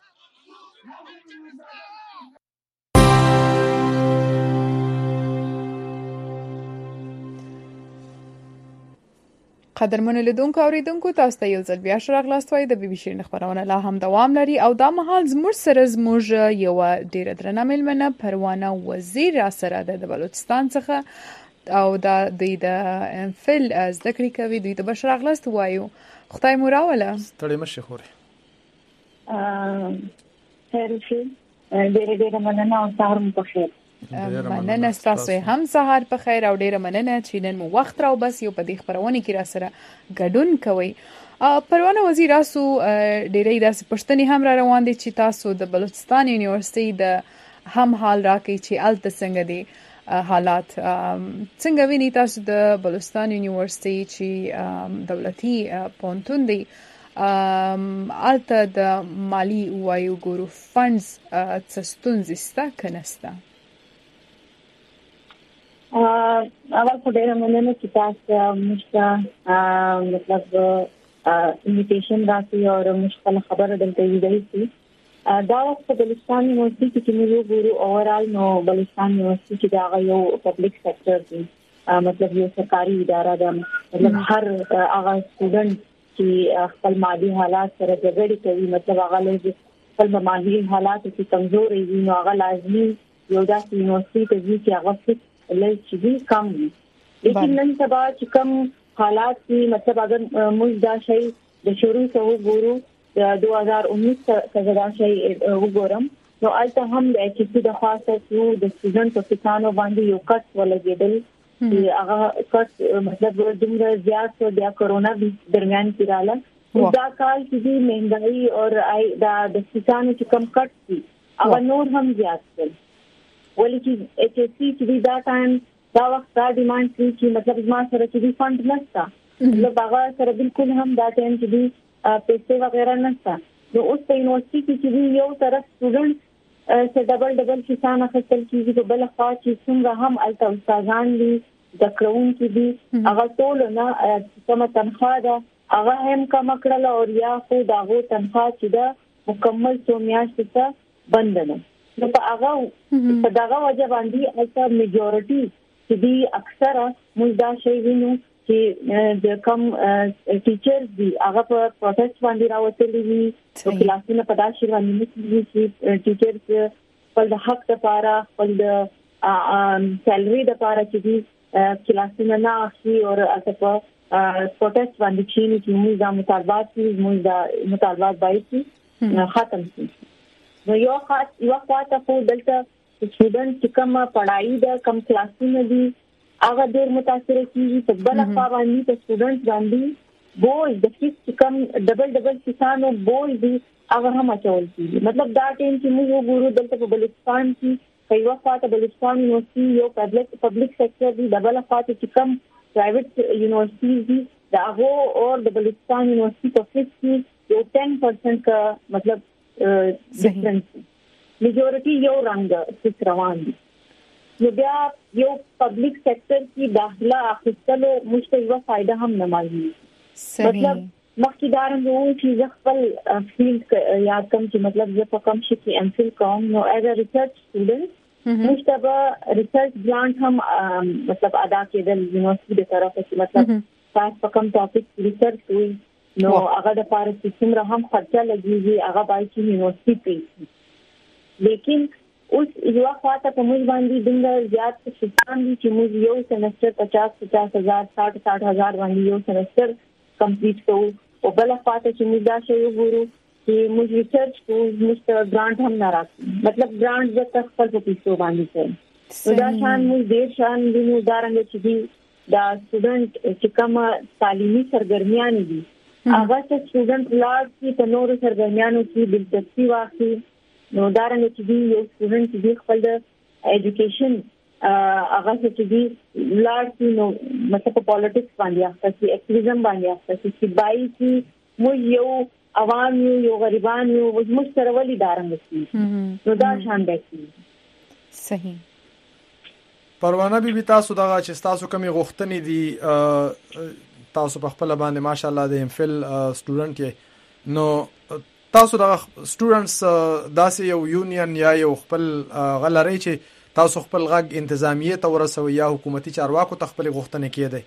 قدرمن لیدونکو اوریدونکو تاسو ته یو ځل بیا شراغلاست وای د بي بي سي خبرونه لا هم دوام لري او دا مهال زموږ سره زموږ یو ډیر درنه ملمنه پروانه وزیر سره د بلوچستان څخه او دا د ام فل از ذکر کوي دوی ته بشراغلاست وایو خدای مو راوله ستړي مشه خوري ا خیر شي ډېر ډېر مننه او سهار مو په خیر مننه تاسو هم سهار په خیر او ډیره مننه چې نن مو وخت راو بس یو په دې خبرونه کې را سره ګډون کوي. پروانه وزیر تاسو ډیرې داسې پښتني هم را روان دي چې تاسو د بلوچستان یونیورسيټي د هم حال راکې چې الته څنګه دي حالات څنګه ویني تاسو د بلوچستان یونیورسيټي چې دولتي پونتون دی الته د مالی وایو ګورو فندز څستون زستا کنستا اول خو ډیره مننه چې تاسو موږ مطلب انویټیشن راکړی او موږ خبره دلته ویلې چې دا په بلوچستان یونیورسيټي کې موږ ګورو اوورال نو بلوچستان یونیورسيټي دا یو پبلک سېکټر دی مطلب یو سرکاري اداره ده مطلب هر هغه سټوډنټ چې خپل مالی حالات سره جګړه کوي مطلب هغه له خپل مالی حالات کې کمزوري وي نو هغه لازمي یو داسې یونیورسيټي دی چې هغه څه لږ دي کم وي لیکن نن سبا چې کم حالات کې مطلب اگر موږ دا شی د شروع څخه وګورو د دوه هزار اوولس څخه دا شی وګورم نو البته هم د اچ سی د خاصه یو د سټوډنټ په کسانو باندې یو کټ ولګیدل چې هغه کټ مطلب دومره زیات و د کورونا درمیان کې رااله دا کال چې مهنګای او دا د کسانو چې کم کټ دي هغه نور هم زیات دي ولې چې اچ سی چې دا ټایم دا وخت دا ډیماند کوي چې مطلب ما سره چې فند نشته مطلب هغه سره بالکل هم دا ټایم چې پیسې وغیرہ نشته نو اوس په یونیورسيټي کې یو طرف سټوډنټ چې ډبل ډبل کسان اخیستل کیږي په بل خوا چې څنګه هم الته استادان دي د کراون کې دي هغه ټول نه کومه تنخواه ده هغه هم کم کړل او یا خو داغو تنخواه چې ده مکمل څو میاشتې ته بند ده نو په هغه په دغه وجه باندې الته میجورټي چې دي اکثره موږ دا شی وینو چې د کم ټیچرز دي هغه په پروسس باندې راوتلي دي او کلاسونه په داسې باندې چې ټیچرز خپل د حق لپاره خپل د سیلري لپاره چې دي کلاسونه نه اخلي او هغه په پروسس باندې چې موږ د مطالبات موږ د مطالبات باندې ختم شي نو یو خاص یو خاصه په دلته سټوډنټ چې کوم پڑھائی دا کم کلاسونه دي هغه ډېر متاثر کیږي په بل خوا باندې په سټوډنټ باندې بوج د فیس کم ډبل ډبل کسانو بوج دي هغه هم اچول کیږي مطلب دا ټیم چې موږ ګورو دلته په بلوچستان کې کایو خاطه بلوچستان یونیورسيټي یو پبلک پبلک سېکټر دی ډبل خاطه چې کم پرایویټ یونیورسيټي دي دا هو او د بلوچستان یونیورسيټي په فیس کې یو دس پرسنټ کا مطلب ډیفرنس میجورټي یو رنګ څه روان دي نو بیا یو پبلک سېکټر کې داخله اخیستلو مشته یو فائدہ هم نه مالي مطلب مخکې دارم وو چې خپل فیلډ یاد کوم چې مطلب زه په کوم شي کې ام فیل کوم نو ایز ا ریسرچ سټوډنټ مشته ریسرچ گرانټ هم مطلب ادا کېدل یونیورسيټي د طرفه چې مطلب تاسو په کوم ټاپک ریسرچ کوئ نو هغه د پاره چې څومره هم خرچه لګیږي هغه باید چې یونیورسيټي لیکن اوس یو خاطه په موږ باندې ډېر زیات څه دي چې موږ یو سمستر پچاس پچاس هزار ساठ ساठ هزار باندې یو سمستر کمپلیټ کوو او بل خاطه چې موږ دا شی وګورو چې موږ ریسرچ کوو موږ ګرانټ هم نه راځي مطلب ګرانټ د خپل په پیسو باندې کوي دا شان موږ ډېر شان وینو دا رنګ چې دي دا سټوډنټ چې کوم تعلیمي سرګرمیان دي هغه چې سټوډنټ لاړ شي په نورو سرګرمیانو کې دلچسپي واخلي نو دا رنګ چې دی یو سټوډنټ چې خپل د ایجوکیشن هغه چې دی لاړ شي نو مطلب په پالیټکس باندې اخته شي اکټیویزم باندې اخته شي بای چې مو یو عوام یو غریبان یو موږ سره ولې دا رنګ شي نو دا شان دی صحیح پروانه بي بي تاسو دا چې تاسو کومي غوښتنې دي تاسو په خپل باندې ماشاءالله د ام فل سټوډنټ یې نو تاسو د سټوډنټس داسې یو یونین یا یو خپل غلري چې تاسو خپل غږ انتظامیه ته ورسوي یا حکومتي چارواکو ته خپل غوښتنې کېدي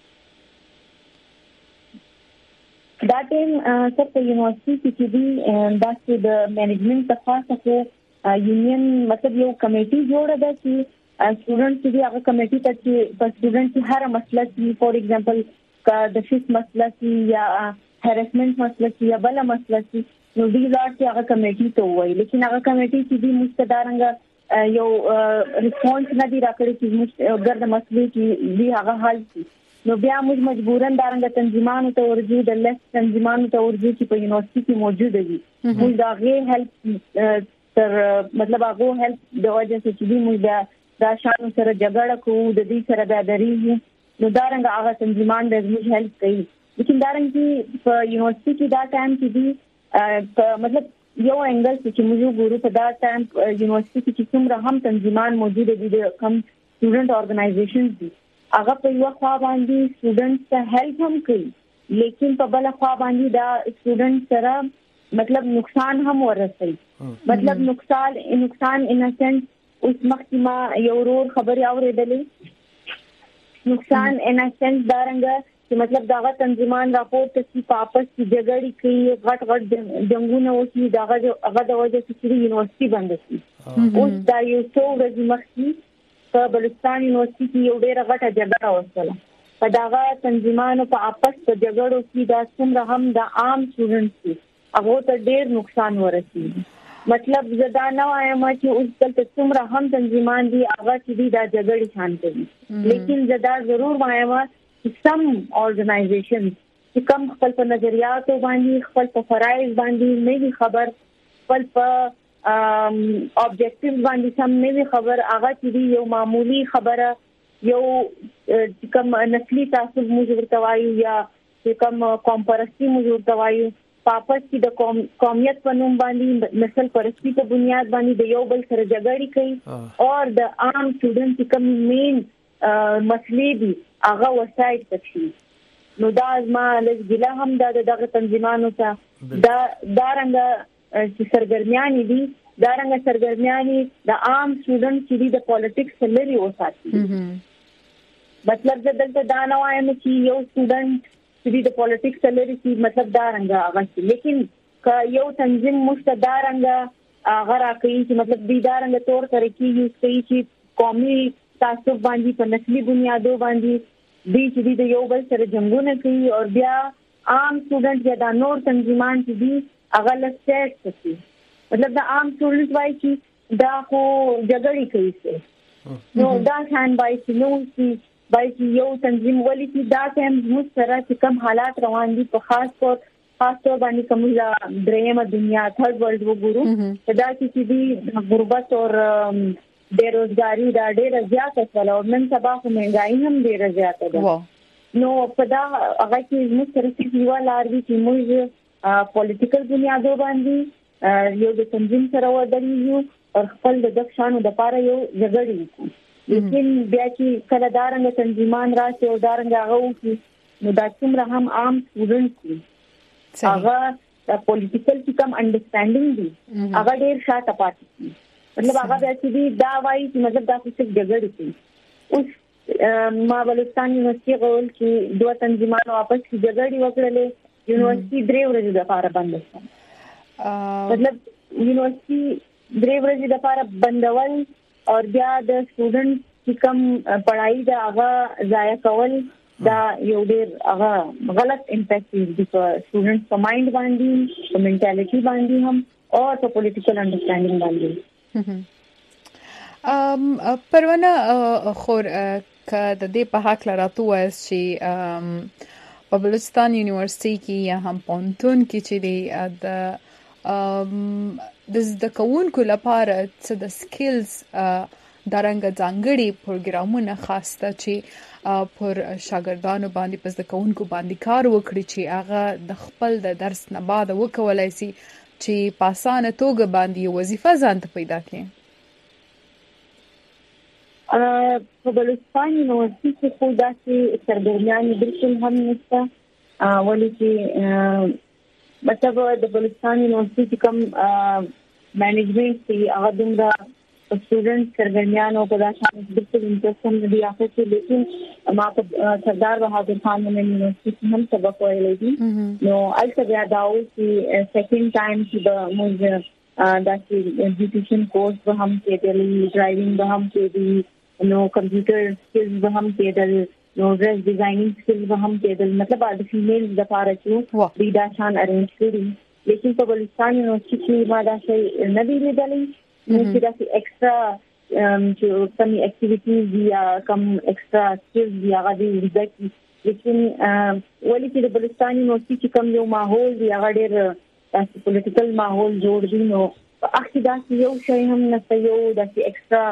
دا ټیم څه په یونیورسيټي کې دي دا چې د مینجمنت په خاصه کې یونین مطلب یو کمیټي جوړه ده چې سټوډنټ چې هغه کمیټي ته چې په سټوډنټ هر مسله کې فور ایگزامپل کا د فیس مسله کې یا هراسمنت مسله کې یا بل مسله کې نو دې ځای چې هغه کمیټي ته وایي لیکن هغه کمیټي چې دې مستدارنګ یو ریسپانس نه دی راکړی چې موږ ګرد مسلې کې دی هغه حل شي نو بیا موږ مجبورن دارنګ تنظیمانو ته ورځو د لس تنظیمانو ته ورځو چې په یونیورسيټي کې موجود دي موږ دا غي هیلپ تر مطلب هغه هیلپ د وجه چې دی موږ دا شانو سره جګړه کوو د دې سره د درېږي نو دارنګ هغه تنظیمان د موږ هیلپ کوي لیکن دارنګ چې په یونیورسيټي کې دا ټایم کې دی مطلب یو انګل چې موږ ګورو په دا ټایم یونیورسيټي کې څومره هم تنظیمان موجود دي د کم سټوډنټ اورګنایزیشنز دي هغه په یو خوا باندې سټوډنټ ته هیلپ هم کوي لیکن په بل خوا باندې دا سټوډنټ سره مطلب نقصان هم ورسوي مطلب نقصان نقصان ان سنس اوس مخکې ما یو ورور خبرې اورېدلې نقصان ان سنس دارنګ چې مطلب داغه تنظیمان راپورټ چې پاپس کی جګړې کوي غټ غټ جنگونه وکړي داغه هغه د وجه چې یونیورسيټي بند شي اوس دا یو څو ورځې مخکې په بلوچستان یونیورسيټي یو ډېر غټه جګړه وشوه په داغه تنظیمانو په آپس په جګړو کې دا څومره هم د عام سټوډنټس هغه ته ډېر نقصان ورسېږي مطلب زدا نه وایم چې اوس دلته څومره هم تنظیمان دي هغه چې دی دا جګړې شان کوي لیکن زدا ضرور وایم چې سم اورګنایزیشن چې کم خپل په نظریاتو باندې خپل په فرایض باندې نه وي خبر خپل په اوبجیکټیو باندې سم نه وي خبر هغه چې دی یو معمولی خبره یو کم نسلی تعصب موږ ورته وایو یا کم کمپرسي موږ ورته وایو پاپس کی د قومیت په نوم باندې نسل پرستی په بنیاد باندې د یو بل سره جګړې کوي او د عام سټوډنټ کوم مین مسلې دي هغه وسایت تشي نو دا ما لږ هم د دغه تنظیمانو ته دا دارنګ چې سرګرمیان دي دارنګ سرګرمیان د عام سټوډنټ چې د پالیټکس لري وساتي مطلب د دلته دا نه وایم چې یو سټوډنټ چې د پالیټکس لري چې مطلب دا رنګ هغه لیکن ک یو تنظیم مستدارنګ هغه راکړي چې مطلب دې دا رنګ تور طریقې یوز کوي چې قومي تعصب باندې په نسلي بنیادو باندې دې چې د یو بل سره جنگونه کوي او بیا عام سټوډنټ یا د نور تنظیمان چې دي هغه لسټ کوي مطلب د عام سټوډنټ وایي چې دا خو جګړې کوي نو دا څنګه وایي چې نو چې باید یو تنظیم ولې چې دا ټیم موږ سره چې کم حالات روان دي په خاص طور خاص طور باندې کومه درېمه دنیا ثرد ورلد وګورو دا چې دي غربت او بیروزګاری دا ډېره زیاته شوه او نن سبا خو مهنګايي هم ډېره زیاته ده نو په دا هغه کې موږ سره چې یو لار دي چې موږ پولیټیکل بنیادو باندې یو د تنظیم سره ودرېږو او خپل د دښانو د لپاره یو جګړه وکړو لیکن بیا چې کله دارنګ تنظیمان راشي او دارنګ هغه وکړي نو دا څومره هم عام سټوډنټ دي هغه د پولیټیکل چې کوم انډرستانډینګ دي هغه ډېر شاته پاتې دي مطلب هغه بیا چې دا وایي چې مطلب دا څه جګړه کوي اوس ما بلوچستان یونیورسيټي غول چې دوه تنظیمانو واپس جګړه وکړلې یونیورسيټي درې ورځې لپاره بند شو مطلب یونیورسيټي درې ورځې لپاره بندول او بیا د سټوډنټ چې کوم پڑھائی دا هغه ضایع کول دا یو ډېر هغه غلط امپیکټ دی په سټوډنټ په مایند باندې په منټالیټي باندې هم او په پولیټیکل انډرستانډینګ باندې ام پروانه خور ک د دې په حق لراتو اس چې په بلوچستان یونیورسيټي کې یا هم پونتون کې چې دی د د زده کوونکو لپاره څه د سکلز دارنګ ځانګړي پروګرامونه خاصه چې پر شاګردانو باندې په زده کوونکو باندې کار وکړي چې هغه د خپل د درس نه بعد وکولای شي چې په اسانه توګه باندې وظیفه ځان ته پیدا کړي. په بلوچستان یونیورسيټي کې خو داسې سرګرمیان بالکل هم نشته ولې چې مطلب د بلوچستان یونیورسيټي کوم مینجمنت دی هغه دومره سټوډنټ سرګرمیان او په داسې بالکل انټرست هم دی اخر کې لیکن ما په سردار بهادر خان یونیورسيټي هم سبق ویلی دي نو البته بیا دا و چې سیکنډ ټایم چې د موږ داسې ایجوکیشن کورس به هم کېدل ډرایوینګ به هم کېدل نو کمپیوټر سکلز به هم کېدل نو ډریس ډیزاینینګ سکلز به هم کېدل مطلب د فیمیل لپاره چې دوی دا شان ارینج کړي لیکن په بلوچستان یونیورسيټي کې ما دا شی نه دی لیدلی نو چې دا ایکسترا چې کوم اکټیویټیز یا کوم ایکسترا سکلز دی هغه دی ځکه لیکن ولې چې د بلوچستان یونیورسيټي چې کوم یو ماحول دی هغه ډېر تاسو پولیټیکل ماحول جوړ دی نو اخی دا یو شی هم نه یو د ایکسترا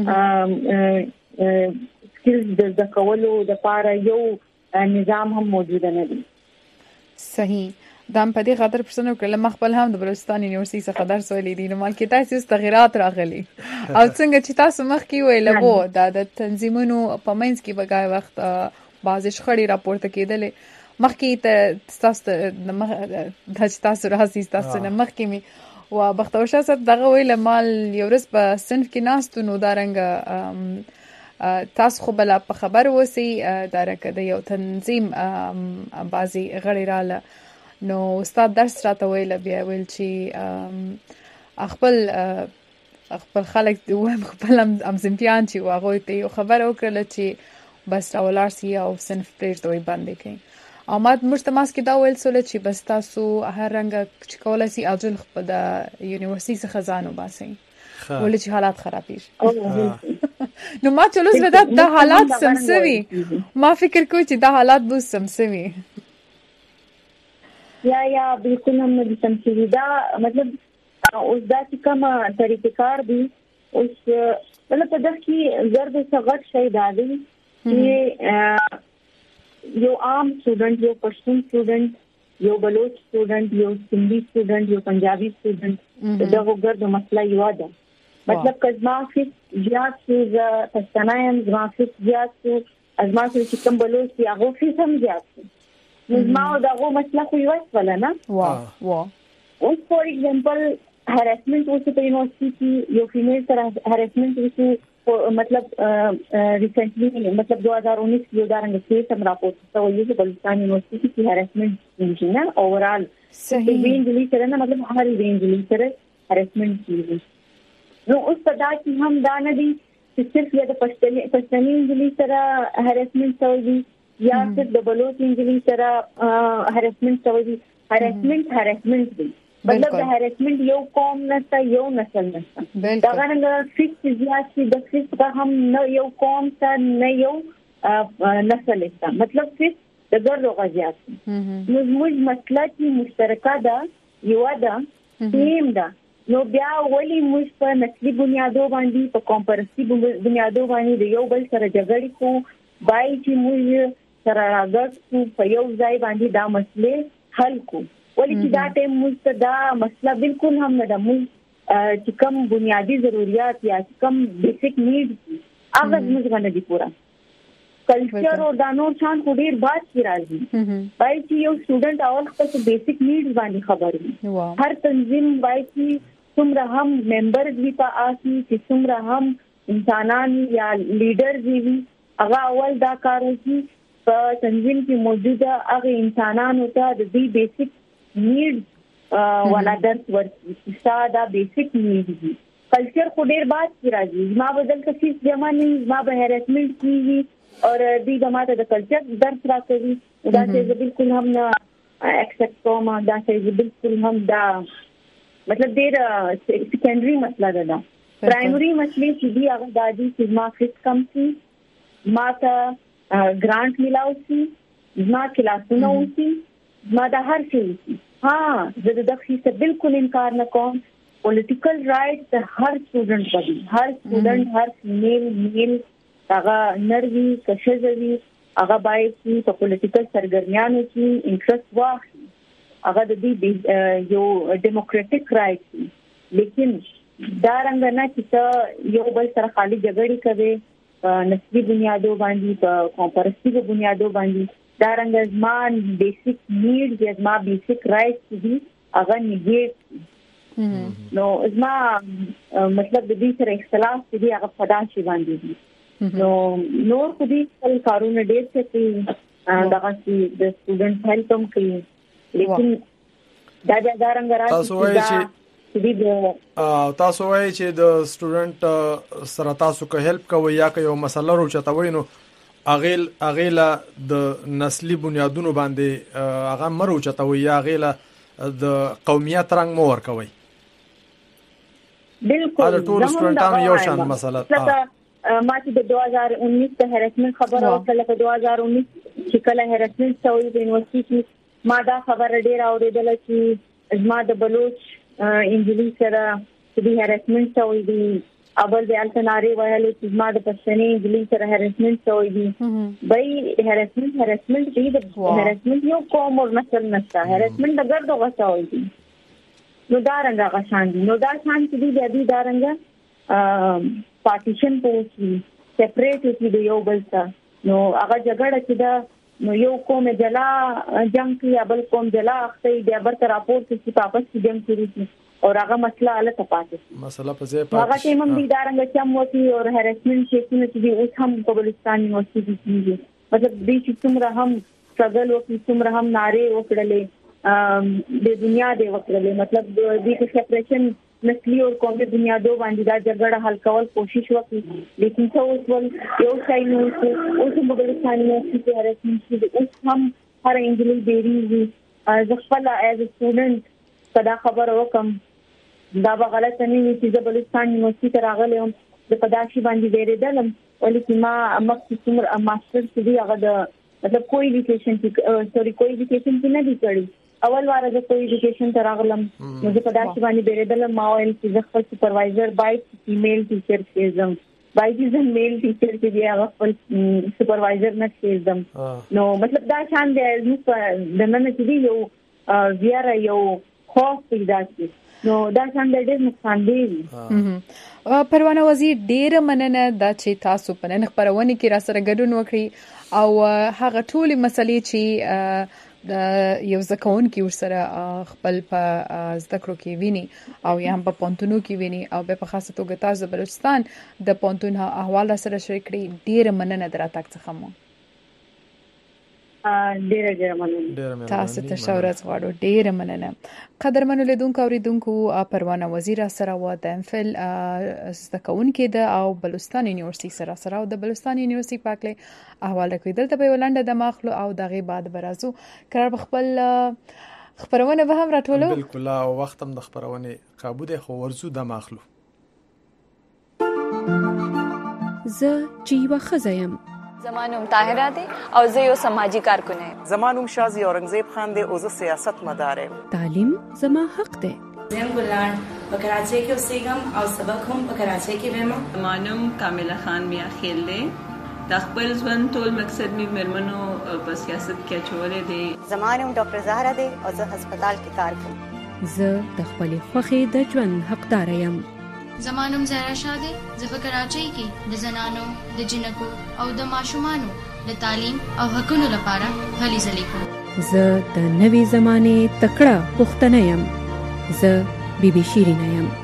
سکلز د ذکرولو د لپاره یو نظام هم موجود نه دی. صحیح. دا په دې خاطر پرسنو کله مخبل هم د بلوچستان یونیورسيټي څخه درس ویلي دي نو مال کې تاسو تغیرات راغلي او څنګه چې تاسو مخ کې ویل وو دا د تنظیمونو په منځ کې بګای وخت بعض شخړې راپورته کېدلې مخ کې تاسو د تاسو راځي تاسو نه مخ کې می او بختور شاسه دغه ویل مال یو ورځ په صنف کې ناستو نو دارنګ تاسو خو بل په خبر وسی دارنګ د یو تنظیم بعضی غړي رااله نو استاد درس راته ویل بیا ویل چې خپل خپل خلک دوه خپل امزمتيان چې واغوي ته یو خبر وکړه چې بس راولارسي او صنف پرېږ دوی باندې کوي او ما مجتمع کې دا ویل سول چې بس تاسو هر رنګ چې کولای سي اجل خپل د یونیورسيټي څخه ځانو باسي ولې چې حالات خرابېږي نو ما چلوس ودا د حالات سمسوي ما فکر کوم چې د حالات به سمسوي یا یا بالکل هم نه سمسوي دا مطلب اوس دا چې کومه طریقې کار دي اوس مطلب په دغه کې زرد څغټ شي دا دی چې یو عام سټوډنټ یو پښتون سټوډنټ یو بلوچ سټوډنټ یو سندھی سټوډنټ یو پنجابي سټوډنټ دغه ګرد مسله یو ده مطلب کزما فیس زیات څه پښتنایم زما فیس زیات څه ازما چې کوم بلوچ دی هغه فیس هم زیات نظم او دغه مسله خو یو څه ولا نه وا وا اوس فور ایگزامپل هراسمنت اوس په یونیورسيټي یو فیمیل سره هراسمنت اوس مطلب ریسنټلی مطلب دو ہزار انیس کې یو دارنګ کیس هم راپورته شوی چې بلوچستان یونیورسيټي کې هراسمنت انجینر اوورال صحیح وینځلي سره نه مطلب هر وینځلي سره هراسمنت کیږي نو اوس په دا کې هم دا نه دي چې صرف یا د پښتني پښتني انجینر سره هراسمنت شوی یا صرف د بلوچ انجینر سره هراسمنت شوی هراسمنت هراسمنت دی مطلب د هراسمنت یو قوم نشته یو نسل نشته دا غننګ فکس زیات چې د فکس په هم نه یو قوم ته نه یو نسل نشته مطلب فکس د ګرځو غزيات نو موږ مسله چې مشترکه ده یو ده تیم ده نو بیا ولی موږ په نسلي بنیادو باندې په کمپریسیو بنیادو باندې د یو بل سره جګړې کوو بای چې موږ سره راغښتو په یو ځای باندې دا مسله حل کوو ولی چې دا ټیم موږ دا مسله بالکل هم نه ده موږ چې کوم بنیادی ضرورت یا کوم بیسیک نیډز هغه موږ باندې دی پورا کلچر او د نور شان خو ډیر بات کی راځي بای چې یو سټوډنټ اول خپل بیسیک نیډز باندې خبر وي هر تنظیم بای چې څومره هم ممبرز وي په آسی چې څومره هم انسانان یا لیډرز وي هغه اول دا کار وکړي په تنظیم کې موجوده هغه انسانانو ته د دې بیسیک نیډز ولا درس ورکړي ساده بیسیک نیډز دي کلچر خو ډیر بات کی راځي ما بدل کسي جمع نه ما به هراسمنت کیږي اور دې جماعت د کلچر درس راکوي دا چې بالکل هم نه ایکسپټ کوم دا چې بالکل هم دا مطلب ډیر سیکنډري مسله ده پرایمري مسلې چې دی هغه د دې چې ما فیس کم شي ما ته ګرانټ ملاوي شي ما کلاسونه وشي ما دا هر څه وشي ها زه د دغه څه بالکل انکار نه کوم پولیټیکل رائټ د هر سټوډنټ باندې هر سټوډنټ هر میل میل هغه نروي کشزوي هغه باید چې په پولیټیکل سرګرمیانو کې انټرست واخلي هغه د دې یو ډیموکراټیک رائټ لیکن دا رنګ نه چې یو بل سره خالی جګړې کوي نسبی بنیادو باندې په کمپریسیو بنیادو باندې دا رنګ ځمان بیسیک نیډز ځما بیسیک رائټس دي هغه نیګیټ نو ځما مطلب د دې سره اختلاف دي هغه پدا شي باندې دي نو نور خو دې خپل کارونه ډېر څه کوي دا چې د سټوډنټ هیلپ هم کوي لیکن دا دا رنګ راځي تاسو وایي چې تاسو وایي چې د سټوډنټ سره تاسو که هیلپ کوي یا که یو مسله روچتوي نو اغیل اغیلا د نسلی بنیادونو باندې هغه مرو چتوي یا اغیلا د قومیت رنگ مور کوي بالکل دا ټول سټوډنټانو یو شان مسله ما چې د دوه هزار उन्नीस ته هراسمنت خبره وکړه په دوه هزار उन्नीस چې کله هراسمنت شوی د یونیورسيټي ما دا خبره ډیر اوریدل چې زما د بلوچ انجلي سره د هراسمنت شوی دی اول د التناري ویل چې ما د پښتني انجلي سره هراسمنت شوی دی بای هراسمنت هراسمنت دی د هراسمنت یو کوم اور نسل نشته هراسمنت د ګرد غوښتل دی نو دا رنګه غشان دي نو دا شان چې دی د دې دا رنګه پارټیشن پوسټ سپریټ دي د یو بل څخه نو هغه جګړه چې دا نو یو کوم جلا جنگ کې بل کوم جلا اخته دی برته راپور کې واپس کې جنگ شروع شي او هغه مسله اله تپاتې مسله په ځای پاتې هغه چې موږ د دارنګ چې موتی او هراسمنت شي چې اوس هم په بلوچستان یونیورسيټي کې مطلب دې چې څومره هم struggle او څومره هم ناره وکړلې د دنیا د وکړلې مطلب دې کې سپریشن نسلی او قومي بنیادو باندې دا جګړه حل کول کوشش وکړي لیکن څو اوس ول یو ځای نو اوس په بلوچستان یونیورسيټي هراسمنت شي اوس هم هر انجلي بیري از خپل از سټوډنټ صدا خبر وکم دا به غلط نه وي چې بلوچستان یونیورسيټي راغلم د پداشي باندې ویریدلم ولیکن ما مخکې څومره ماستر سټډي هغه د مطلب کوئی ایجوکیشن کې سوري کوئی ایجوکیشن کې نه دی کړی اول واره د کوئی ایجوکیشن تر راغلم نو په پداشي باندې ویریدلم ما ویل چې خپل سپروایزر بای فیمیل ټیچر کېزم بای دې میل ټیچر کې دی هغه خپل سپروایزر نه کېزم نو مطلب دا شان دی د نن چې دی یو زیاره یو خوف پیدا کی نو دا څنګه ډېر نقصان دی پروانه وزیر ډېر مننه دا چې تاسو په نن خبرونه کې را سره ګډون وکړي او هغه ټول مسلې چې د یو ځکون کې ورسره خپل په زده کړو کې ویني او یا هم په پونتونو کې ویني او په خاصه توګه تاسو بلوچستان د پونتون احوال سره شریک کړي ډېر مننه دراتک څخه مو ډېر ډېر مننه تاسو ته شاورز غواړو ډېر مننه قدرمنو لیدونکو اوریدونکو پروانه وزیر سره و د امفل زدکون کې د او بلوچستان یونیورسيټي سره سره او د بلوچستان یونیورسيټي پاکله احوال کوي دلته په ولنډه د ماخلو او دغه بعد برازو قرار خپل خبرونه به هم راټولو بالکل او وخت هم د خبرونه قابو ده خو ورزو د ماخلو ز جیوا خزایم زمانوم طاهره دی او زه یو سماجی کارکونه زمانوم شازی اورنګزیب خان دی او زه سیاست مدار یم تعلیم زما حق دی زم ګلان په کراچۍ کې اوسېږم او سبق هم په کراچۍ کې وایم زمانوم کامله خان میا خیل دی د خپل ژوند ټول مقصد می مرمنو په سیاست کې چولې دی زمانوم ډاکټر زهرا دی او زه هسپتال کې کار کوم زه د خپل خوخي د ژوند حقدار یم زمانوم زهرا شاده زه په کراچۍ کې د زنانو د جنکو او د ماشومانو د تعلیم او حقوقو لپاره هلي ځلې کوم زه د نوي زمانه تکړه پښتنه یم زه بیبي شیرینه یم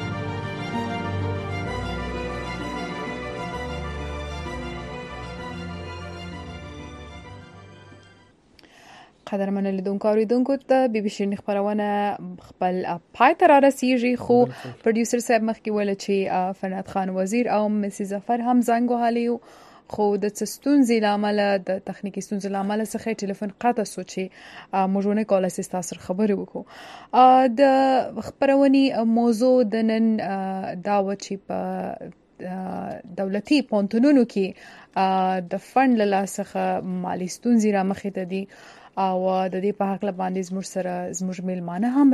قدرمن لیدونکو اوریدونکو ته بي بي سي خبرونه خپل پای تر رسیږي خو پروډوسر صاحب مخکې ویل چې فرناد خان وزیر او مسز ظفر هم زنګ وهالیو خو د ستونزې لامل د تخنیکی ستونزې لامل څخه ټلیفون قطع شو چې موږ نه کولای سي تاسو خبرې وکړو د خبرونی موضوع د نن دا و چې په دولتي پونتونونو کې د فند لاسخه مالی ستونزې را مخې ته دي او د دې په حق باندې زموږ سره زموږ میلمانه هم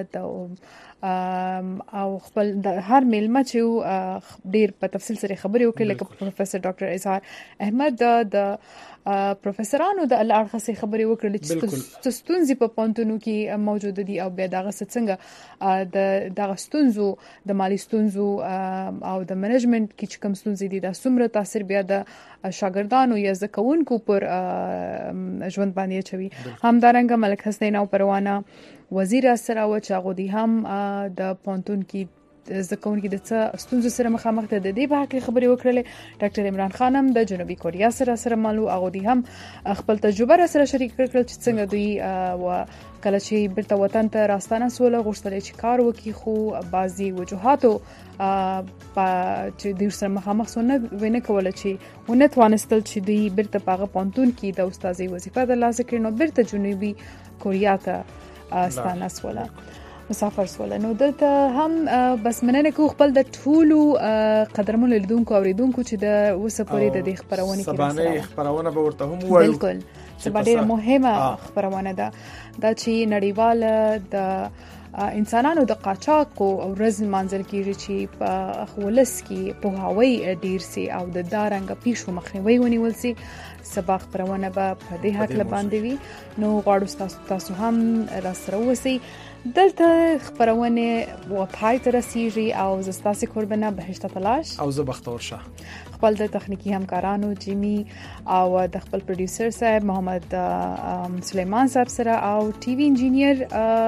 رااله او خپل د هر میلمه چې ډیر په تفصیل سره خبرې وکړي لکه پروفیسور ډاکټر اظهار احمد د پروفیسورانو د اړخه خبرې وکړي چې ستونزې په پونتونو کې موجود دي او بیا دغه څنګه د دغه ستونزو د مالی ستونزو او د منیجمنت کې چې کوم ستونزې دي د څومره تاثیر بیا د شاګردانو یا زکونکو پر ژوند باندې چوي همدارنګه ملک حسین او پروانه وزیر سره و چې غو دي هم د پونتون کې زکونکو د څه ستونزو سره مخامخ ته د دې په حق خبرې وکړلې ډاکټر عمران خان هم د جنوبي کوریا سره سره مالو هغه دي هم خپل تجربه سره شریک کړل چې څنګه دوی و کله چې بیرته وطن ته راستانه سول غوښتل چې کار وکړي خو بعضي وجوهاتو په چې د سره مخامخ سونه وینه کوله چې ونه توانستل چې دوی بیرته پاغه پونتون کې د استادي وظیفه د لاسه کړنو بیرته جنوبي کوریا ته ستانه سول مسافر سول. نو دلته هم بس مننه کو خپل د ټولو قدرمن لیدونکو اوریدونکو چې د وسپوري د دې خبرونه کې سبانه خبرونه به ورته هم وایو. بالکل سبا ډیره مهمه خبرونه ده دا چې نړیواله د انسانانو د قاچاق او رزل منځل کیږي چې په خولس کې په هواي ډیر سي او د دارنګ پیښو مخنیوي ونیول سي. سبا خبرونه به په دې حق لباندې وي. نو غواړو تاسو تاسو هم را سره وسی دلته خبرونه و پای ته رسیږي او زستاسي قربانه بهشت تلاش او زه بختور شه خپل د تخنیکی همکارانو جیمی او د خپل پروډوسر صاحب محمد سلیمان صاحب سره او ټي وي انجینیر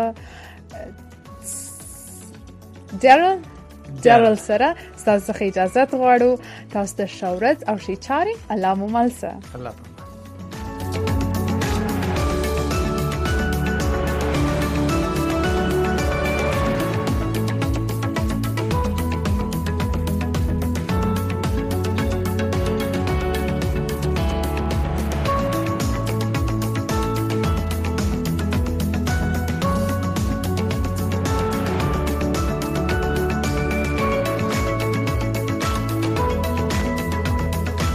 جرل جرل سره تاسو څخه اجازه غواړو. تاسو د شاورت او شي چاري الله مو ملسه. الله